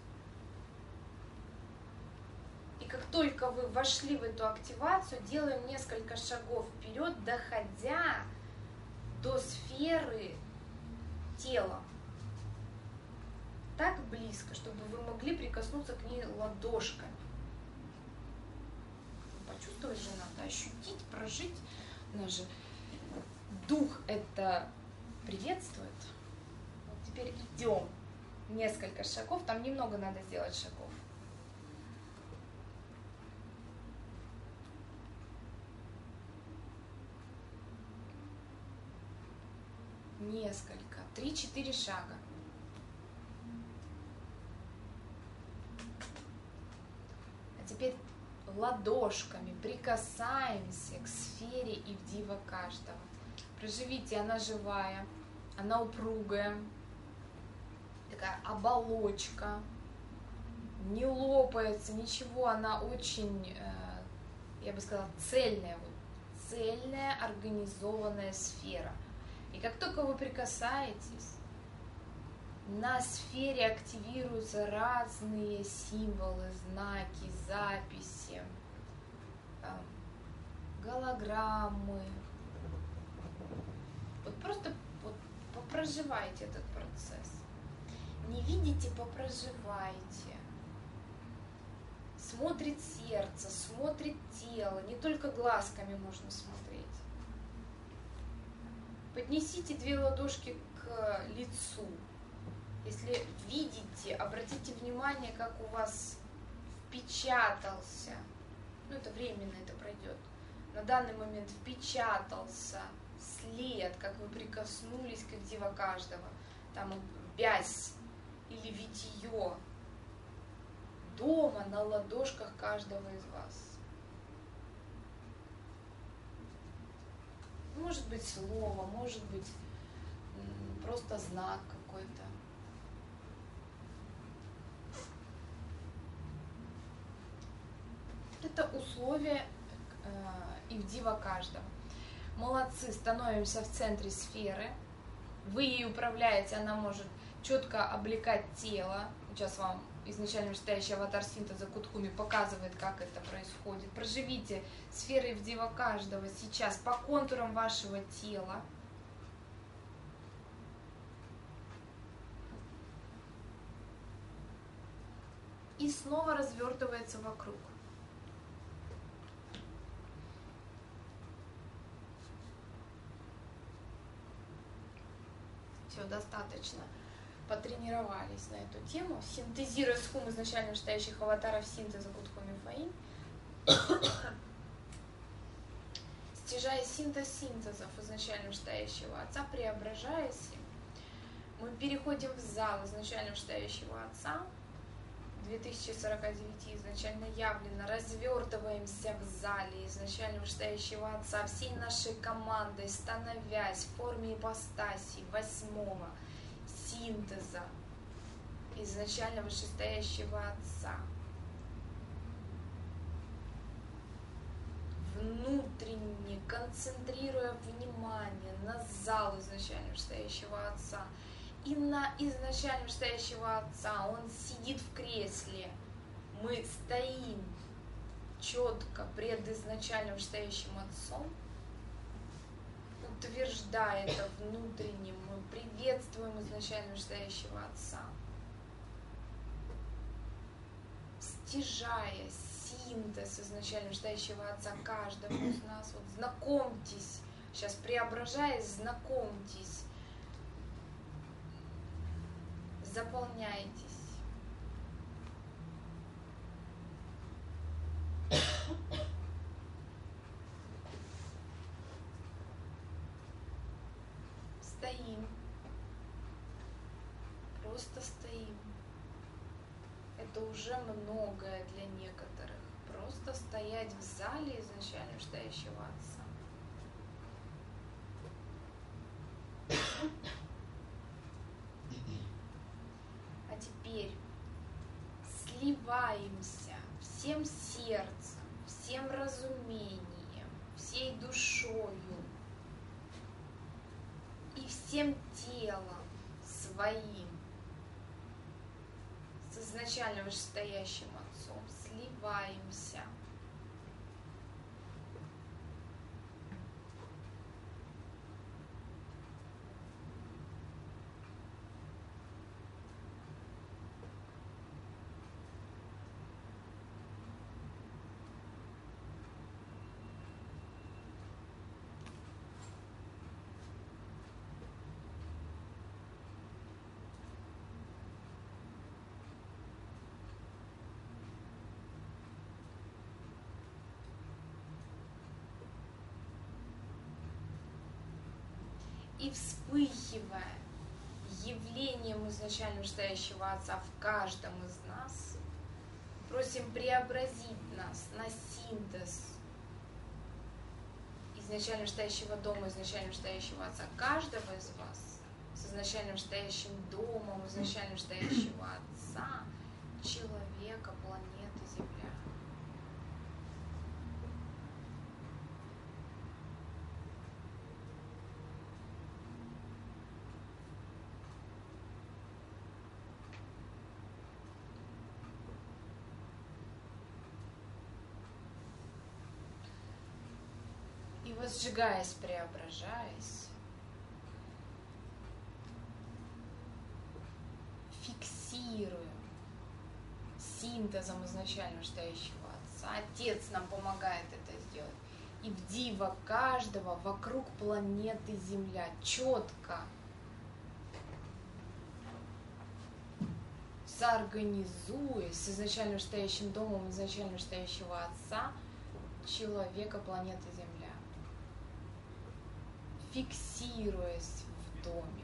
И как только вы вошли в эту активацию, делаем несколько шагов вперед, доходя до сферы тела. Так близко, чтобы вы могли прикоснуться к ней ладошками. Почувствовать же надо, ощутить, прожить. Наш же дух это приветствует. Вот теперь идем несколько шагов, там немного надо сделать шагов. Несколько, 3-4 шага. А теперь ладошками прикасаемся к сфере и в дива каждого. Проживите, она живая, она упругая, такая оболочка, не лопается, ничего, она очень, я бы сказала, цельная, вот, цельная, организованная сфера. И как только вы прикасаетесь, на сфере активируются разные символы, знаки, записи, голограммы. Вот просто вот попроживайте этот процесс. Не видите, попроживайте. Смотрит сердце, смотрит тело, не только глазками можно смотреть. Поднесите 2 ладошки к лицу. Если видите, обратите внимание, как у вас впечатался, это временно, это пройдет, на данный момент впечатался след, как вы прикоснулись к Дива каждого, там вязь или витье дома на ладошках каждого из вас. Может быть слово, может быть просто знак какой-то. Это условие Ивдива каждого. Молодцы, становимся в центре сферы. Вы ей управляете, она может четко облекать тело. Сейчас вам изначально вышестоящий аватар синтеза Кутхуми показывает, как это происходит. Проживите сферы Ивдива каждого сейчас по контурам вашего тела. И снова развертывается вокруг. Все, достаточно. Потренировались на эту тему. Синтезируя схум изначально вышестоящих аватаров синтеза Кутхуми Фаин. Стяжая синтез синтезов изначально вышестоящего Отца, преображаясь, мы переходим в зал изначально вышестоящего Отца. 2049 изначально явлено, развертываемся в зале изначально вышестоящего Отца всей нашей командой, становясь в форме ипостаси 8-го синтеза изначально вышестоящего Отца. Внутренне концентрируя внимание на зал изначально вышестоящего Отца, и на изначально вышестоящего Отца. Он сидит в кресле. Мы стоим четко пред изначально вышестоящим Отцом, утверждая это внутренне. Мы приветствуем изначально вышестоящего Отца, стяжая синтез изначально вышестоящего Отца каждого из нас. Вот знакомьтесь, сейчас преображаясь, знакомьтесь, заполняйтесь. Стоим. Просто стоим. Это уже многое для некоторых. Просто стоять в зале изначально вышестоящего Отца. А теперь сливаемся всем сердцем, всем разумением, всей душою и всем телом своим с изначально вышестоящим Отцом. Сливаемся. И вспыхивая явлением изначально вышестоящего Отца в каждом из нас, просим преобразить нас на синтез изначально вышестоящего дома, изначально вышестоящего Отца каждого из вас, с изначально вышестоящим домом, изначально вышестоящего Отца, человека, планеты Земля. возжигаясь, преображаясь, фиксируем синтезом изначально стоящего Отца. Отец нам помогает это сделать. И в диво каждого вокруг планеты Земля четко соорганизуясь с изначально стоящим домом изначально стоящего Отца человека планеты Земля, фиксируясь в доме.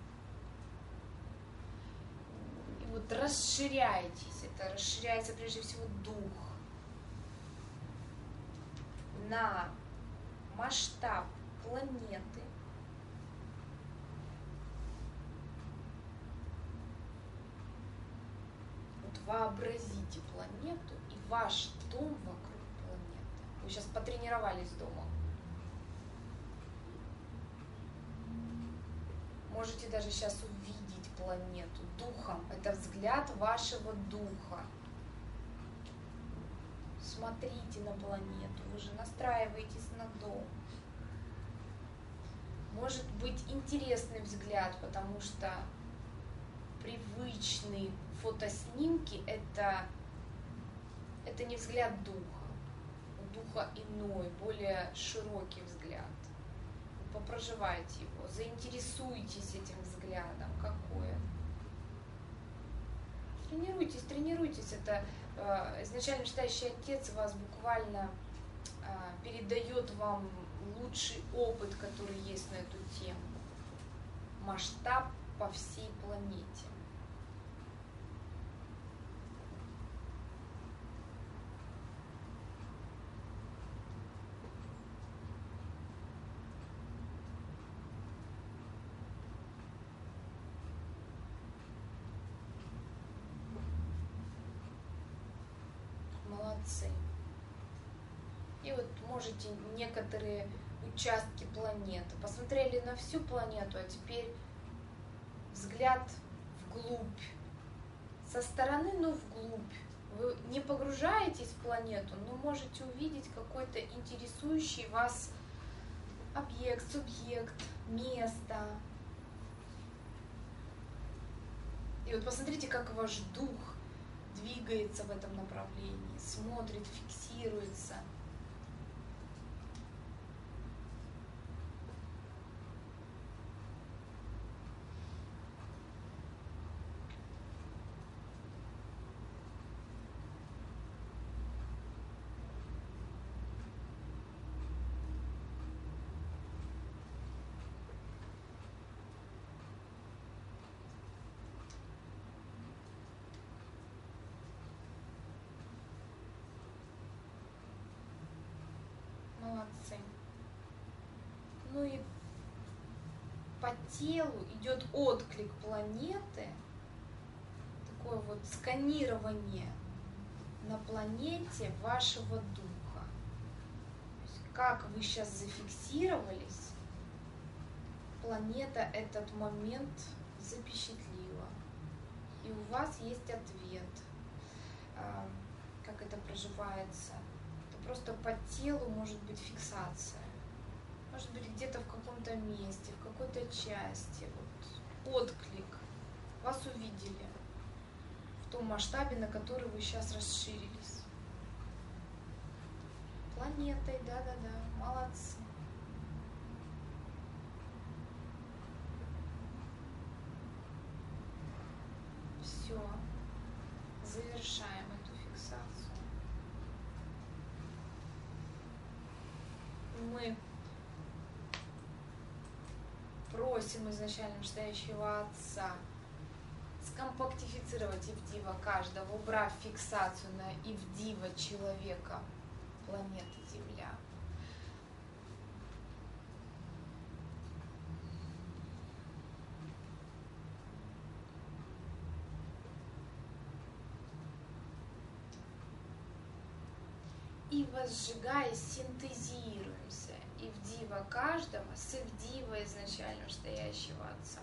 И вот расширяйтесь, это расширяется прежде всего дух на масштаб планеты. Вот вообразите планету и ваш дом вокруг планеты. Вы сейчас потренировались дома. Можете даже сейчас увидеть планету духом. Это взгляд вашего духа. Смотрите на планету, вы же настраиваетесь на дом. Может быть интересный взгляд, потому что привычные фотоснимки это не взгляд духа. У духа иной, более широкий взгляд. Вы попроживайте его, заинтересуйтесь этим взглядом, какое. Тренируйтесь. Это изначально читающий Отец вас буквально передает вам лучший опыт, который есть на эту тему. Масштаб по всей планете. Молодцы. И вот можете некоторые участки планеты посмотрели на всю планету, а теперь взгляд вглубь. Со стороны, но вглубь. Вы не погружаетесь в планету, но можете увидеть какой-то интересующий вас объект, субъект, место. И вот посмотрите, как ваш дух двигается в этом направлении, смотрит, фиксируется. Молодцы. Ну и по телу идет отклик планеты, такое вот сканирование на планете вашего духа. То есть, как вы сейчас зафиксировались, планета этот момент запечатлила. И у вас есть ответ, как это проживается. Просто по телу может быть фиксация. Может быть где-то в каком-то месте, в какой-то части. Вот, отклик. Вас увидели в том масштабе, на который вы сейчас расширились. Планетой, да-да-да, молодцы. Все. Завершаем эту фиксацию. Мы просим изначально стоящего Отца скомпактифицировать Ивдива каждого, убрав фиксацию на Ивдива человека планеты Земля. И возжигая, синтезируемся Ивдива каждого с Ивдива изначально стоящего Отца.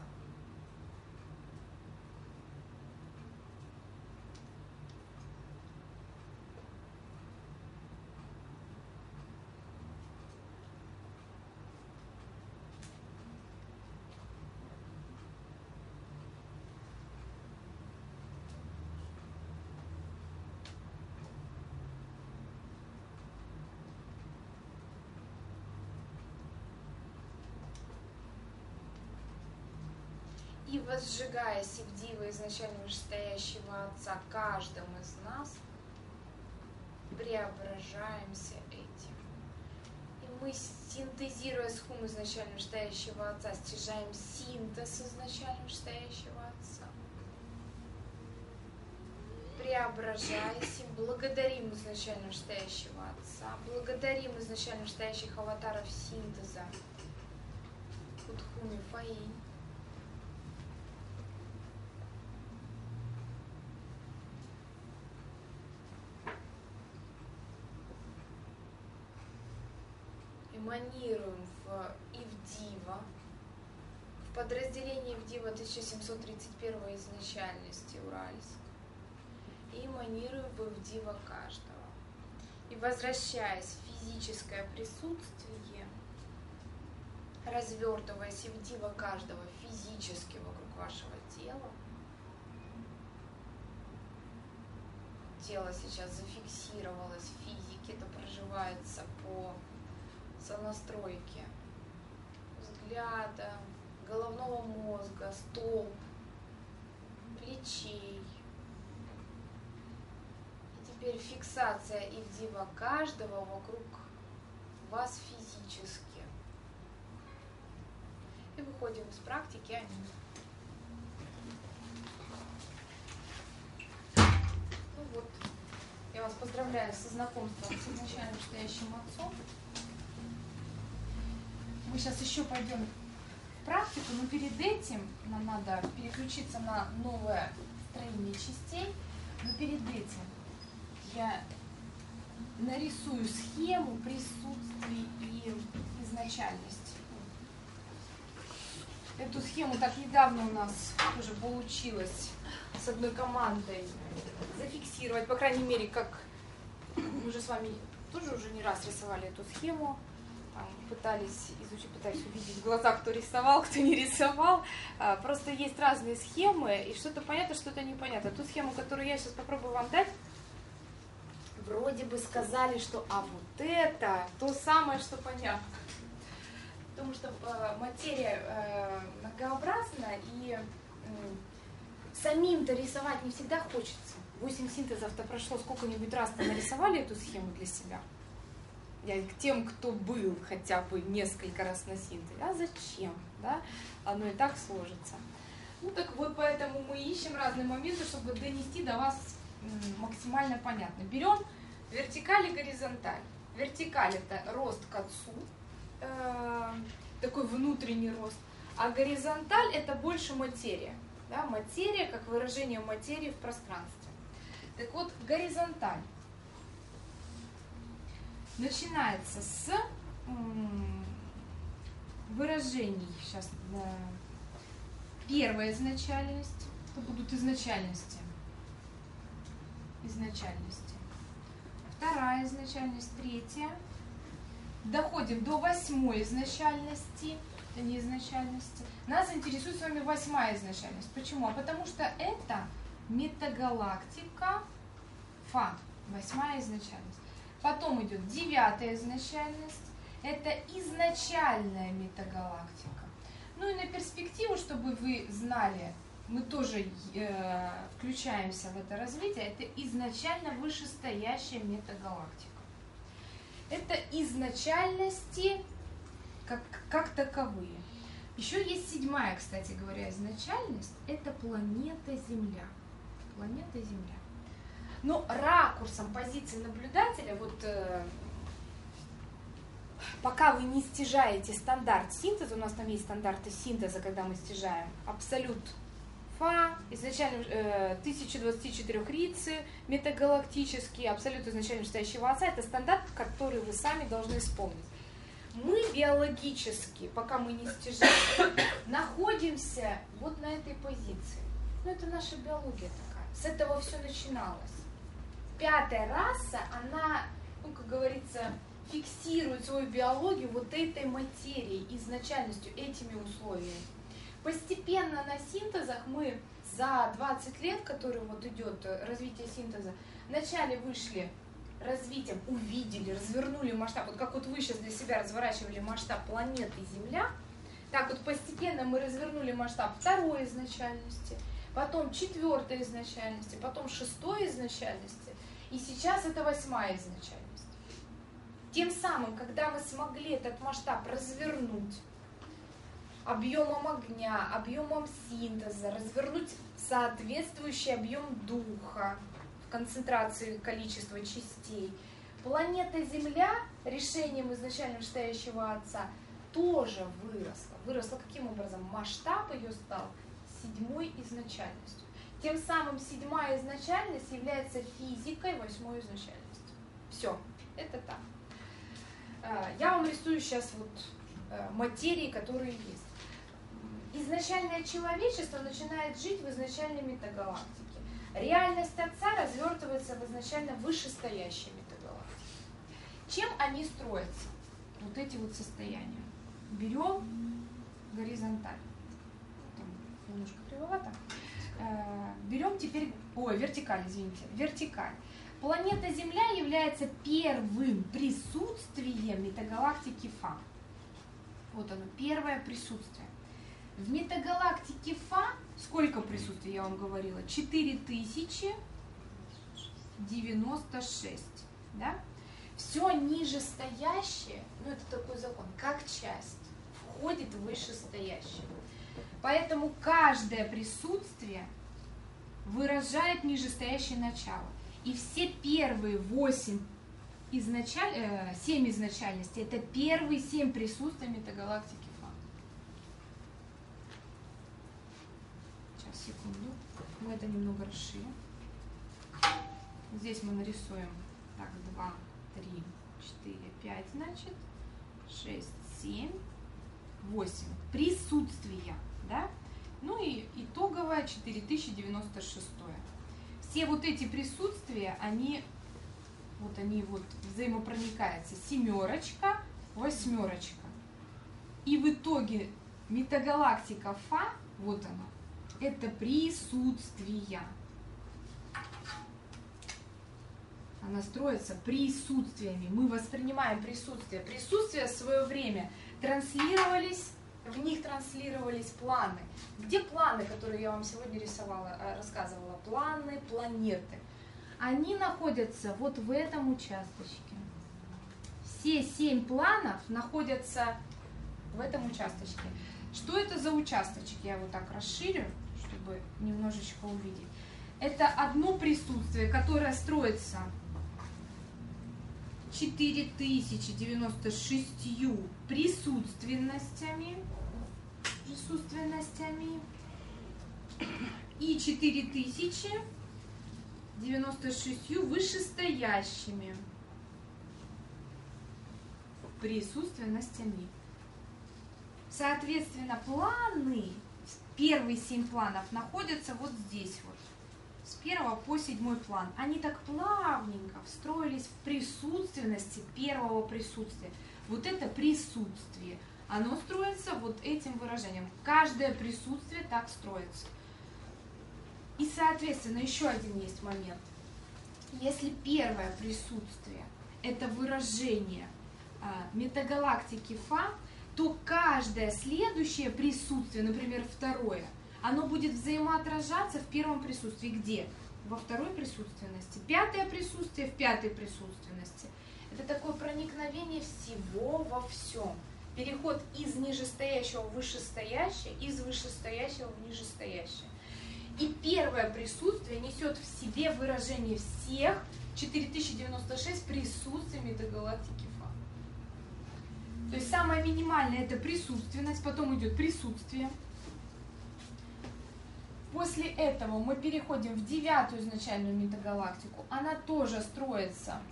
возжигая Сивдива изначально вышестоящего Отца каждым из нас, преображаемся этим. И мы, синтезируя схум изначально вышестоящего Отца, стяжаем синтез изначально вышестоящего Отца. Преображаясь, благодарим изначально вышестоящего Отца, благодарим изначально вышестоящих аватаров синтеза, Кутхуми Фаинь. Эманируем в Ивдива, в подразделении Ивдива 1731 изначальности Уральск, и эманируем в Ивдива каждого. И возвращаясь в физическое присутствие, развертываясь Ивдива каждого физически вокруг вашего тела, тело сейчас зафиксировалось в физике, это проживается по сонастройки взгляда, головного мозга, стоп, плечей. И теперь фиксация Ивдива каждого вокруг вас физически. И выходим из практики Амин. Ну вот, я вас поздравляю со знакомством с изначально вышестоящим Отцом. Мы сейчас еще пойдем в практику, но перед этим нам надо переключиться на новое строение частей. Но перед этим я нарисую схему присутствий и изначальности. Эту схему так недавно у нас тоже получилось с одной командой зафиксировать, по крайней мере, как мы уже с вами тоже уже не раз рисовали эту схему. Пытались изучить, пытались увидеть в глазах, кто рисовал, кто не рисовал. Просто есть разные схемы, и что-то понятно, что-то непонятно. Ту схему, которую я сейчас попробую вам дать, вроде бы сказали, что а вот это то самое, что понятно. Потому что материя многообразна, и самим-то рисовать не всегда хочется. 8 синтезов-то прошло, сколько-нибудь раз-то нарисовали эту схему для себя? Я к тем, кто был хотя бы несколько раз на синтезе. А зачем? Да? Оно и так сложится. Ну так вот, поэтому мы ищем разные моменты, чтобы донести до вас максимально понятно. Берем вертикаль и горизонталь. Вертикаль — это рост к Отцу, такой внутренний рост. А горизонталь — это больше материя. Да? Материя как выражение материи в пространстве. Так вот, горизонталь начинается с выражений. Сейчас первая изначальность. Это будут изначальности. Изначальности. Вторая изначальность, третья. Доходим до 8-й изначальности. Это не изначальности. Нас интересует с вами 8-я изначальность. Почему? А потому что это метагалактика Фа. 8-я изначальность. Потом идет 9-я изначальность. Это изначальная метагалактика. Ну и на перспективу, чтобы вы знали, мы тоже включаемся в это развитие. Это изначально вышестоящая метагалактика. Это изначальности как таковые. Еще есть 7-я, кстати говоря, изначальность. Это планета Земля. Планета Земля. Но ракурсом позиции наблюдателя, вот пока вы не стяжаете стандарт синтеза, у нас там есть стандарты синтеза, когда мы стяжаем абсолют Фа, изначально 1024 рицы, метагалактический, абсолют изначально вышестоящего Отца, это стандарт, который вы сами должны исполнить. Мы биологически, пока мы не стяжаем, находимся вот на этой позиции. Ну, это наша биология такая. С этого все начиналось. 5-я раса, она, ну, как говорится, фиксирует свою биологию вот этой материей, изначальностью, этими условиями. Постепенно на синтезах мы за 20 лет, который вот идет развитие синтеза, вначале вышли развитием, увидели, развернули масштаб, вот как вот вы сейчас для себя разворачивали масштаб планеты Земля, Так вот постепенно мы развернули масштаб второй изначальности, потом четвертой изначальности, потом шестой изначальности, и сейчас это восьмая изначальность. Тем самым, когда мы смогли этот масштаб развернуть объемом огня, объемом синтеза, развернуть соответствующий объем духа в концентрации количества частей, планета Земля решением изначально вышестоящего Отца тоже выросла. Выросла каким образом? Масштаб ее стал седьмой изначальностью. Тем самым седьмая изначальность является физикой восьмой изначальности. Все, это так. Я вам рисую сейчас вот материи, которые есть. Изначальное человечество начинает жить в изначальной метагалактике. Реальность Отца развертывается в изначально вышестоящей метагалактике. Чем они строятся? Вот эти вот состояния. Берем горизонталь. Там немножко кривовато. Берем теперь, вертикаль, извините, вертикаль. Планета Земля является первым присутствием метагалактики Фа. Вот оно, первое присутствие. В метагалактике Фа сколько присутствий, я вам говорила? 4096. Да? Все нижестоящее, ну это такой закон, как часть, входит в вышестоящее. Поэтому каждое присутствие выражает нижестоящее начало. И все первые 7 изначальностей, это первые 7 присутствий метагалактики Фа. Сейчас, секунду. Мы это немного расширим. Здесь мы нарисуем так, 2, 3, 4, 5, значит, 6, 7, 8. Присутствия, да? Ну и итоговое 4096. Все вот эти присутствия, они взаимопроникаются. 7, 8. И в итоге метагалактика Фа, вот она, это присутствия. Она строится присутствиями. Мы воспринимаем присутствие. Присутствия в свое время транслировались, в них транслировались планы. Где планы, которые я вам сегодня рассказывала? Планы планеты. Они находятся вот в этом участочке. Все 7 планов находятся в этом участочке. Что это за участочек? Я его так расширю, чтобы немножечко увидеть. Это одно присутствие, которое строится 4096 присутственностями и 4096 вышестоящими присутственностями. Соответственно, планы, первые 7 планов находятся вот здесь вот. С 1 по 7 план. Они так плавненько встроились в присутственности первого присутствия. Вот это присутствие. Оно строится вот этим выражением. Каждое присутствие так строится. И, соответственно, еще один есть момент. Если первое присутствие – это выражение метагалактики Фа, то каждое следующее присутствие, например, второе, оно будет взаимоотражаться в первом присутствии. Где? Во второй присутственности. 5-е присутствие в 5-й присутственности. Это такое проникновение всего во всем. Переход из нижестоящего в вышестоящее, из вышестоящего в нижестоящее. И первое присутствие несет в себе выражение всех 4096 присутствий метагалактики Фа. То есть самое минимальное – это присутственность, потом идет присутствие. После этого мы переходим в 9-ю изначальную метагалактику. Она тоже строится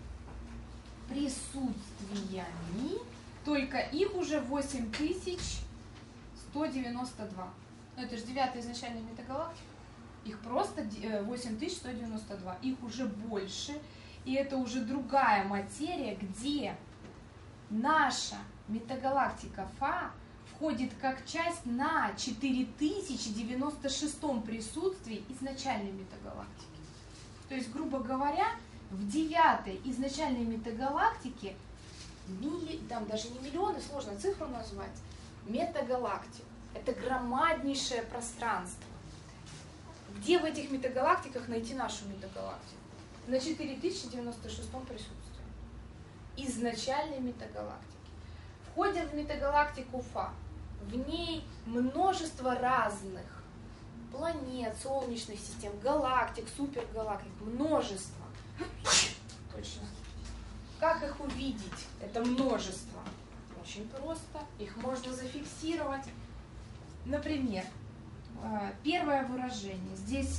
присутствиями, только их уже 8192. Ну, это же 9-я изначальная метагалактика. Их просто 8192. Их уже больше. И это уже другая материя, где наша метагалактика Фа входит как часть на 4096 присутствии изначальной метагалактики. То есть, грубо говоря, в 9-й изначальной метагалактике, там даже не миллионы, сложно цифру назвать, метагалактик. Это громаднейшее пространство. Где в этих метагалактиках найти нашу метагалактику? На 4096 присутствии. Изначальной метагалактики. Входят в метагалактику Фа. В ней множество разных планет, солнечных систем, галактик, супергалактик. Множество. Точно. Как их увидеть? Это множество. Очень просто. Их можно зафиксировать. Например, первое выражение. Здесь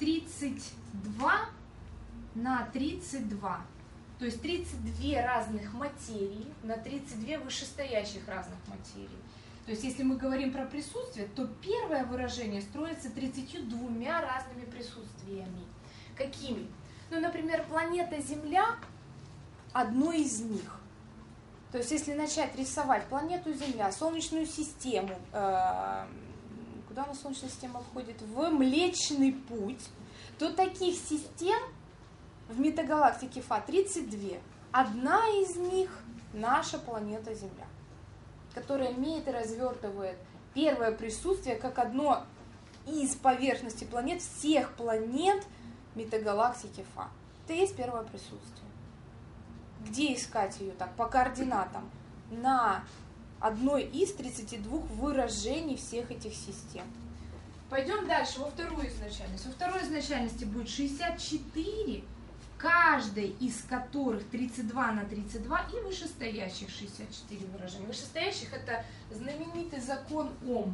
32 на 32. То есть 32 разных материи на 32 вышестоящих разных материй. То есть если мы говорим про присутствие, то первое выражение строится 32 разными присутствиями. Какими? Ну, например, планета Земля одно из них. То есть если начать рисовать планету Земля, Солнечную систему, куда у нас Солнечная система входит? В Млечный Путь, то таких систем в метагалактике Фа 32. Одна из них наша планета Земля, которая имеет и развертывает первое присутствие как одно из поверхности планет, всех планет метагалактики Фа. Это и есть первое присутствие. Где искать ее так? По координатам. На одной из 32 выражений всех этих систем. Пойдем дальше, во вторую изначальность. Во второй изначальности будет 64, в каждой из которых 32 на 32 и вышестоящих 64 выражения. Вышестоящих — это знаменитый закон Ом.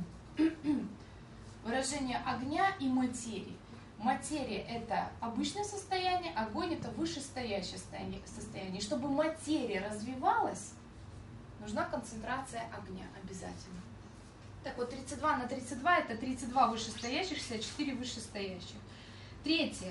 Выражение огня и материи. Материя — это обычное состояние, огонь — это вышестоящее состояние. И чтобы материя развивалась, нужна концентрация огня обязательно. Так вот, 32 на 32 — это 32 вышестоящих, 64 вышестоящих. Третье.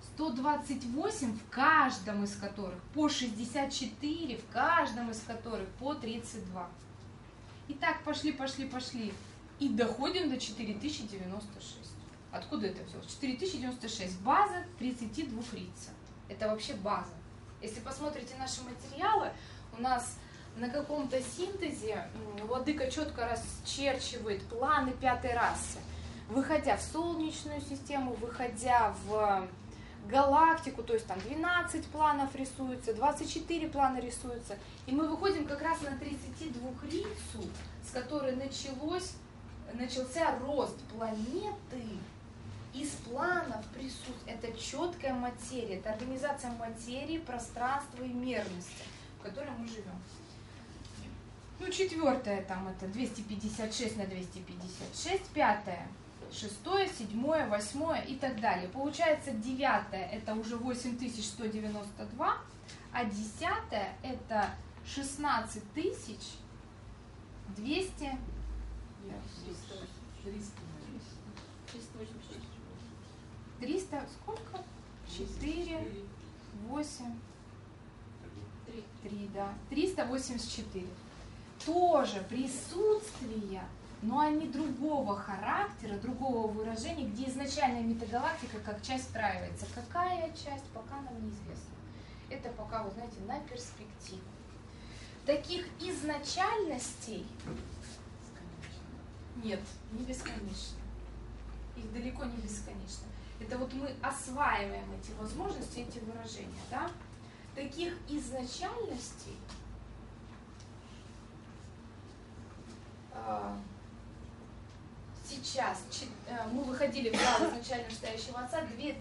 128, в каждом из которых по 64, в каждом из которых по 32. Итак, пошли. И доходим до 4096. Откуда это взялось? 4096. База 32 рица. Это вообще база. Если посмотрите наши материалы, у нас на каком-то синтезе владыка четко расчерчивает планы пятой расы. Выходя в Солнечную систему, выходя в галактику, то есть там 12 планов рисуется, 24 плана рисуются. И мы выходим как раз на 32 рицу, с которой начался рост планеты из планов присутствия. Это четкая материя, это организация материи, пространства и мерности, в которой мы живем. Ну, четвертое там это 256 на 256, пятое, шестое, седьмое, восьмое и так далее. Получается, девятое это уже 8192, а десятое это 16200. 300, сколько? 4, 8, 3, да. 384. Тоже присутствия, но они другого характера, другого выражения, где изначальная метагалактика как часть встраивается. Какая часть, пока нам неизвестно. Это пока, вы знаете, на перспективу. Таких изначальностей нет, не бесконечно. Их далеко не бесконечно. Это вот мы осваиваем эти возможности, эти выражения, да? Таких изначальностей сейчас мы выходили в зал изначально настоящего отца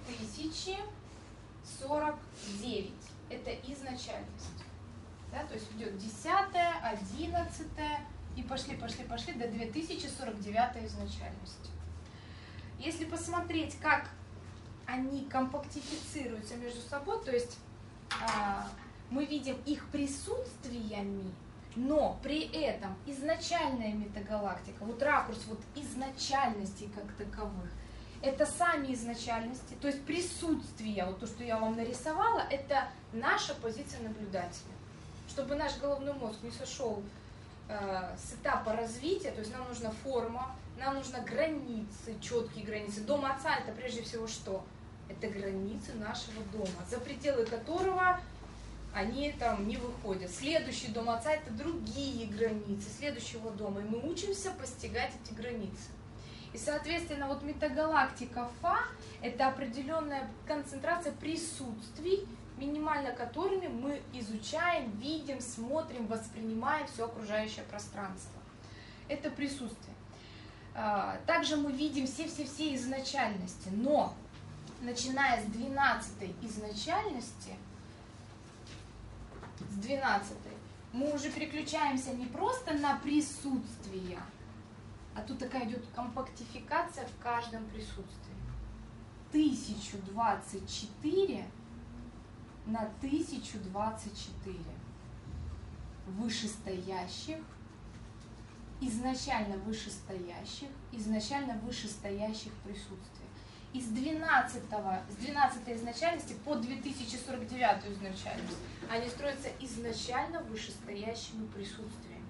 2049. Это изначальность. Да? То есть идет 10, 11 и пошли до 2049 изначальности. Если посмотреть, как они компактифицируются между собой, то есть мы видим их присутствиями, но при этом изначальная метагалактика, вот ракурс вот изначальностей как таковых, это сами изначальности, то есть присутствие, вот то, что я вам нарисовала, это наша позиция наблюдателя. Чтобы наш головной мозг не сошел с этапа развития, то есть нам нужна форма, нам нужны границы, четкие границы. Дом отца — это прежде всего что? Это границы нашего дома, за пределы которого они там не выходят. Следующий дом Отца – это другие границы следующего дома, и мы учимся постигать эти границы. И, соответственно, вот метагалактика Фа – это определенная концентрация присутствий, минимально которыми мы изучаем, видим, смотрим, воспринимаем все окружающее пространство. Это присутствие. Также мы видим все изначальности, но начиная с 12-й изначальности, мы уже переключаемся не просто на присутствие, а тут такая идет компактификация в каждом присутствии. 1024 на 1024 вышестоящих, изначально вышестоящих присутствий. С 12-й изначальности по 2049 изначальность они строятся изначально вышестоящими присутствиями.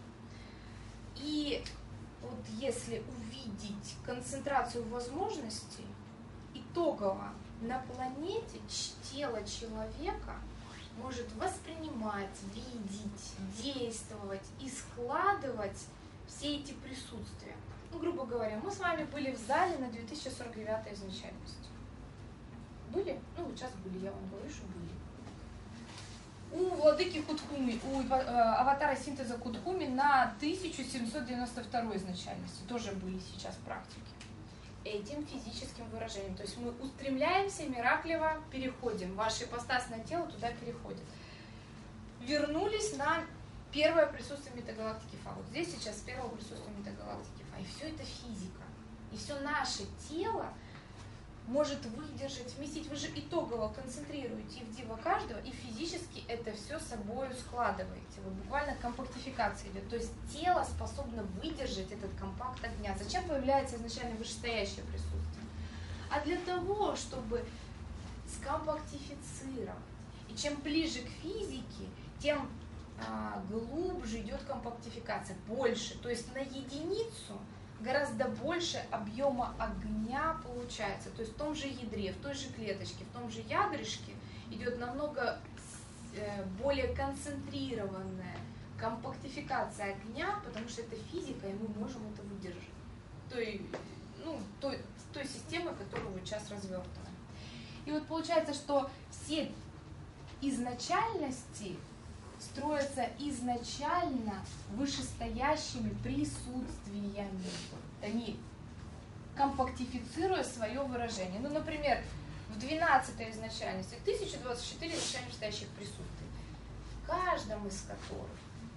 И вот если увидеть концентрацию возможностей, итогово на планете тело человека может воспринимать, видеть, действовать и складывать все эти присутствия. Ну, грубо говоря, мы с вами были в зале на 2049 изначальности. Были? Ну, вот сейчас были, я вам говорю, что были. У владыки Кутхуми, у аватара синтеза Кутхуми на 1792 изначальности тоже были сейчас практики. Этим физическим выражением. То есть мы устремляемся, мираклево переходим. Ваше ипостасное тело туда переходит. Вернулись на первое присутствие метагалактики Фа. Вот здесь сейчас первое присутствие метагалактики Фа. И все это физика. И все наше тело может выдержать, вместить. Вы же итогово концентрируете в диво каждого, и физически это все собой складываете. Вот буквально компактификация идет. То есть тело способно выдержать этот компакт огня. Зачем появляется изначально вышестоящее присутствие? А для того, чтобы скомпактифицировать. И чем ближе к физике, тем глубже идет компактификация, больше. То есть на единицу гораздо больше объема огня получается. То есть в том же ядре, в той же клеточке, в том же ядрышке идет намного более концентрированная компактификация огня, потому что это физика, и мы можем это выдержать. Той системы, которую вот сейчас развертываем. И вот получается, что все изначальности строятся изначально вышестоящими присутствиями. Они компактифицируя свое выражение. Ну, например, в 12-й изначальности 1024 изначально вышестоящих присутствий. В каждом из которых,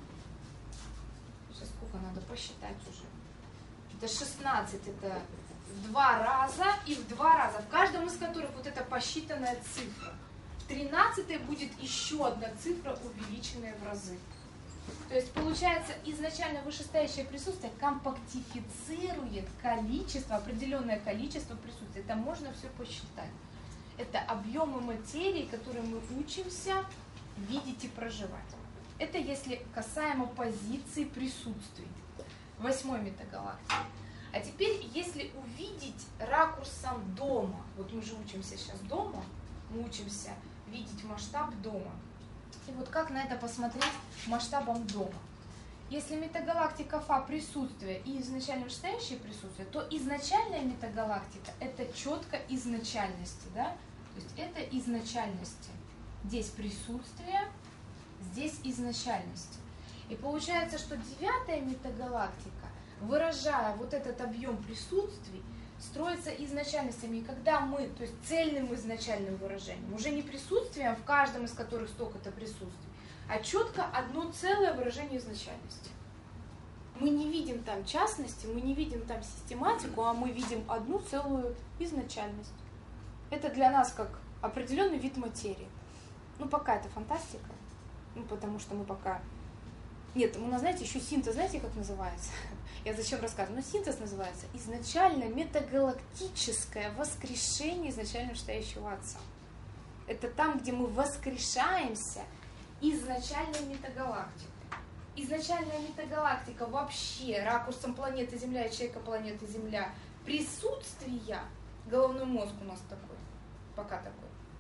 сейчас сколько надо посчитать уже, это 16, это в 2 раза и в 2 раза. В каждом из которых вот эта посчитанная цифра. В 13-й будет еще одна цифра, увеличенная в разы. То есть получается, изначально вышестоящее присутствие компактифицирует количество, определенное количество присутствия. Это можно все посчитать. Это объемы материи, которые мы учимся видеть и проживать. Это если касаемо позиции присутствий. 8-й метагалактики. А теперь, если увидеть ракурсом дома, вот мы же учимся сейчас дома, мы учимся видеть масштаб дома. И вот как на это посмотреть масштабом дома? Если метагалактика Фа присутствие и изначально вышестоящее присутствие, то изначальная метагалактика это четко изначальности, да? То есть это изначальности. Здесь присутствие, здесь изначальности. И получается, что 9-я метагалактика, выражая вот этот объем присутствий, строится изначальностями. И когда мы, то есть цельным изначальным выражением, уже не присутствием, в каждом из которых столько-то присутствий, а четко одно целое выражение изначальности. Мы не видим там частности, мы не видим там систематику, а мы видим одну целую изначальность. Это для нас как определенный вид материи. Ну, пока это фантастика, потому что мы пока... Нет, у нас, знаете, еще синтез, знаете, как называется? Я зачем рассказываю? Но синтез называется изначально метагалактическое воскрешение изначально вышестоящего Отца. Это там, где мы воскрешаемся изначальной метагалактикой. Изначальная метагалактика вообще ракурсом планеты Земля и человека планеты Земля присутствия, головной мозг у нас такой, пока такой,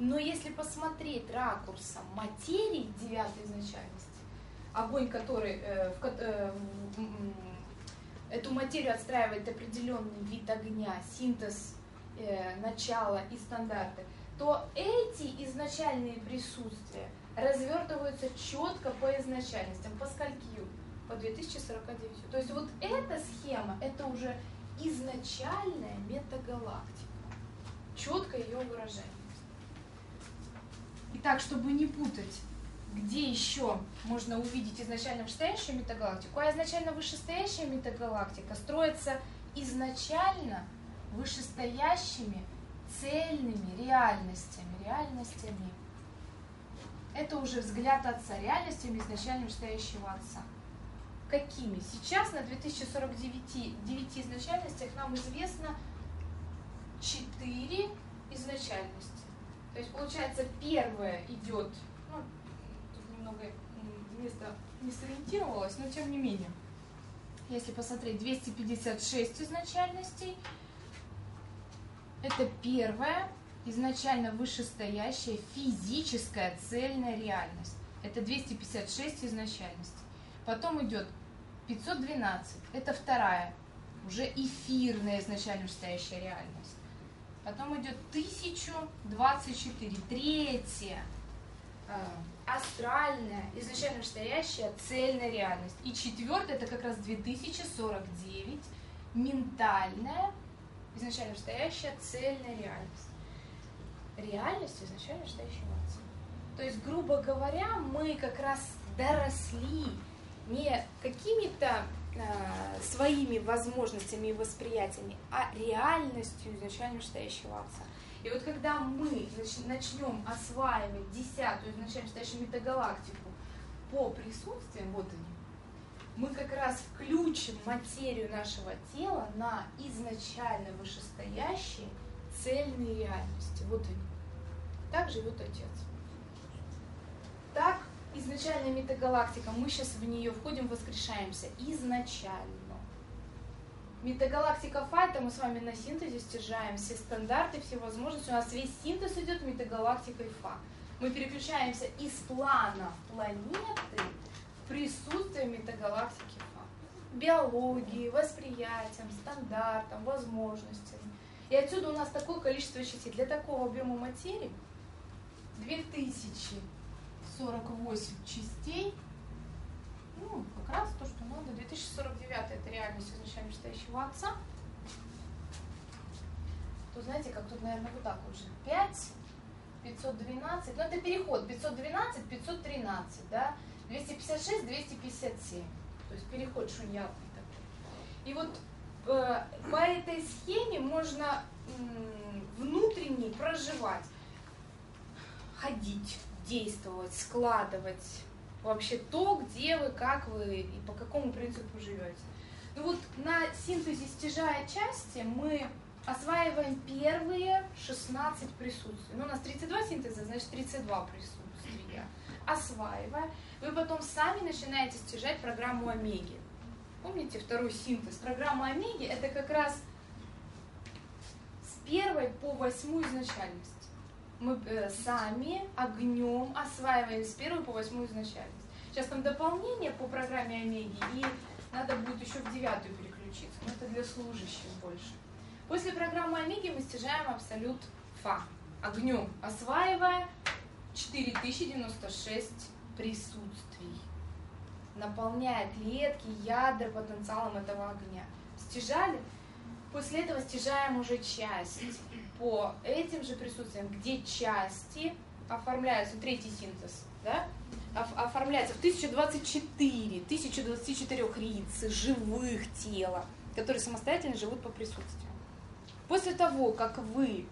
Но если посмотреть ракурсом материи девятой изначальности, огонь, который эту материю отстраивает определенный вид огня, синтез, начала и стандарты, то эти изначальные присутствия развертываются четко по изначальностям, по скольким? По 2049. То есть вот эта схема, это уже изначальная метагалактика. Четко ее выражение. Итак, чтобы не путать, где еще можно увидеть изначально вышестоящую метагалактику, а изначально вышестоящая метагалактика строится изначально вышестоящими цельными реальностями. Это уже взгляд Отца, реальностями изначально вышестоящего Отца. Какими? Сейчас на 2049 изначальностях нам известно 4 изначальности. То есть, получается, первая идет, тут немного место не сориентировалось, но тем не менее. Если посмотреть 256 изначальностей, это первая изначально вышестоящая физическая цельная реальность. Это 256 изначальностей. Потом идет 512, это вторая, уже эфирная изначально вышестоящая реальность. Потом идет 1024, третья, астральная, изначально вышестоящая цельная реальность. И четвертая, это как раз 2049, ментальная, изначально вышестоящая цельная реальность. Реальность изначально вышестоящего Отца. То есть, грубо говоря, мы как раз доросли не какими-то своими возможностями и восприятиями, а реальностью изначально вышестоящего Отца. И вот когда мы начнем осваивать 10-ю изначально вышестоящую метагалактику по присутствиям, вот они, мы как раз включим материю нашего тела на изначально вышестоящие цельные реальности. Вот они. Так живет Отец. Так изначальная метагалактика, мы сейчас в нее входим, воскрешаемся изначально. Метагалактика Фа, это мы с вами на синтезе стяжаем все стандарты, все возможности. У нас весь синтез идет метагалактикой Фа. Мы переключаемся из плана планеты в присутствие метагалактики Фа. Биологии, восприятием, стандартом, возможностями. И отсюда у нас такое количество частей. Для такого объема материи 2048 частей, как раз то, что надо. 2049 это реальность изначально вышестоящего Отца. То знаете, как тут, наверное, вот так уже. 5, 512, это переход. 512, 513, да? 256, 257. То есть переход шуньятный такой. И вот по этой схеме можно внутренне проживать, ходить, действовать, складывать вообще то, где вы, как вы и по какому принципу живете. Ну вот на синтезе стяжая части мы осваиваем первые 16 присутствий. У нас 32 синтеза, значит 32 присутствия. Осваивая, вы потом сами начинаете стяжать программу Омеги. Помните второй синтез? Программа Омеги это как раз с 1 по 8 изначальность. Мы сами огнем осваиваем с 1 по 8 изначальность. Сейчас там дополнение по программе Омеги, и надо будет еще в 9-ю переключиться. Но это для служащих больше. После программы Омеги мы стяжаем абсолют Фа. Огнем осваивая 4096 присутствий. Наполняя клетки, ядра потенциалом этого огня. Стяжали? После этого стяжаем уже часть по этим же присутствиям, где части оформляются, третий синтез, да? Оформляется в 1024 рицы живых тела, которые самостоятельно живут по присутствиям. После того, как вы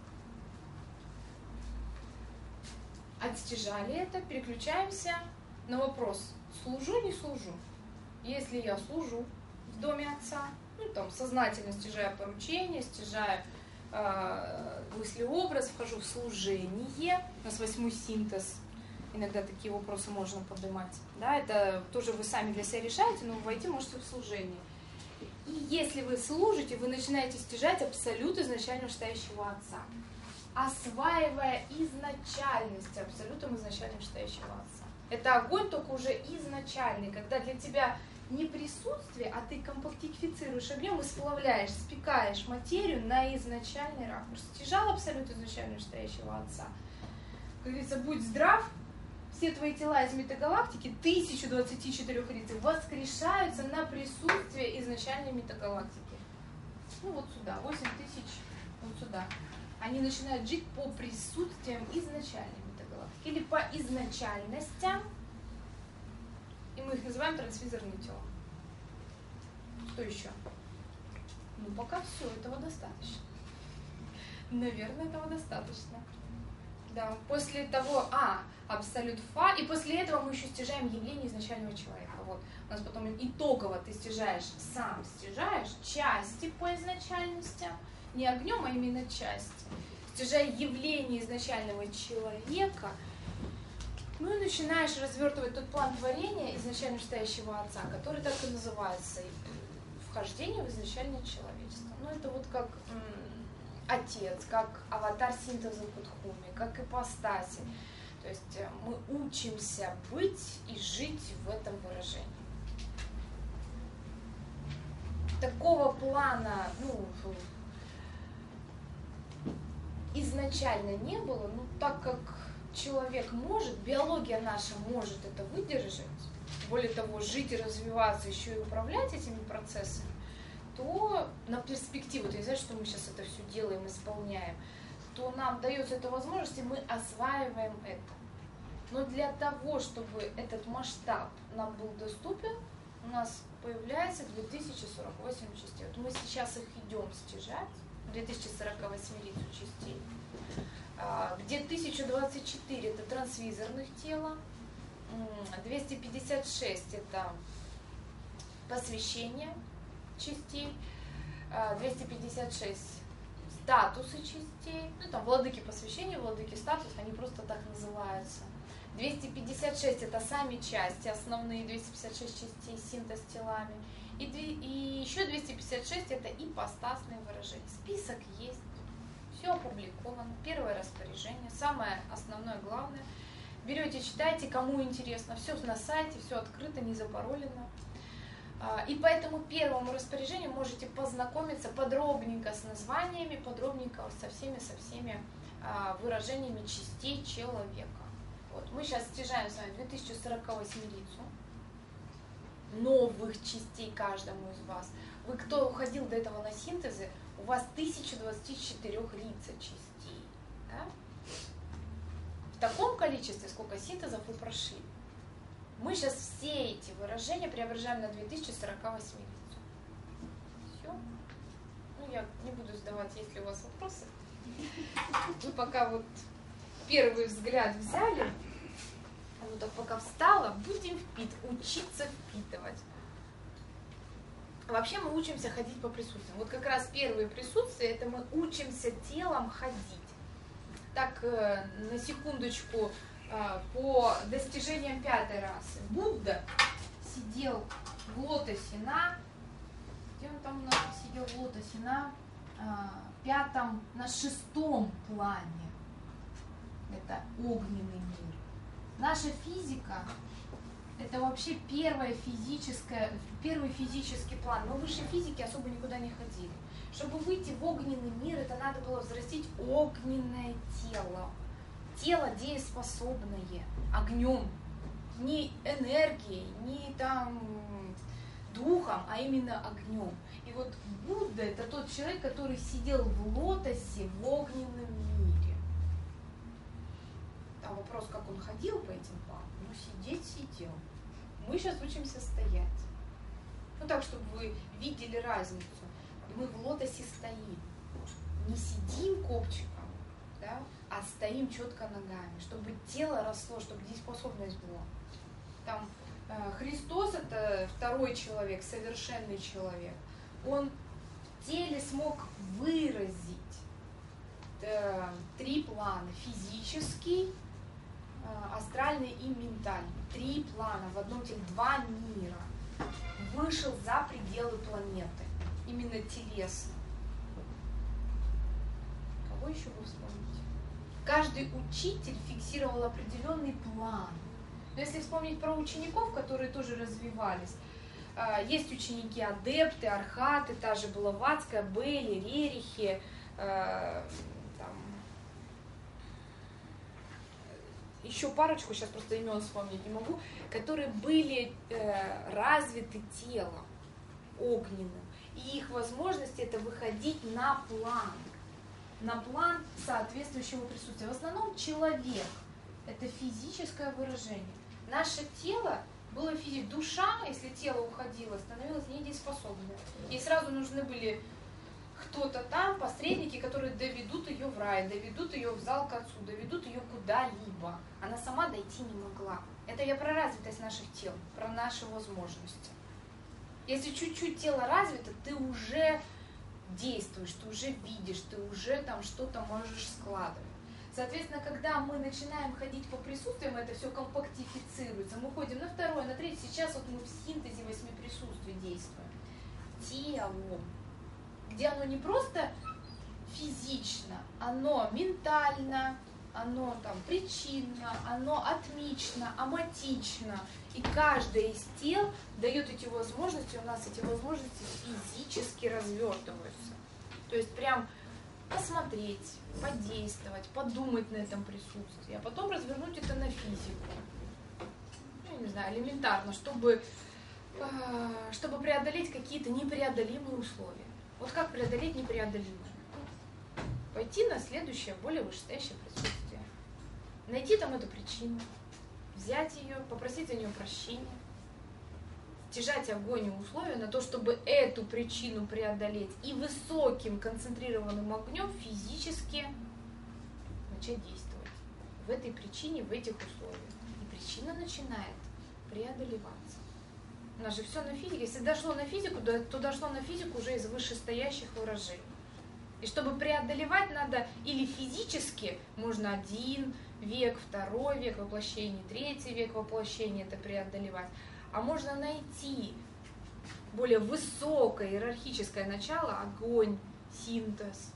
отстяжали это, переключаемся на вопрос, служу, не служу. Если я служу в доме Отца, сознательно стяжаю поручения, стяжаю мыслеобраз, вхожу в служение, у нас 8-й синтез, иногда такие вопросы можно поднимать. Да, это тоже вы сами для себя решаете, но войти можете в служение. И если вы служите, вы начинаете стяжать абсолют изначально вышестоящего Отца. осваивая изначальность абсолютом изначально стоящего Отца. Это огонь, только уже изначальный, когда для тебя не присутствие, а ты компактифицируешь огнем и сплавляешь, спекаешь материю на изначальный ракурс. Стяжал абсолют изначально стоящего Отца. Как говорится, будь здрав, все твои тела из метагалактики, 1024 лиц, воскрешаются на присутствие изначальной метагалактики. Ну вот сюда, 8000, вот сюда. Они начинают жить по присутствиям изначальной метагалактики или по изначальностям, и мы их называем трансвизорные тела. Что еще? Ну пока все, этого достаточно. Наверное, этого достаточно. Да, после того, абсолют фа, и после этого мы еще стяжаем явление изначального человека. Вот. У нас потом итогово ты сам стяжаешь части по изначальностям, не огнем, а именно части. Стяжая явление изначального человека, ну и начинаешь развертывать тот план творения изначально стоящего Отца, который так и называется вхождение в изначальное человечество. Ну это вот как Отец, как аватар синтеза Будхуми, как ипостаси. То есть мы учимся быть и жить в этом выражении. Такого плана, изначально не было, но так как человек может, биология наша может это выдержать, более того, жить и развиваться, еще и управлять этими процессами, то на перспективу, то есть, знаешь, что мы сейчас это все делаем, исполняем, то нам дается эта возможность, и мы осваиваем это. Но для того, чтобы этот масштаб нам был доступен, у нас появляется 2048 частей. Вот мы сейчас их идем стяжать, 2048 частей, где 1024 это трансвизорных тела, 256 это посвящение частей, 256 статусы частей, ну там владыки посвящения, владыки статус, они просто так называются. 256 это сами части, основные 256 частей, синтез телами. И еще 256 это ипостасные выражения. Список есть, все опубликовано, первое распоряжение, самое основное, главное. Берете, читайте, кому интересно, все на сайте, все открыто, не запаролено. И по этому первому распоряжению можете познакомиться подробненько с названиями, подробненько со всеми выражениями частей человека. Вот. Мы сейчас стяжаем с вами 2048-рицу новых частей каждому из вас. Вы, кто уходил до этого на синтезы, у вас 1024 рица частей. Да? В таком количестве, сколько синтезов вы прошли. Мы сейчас все эти выражения преображаем на 2048 рицу. Все. Ну, я не буду задавать, есть ли у вас вопросы. Вы пока вот первый взгляд взяли, вот так пока встала, будем учиться впитывать. Вообще мы учимся ходить по присутствиям. Вот как раз первые присутствия, это мы учимся телом ходить. Так, на секундочку, по достижениям 5-й расы. Будда сидел в лотосе где он там у нас сидел в лотосе? На 5-м, на 6-м плане. Это огненный мир. Наша физика – это вообще первый физический план. Мы выше физики особо никуда не ходили. Чтобы выйти в огненный мир, это надо было взрастить огненное тело. Тело дееспособное, огнем. Не энергией, не там духом, а именно огнем. И вот Будда – это тот человек, который сидел в лотосе в огненном мире. Там вопрос, как он ходил по этим планам. Ну, сидеть сидел. Мы сейчас учимся стоять. Ну, так, чтобы вы видели разницу. Мы в лотосе стоим. Не сидим копчиком, да, а стоим четко ногами, чтобы тело росло, чтобы дееспособность была. Там Христос – это второй человек, совершенный человек. Он в теле смог выразить 3 плана – физический, астральный и ментальный. 3 плана в одном теле, 2 мира. Вышел за пределы планеты, именно телесно. Кого еще вы вспомните? Каждый учитель фиксировал определенный план. Но если вспомнить про учеников, которые тоже развивались, есть ученики адепты, архаты, та же Блаватская, Белли, Рерихи, еще парочку, сейчас просто имен вспомнить не могу, которые были развиты телом огненным. И их возможность это выходить на план соответствующего присутствия. В основном человек – это физическое выражение. Наше тело было физическое. Душа, если тело уходило, становилась недееспособной. И сразу нужны были кто-то там, посредники, которые доведут ее в рай, доведут ее в зал к отцу, доведут ее куда-либо. Она сама дойти не могла. Это я про развитость наших тел, про наши возможности. Если чуть-чуть тело развито, ты уже действуешь, ты уже видишь, ты уже там что-то можешь складывать. Соответственно, когда мы начинаем ходить по присутствиям, это все компактифицируется. Мы ходим на второе, на третье. Сейчас вот мы в синтезе 8 присутствий действуем. Телом. Где оно не просто физично, оно ментально, оно там причинно, оно атмично, аматично. И каждое из тел дает эти возможности, у нас эти возможности физически развертываются. То есть прям посмотреть, подействовать, подумать на этом присутствии, а потом развернуть это на физику. Ну, я не знаю, элементарно, чтобы преодолеть какие-то непреодолимые условия. Вот как преодолеть непреодолимое? Пойти на следующее, более вышестоящее присутствие. Найти там эту причину, взять ее, попросить за нее прощения, стяжать огонь и условия на то, чтобы эту причину преодолеть и высоким концентрированным огнем физически начать действовать в этой причине, в этих условиях. И причина начинает преодолеваться. У нас же все на физике. Если дошло на физику, то дошло на физику уже из вышестоящих выражений. И чтобы преодолевать надо или физически, можно 1 век, 2 век воплощений, 3 век воплощений это преодолевать. А можно найти более высокое иерархическое начало, огонь, синтез,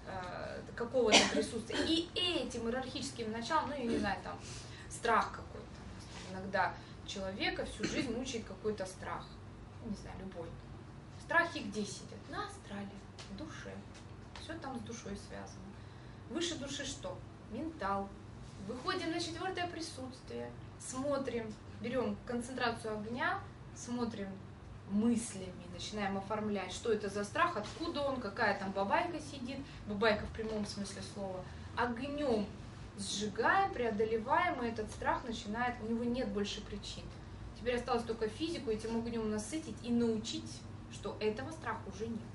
какого-то присутствия. И этим иерархическим началом, ну я не знаю, там, страх какой-то. Иногда человека всю жизнь мучает какой-то страх. Не знаю, любой. Страхи где сидят? На астрале, в душе. Все там с душой связано. Выше души что? Ментал. Выходим на 4 присутствие, смотрим, берем концентрацию огня, смотрим мыслями, начинаем оформлять, что это за страх, откуда он, какая там бабайка сидит, бабайка в прямом смысле слова. Огнем сжигаем, преодолеваем, и этот страх начинает, у него нет больше причин. Теперь осталось только физику этим огнем насытить и научить, что этого страха уже нет.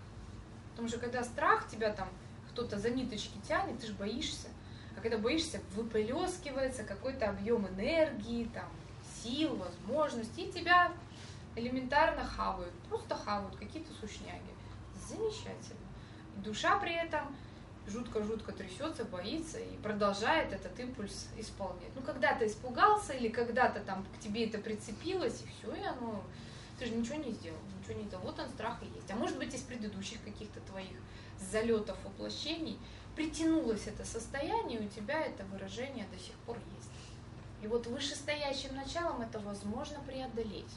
Потому что когда страх тебя там кто-то за ниточки тянет, ты же боишься. А когда боишься, выплескивается какой-то объем энергии, там, сил, возможностей, и тебя элементарно хавают. Просто хавают какие-то сушняги. Замечательно. И душа при этом жутко-жутко трясется, боится и продолжает этот импульс исполнять. Ну, когда-то испугался или когда-то там к тебе это прицепилось, и все, и оно... Ты же ничего не сделал, ничего не сделал. Вот он, страх и есть. А может быть, из предыдущих каких-то твоих залетов, воплощений притянулось это состояние, и у тебя это выражение до сих пор есть. И вот вышестоящим началом это возможно преодолеть.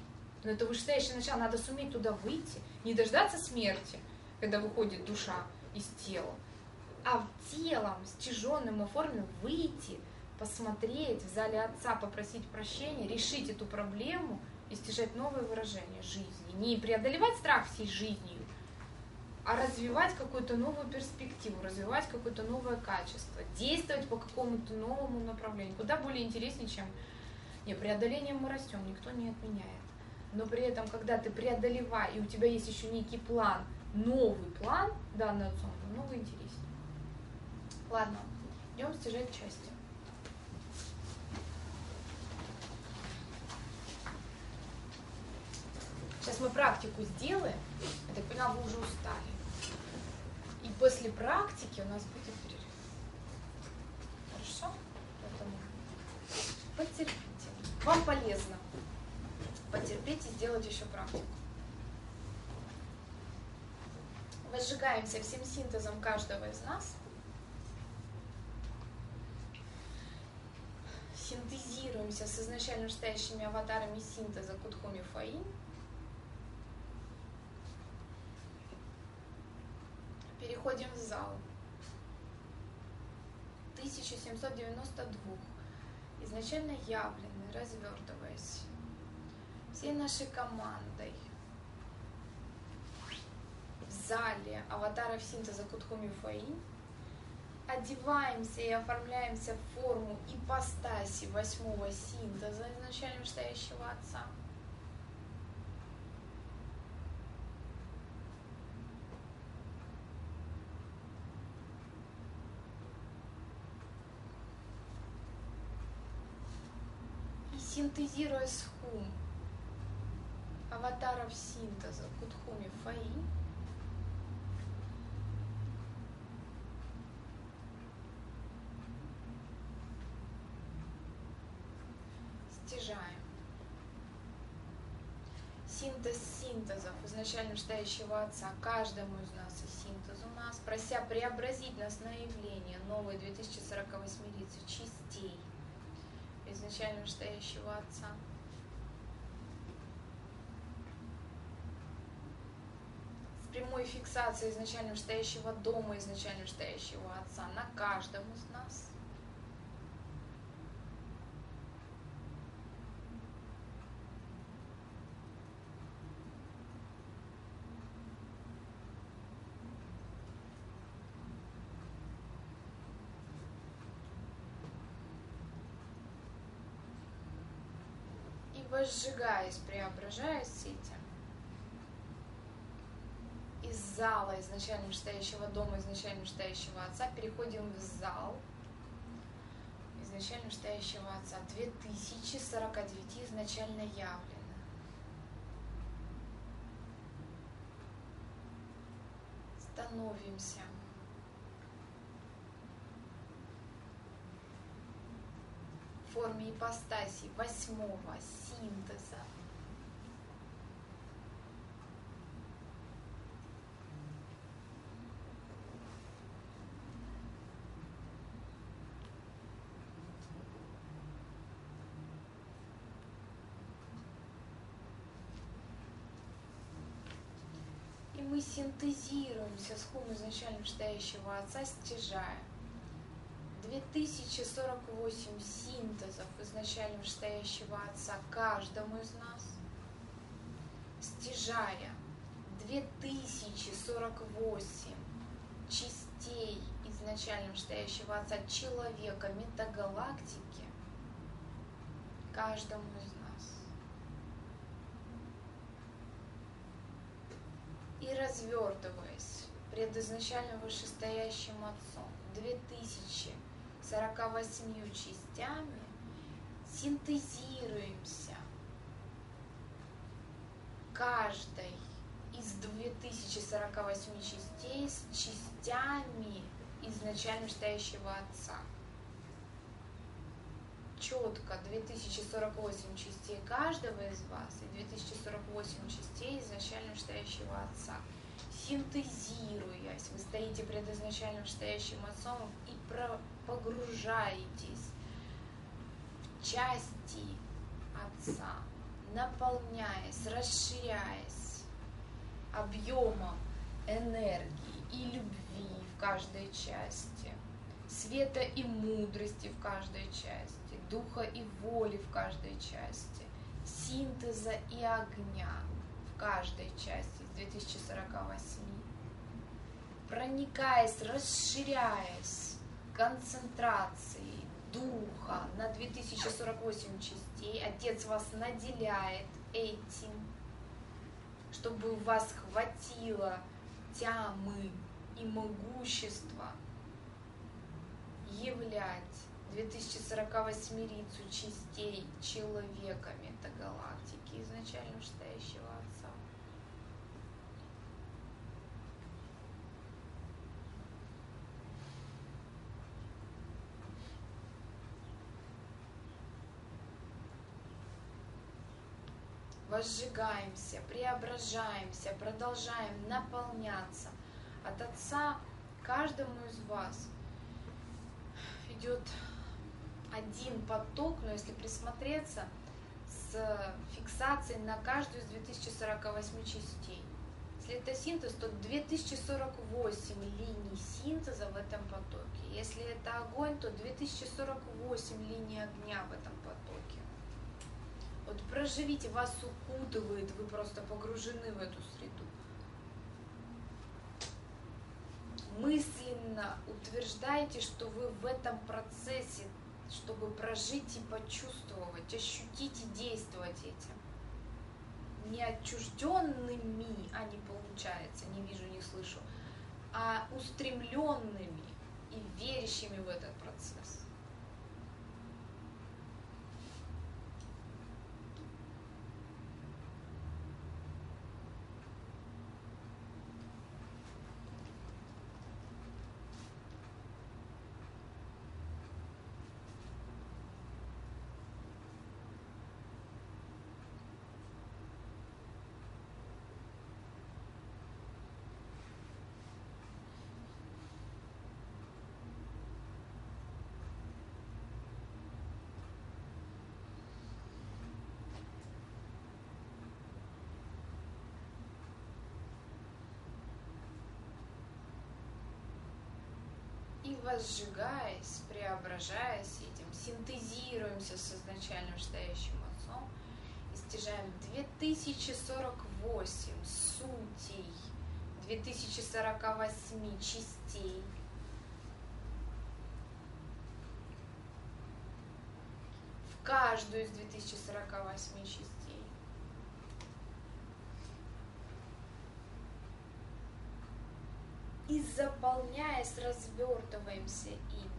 Но это вышестоящее начало, надо суметь туда выйти, не дождаться смерти, когда выходит душа из тела, а телом, стяженным, оформленным, выйти, посмотреть, в зале Отца попросить прощения, решить эту проблему и стяжать новое выражение жизни. Не преодолевать страх всей жизнью, а развивать какую-то новую перспективу, развивать какое-то новое качество, действовать по какому-то новому направлению. Куда более интереснее, чем... преодолением мы растем, никто не отменяет. Но при этом, когда ты преодолеваешь, и у тебя есть еще некий план, новый план, данный Отцом, намного интереснее. Ладно, идем стяжать части. Сейчас мы практику сделаем. Я так поняла, вы уже устали. И после практики у нас будет перерыв. Хорошо? Поэтому потерпите. Вам полезно потерпеть и сделать еще практику. Возжигаемся всем синтезом каждого из нас. синтезируемся с изначально вышестоящими аватарами синтеза Кудхуми Фаин. Переходим в зал. 1792. Изначально явлены, развертываясь всей нашей командой в зале аватаров синтеза Кудхуми Фаин. Одеваемся и оформляемся в форму ипостаси 8-го синтеза изначально вышестоящего Отца. И синтезируя схум аватаров синтеза Кудхуми Фаин, стяжаем синтез синтезов изначально вышестоящего Отца каждому из нас и синтез у нас, прося преобразить нас на явление новой 2048 частей изначально вышестоящего Отца. С прямой фиксацией изначально вышестоящего дома изначально вышестоящего Отца на каждом из нас. Возжигаясь, преображаясь этим, из зала изначально вышестоящего дома, изначально вышестоящего Отца, переходим в зал изначально вышестоящего Отца. 2049 изначально явлено. Становимся в форме ипостаси 8-го синтеза. И мы синтезируемся с хум изначально вышестоящего Отца, стяжая 2048 синтезов изначально вышестоящего Отца каждому из нас, стяжая 2048 частей изначально вышестоящего Отца человека, метагалактики каждому из нас. И развертываясь пред изначально вышестоящим Отцом 2048 частями, синтезируемся каждой из 2048 частей с частями изначально вышестоящего Отца. Четко 2048 частей каждого из вас и 2048 частей изначально вышестоящего Отца. Синтезируясь, вы стоите пред изначально вышестоящим Отцом и погружаетесь в части Отца, наполняясь, расширяясь объемом энергии и любви в каждой части, света и мудрости в каждой части, духа и воли в каждой части, синтеза и огня в каждой части из 2048, проникаясь, расширяясь концентрацией духа на 2048 частей, Отец вас наделяет этим, чтобы у вас хватило тямы и могущества являть 2048 частей человека метагалактики изначально вышестоящего Отца. Возжигаемся, преображаемся, продолжаем наполняться. От Отца каждому из вас идет один поток, но если присмотреться, с фиксацией на каждую из 2048 частей. Если это синтез, то 2048 линий синтеза в этом потоке. Если это огонь, то 2048 линий огня в этом потоке. Вот проживите, вас укутывает, вы просто погружены в эту среду. Мысленно утверждайте, что вы в этом процессе, чтобы прожить и почувствовать, ощутить и действовать этим. Не отчужденными, а не получается, не вижу, не слышу, а устремленными и верящими в этот процесс. И возжигаясь, преображаясь этим, синтезируемся с изначальным вышестоящим Отцом и стяжаем 2048 сутей, 2048 частей. В каждую из 2048 частей. И заполняясь, развертываемся ими.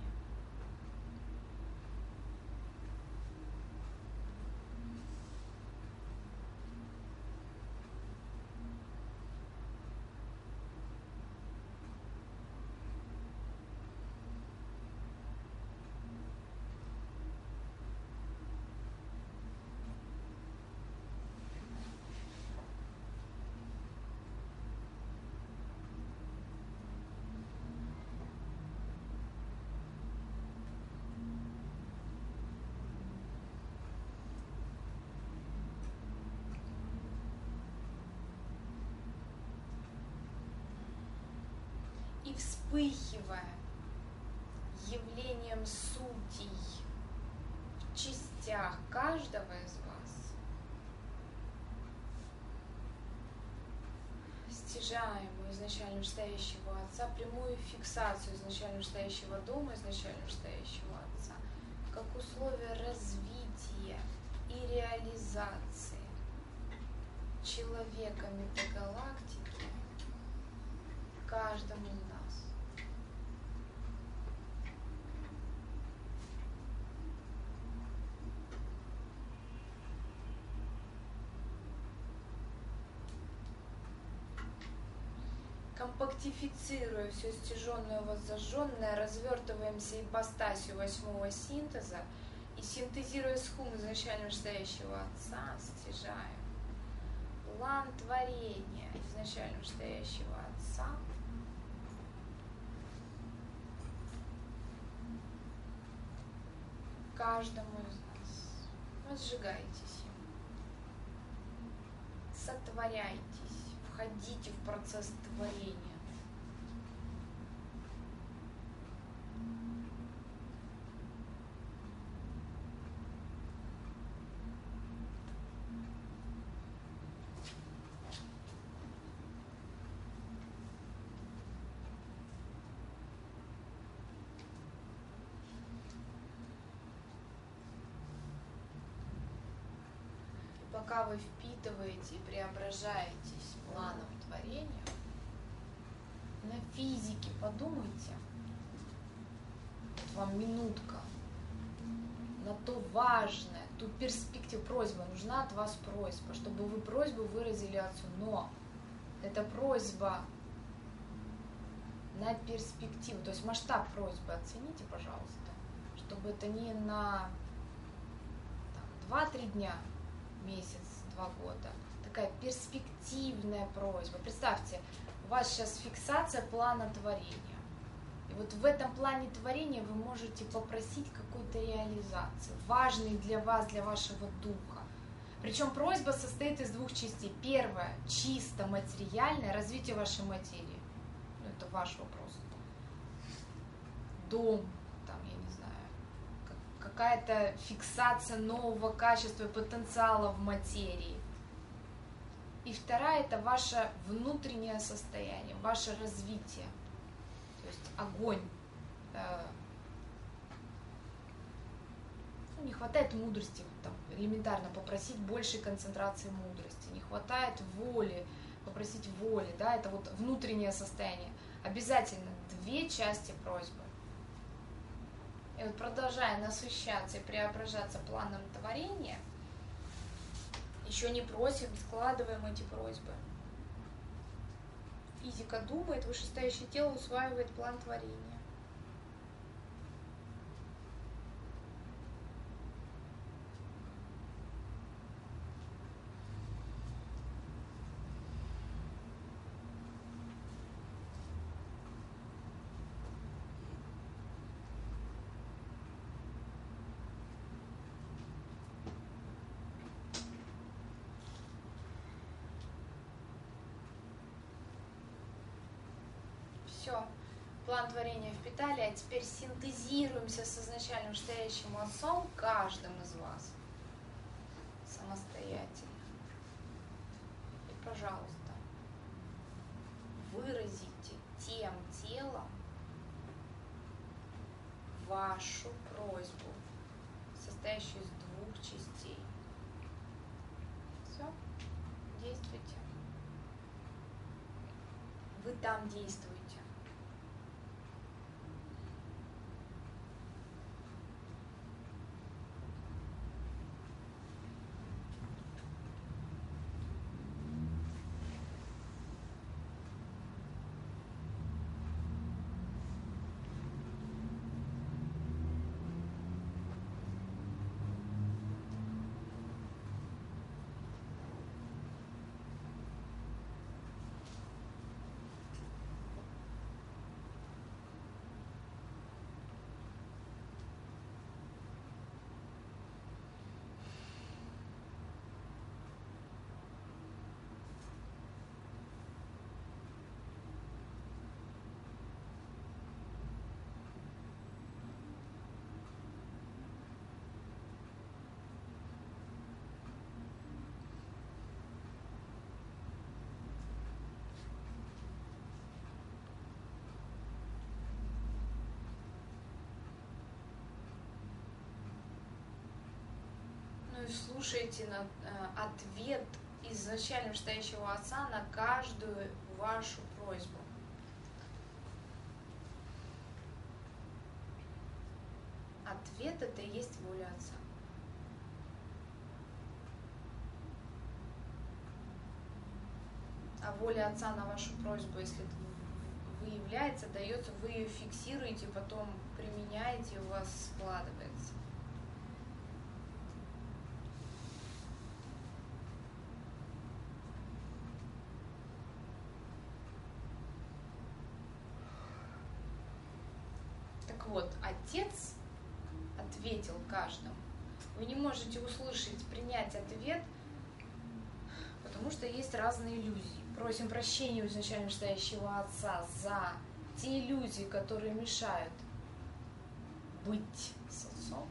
И вспыхивая явлением сутей в частях каждого из вас, стяжаем у изначально вышестоящего Отца прямую фиксацию изначально вышестоящего дома, изначально вышестоящего Отца, как условие развития и реализации человека метагалактики каждому из нас. Компактифицируя все стяженное, воззажженное, развертываемся ипостасью восьмого синтеза и синтезируя схум изначально вышестоящего Отца, стяжаем план творения изначально вышестоящего Отца каждому из нас. Возжигайтесь им, сотворяйтесь, входите в процесс творения. Пока вы впитываете и преображаетесь планом творения, на физике подумайте, вот вам минутка, на то важное, ту перспективу, просьба, нужна от вас просьба, чтобы вы просьбу выразили Отцу, но это просьба на перспективу, то есть масштаб просьбы оцените, пожалуйста, чтобы это не на 2-3 дня, месяц, 2 года. Такая перспективная просьба. Представьте, у вас сейчас фиксация плана творения. И вот в этом плане творения вы можете попросить какой-то реализации, важной для вас, для вашего духа. Причем просьба состоит из двух частей. Первая, чисто материальное, развитие вашей материи. Ну, это ваш вопрос. Дом, там, я не знаю, какая-то фиксация нового качества и потенциала в материи. И вторая, это ваше внутреннее состояние, ваше развитие. То есть огонь. Ну, не хватает мудрости, там, элементарно попросить большей концентрации мудрости. Не хватает воли, попросить воли. Да, это вот внутреннее состояние. Обязательно две части просьбы. И вот продолжая насыщаться и преображаться планом творения, еще не просим, складываем эти просьбы. Физика думает, вышестоящее тело усваивает план творения. Все, план творения впитали, а теперь синтезируемся с изначальным вышестоящим отцом, каждым из вас самостоятельно. И, пожалуйста, выразите тем телом вашу просьбу, состоящую из двух частей. Все, действуйте. Вы там действуете. Ну и слушайте ответ изначально вышестоящего отца на каждую вашу просьбу. Ответ — это и есть воля отца. А воля отца на вашу просьбу, если это выявляется, дается, вы ее фиксируете, потом применяете, у вас складывается. Так вот, отец ответил каждому. Вы не можете услышать, принять ответ, потому что есть разные иллюзии. Просим прощения у изначально вышестоящего отца за те иллюзии, которые мешают быть с отцом.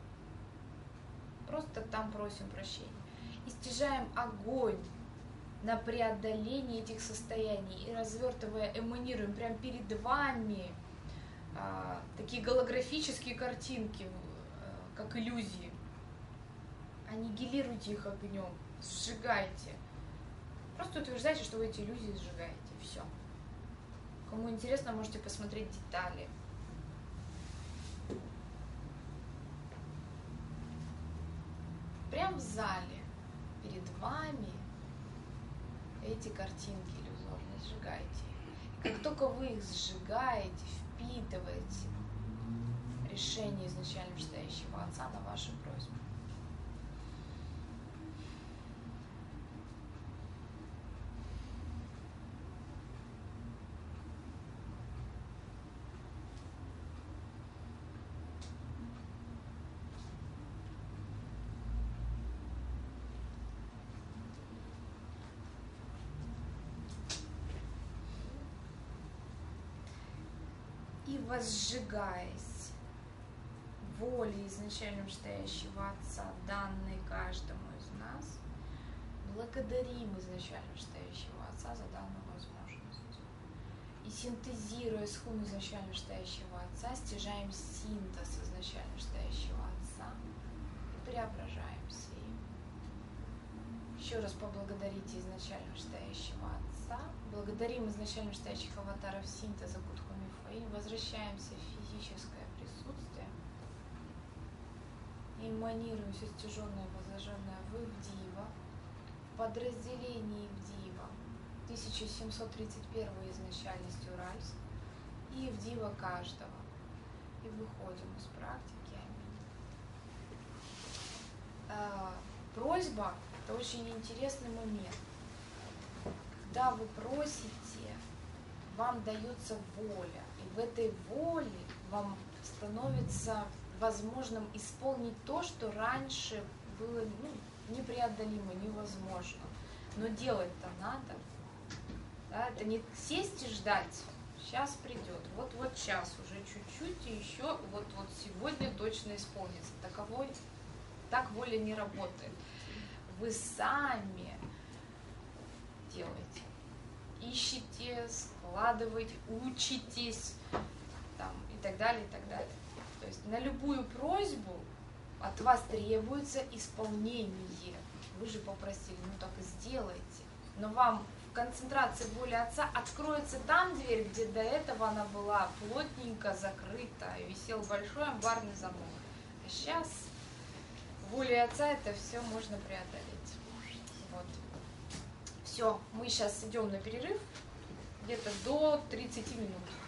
Просто там просим прощения. И стяжаем огонь на преодоление этих состояний и развертывая, эманируем прямо перед вами такие голографические картинки, как иллюзии. Аннигилируйте их огнем, сжигайте. Просто утверждайте, что вы эти иллюзии сжигаете. Все. Кому интересно, можете посмотреть детали. Прямо в зале перед вами эти картинки иллюзорные, сжигайте их. И как только вы их сжигаете, впитываете решение изначально вышестоящего отца на вашу просьбу. и возжигаясь волей изначально вышестоящего Отца, данной каждому из нас, благодарим изначально вышестоящего Отца за данную возможность. И синтезируя с хум изначально вышестоящего Отца, стяжаем синтез изначально вышестоящего Отца и преображаемся им. Еще раз поблагодарите изначально вышестоящего Отца. Благодарим изначально вышестоящих аватаров синтеза Кутхуми Фаин. Возвращаемся в физическое присутствие. И эманируем все стяженное и возложенное в Ивдива. В подразделении Ивдива 1731 изначальность Уральск. И Ивдива каждого. И выходим из практики. Просьба – это очень интересный момент. Когда вы просите, вам дается воля, и в этой воле вам становится возможным исполнить то, что раньше было непреодолимо, невозможно. Но делать-то надо. Да? Это не сесть и ждать. Сейчас придет. Вот сейчас уже чуть-чуть, и еще вот сегодня точно исполнится. Так воля не работает. Вы сами делаете. Ищете, складываете, учитесь там, и так далее, и так далее. То есть на любую просьбу от вас требуется исполнение. Вы же попросили, так и сделайте. Но вам в концентрации воли Отца откроется там дверь, где до этого она была плотненько закрыта, и висел большой амбарный замок. А сейчас волей Отца это все можно преодолеть. Вот. Все, мы сейчас идем на перерыв, где-то до 30 минут.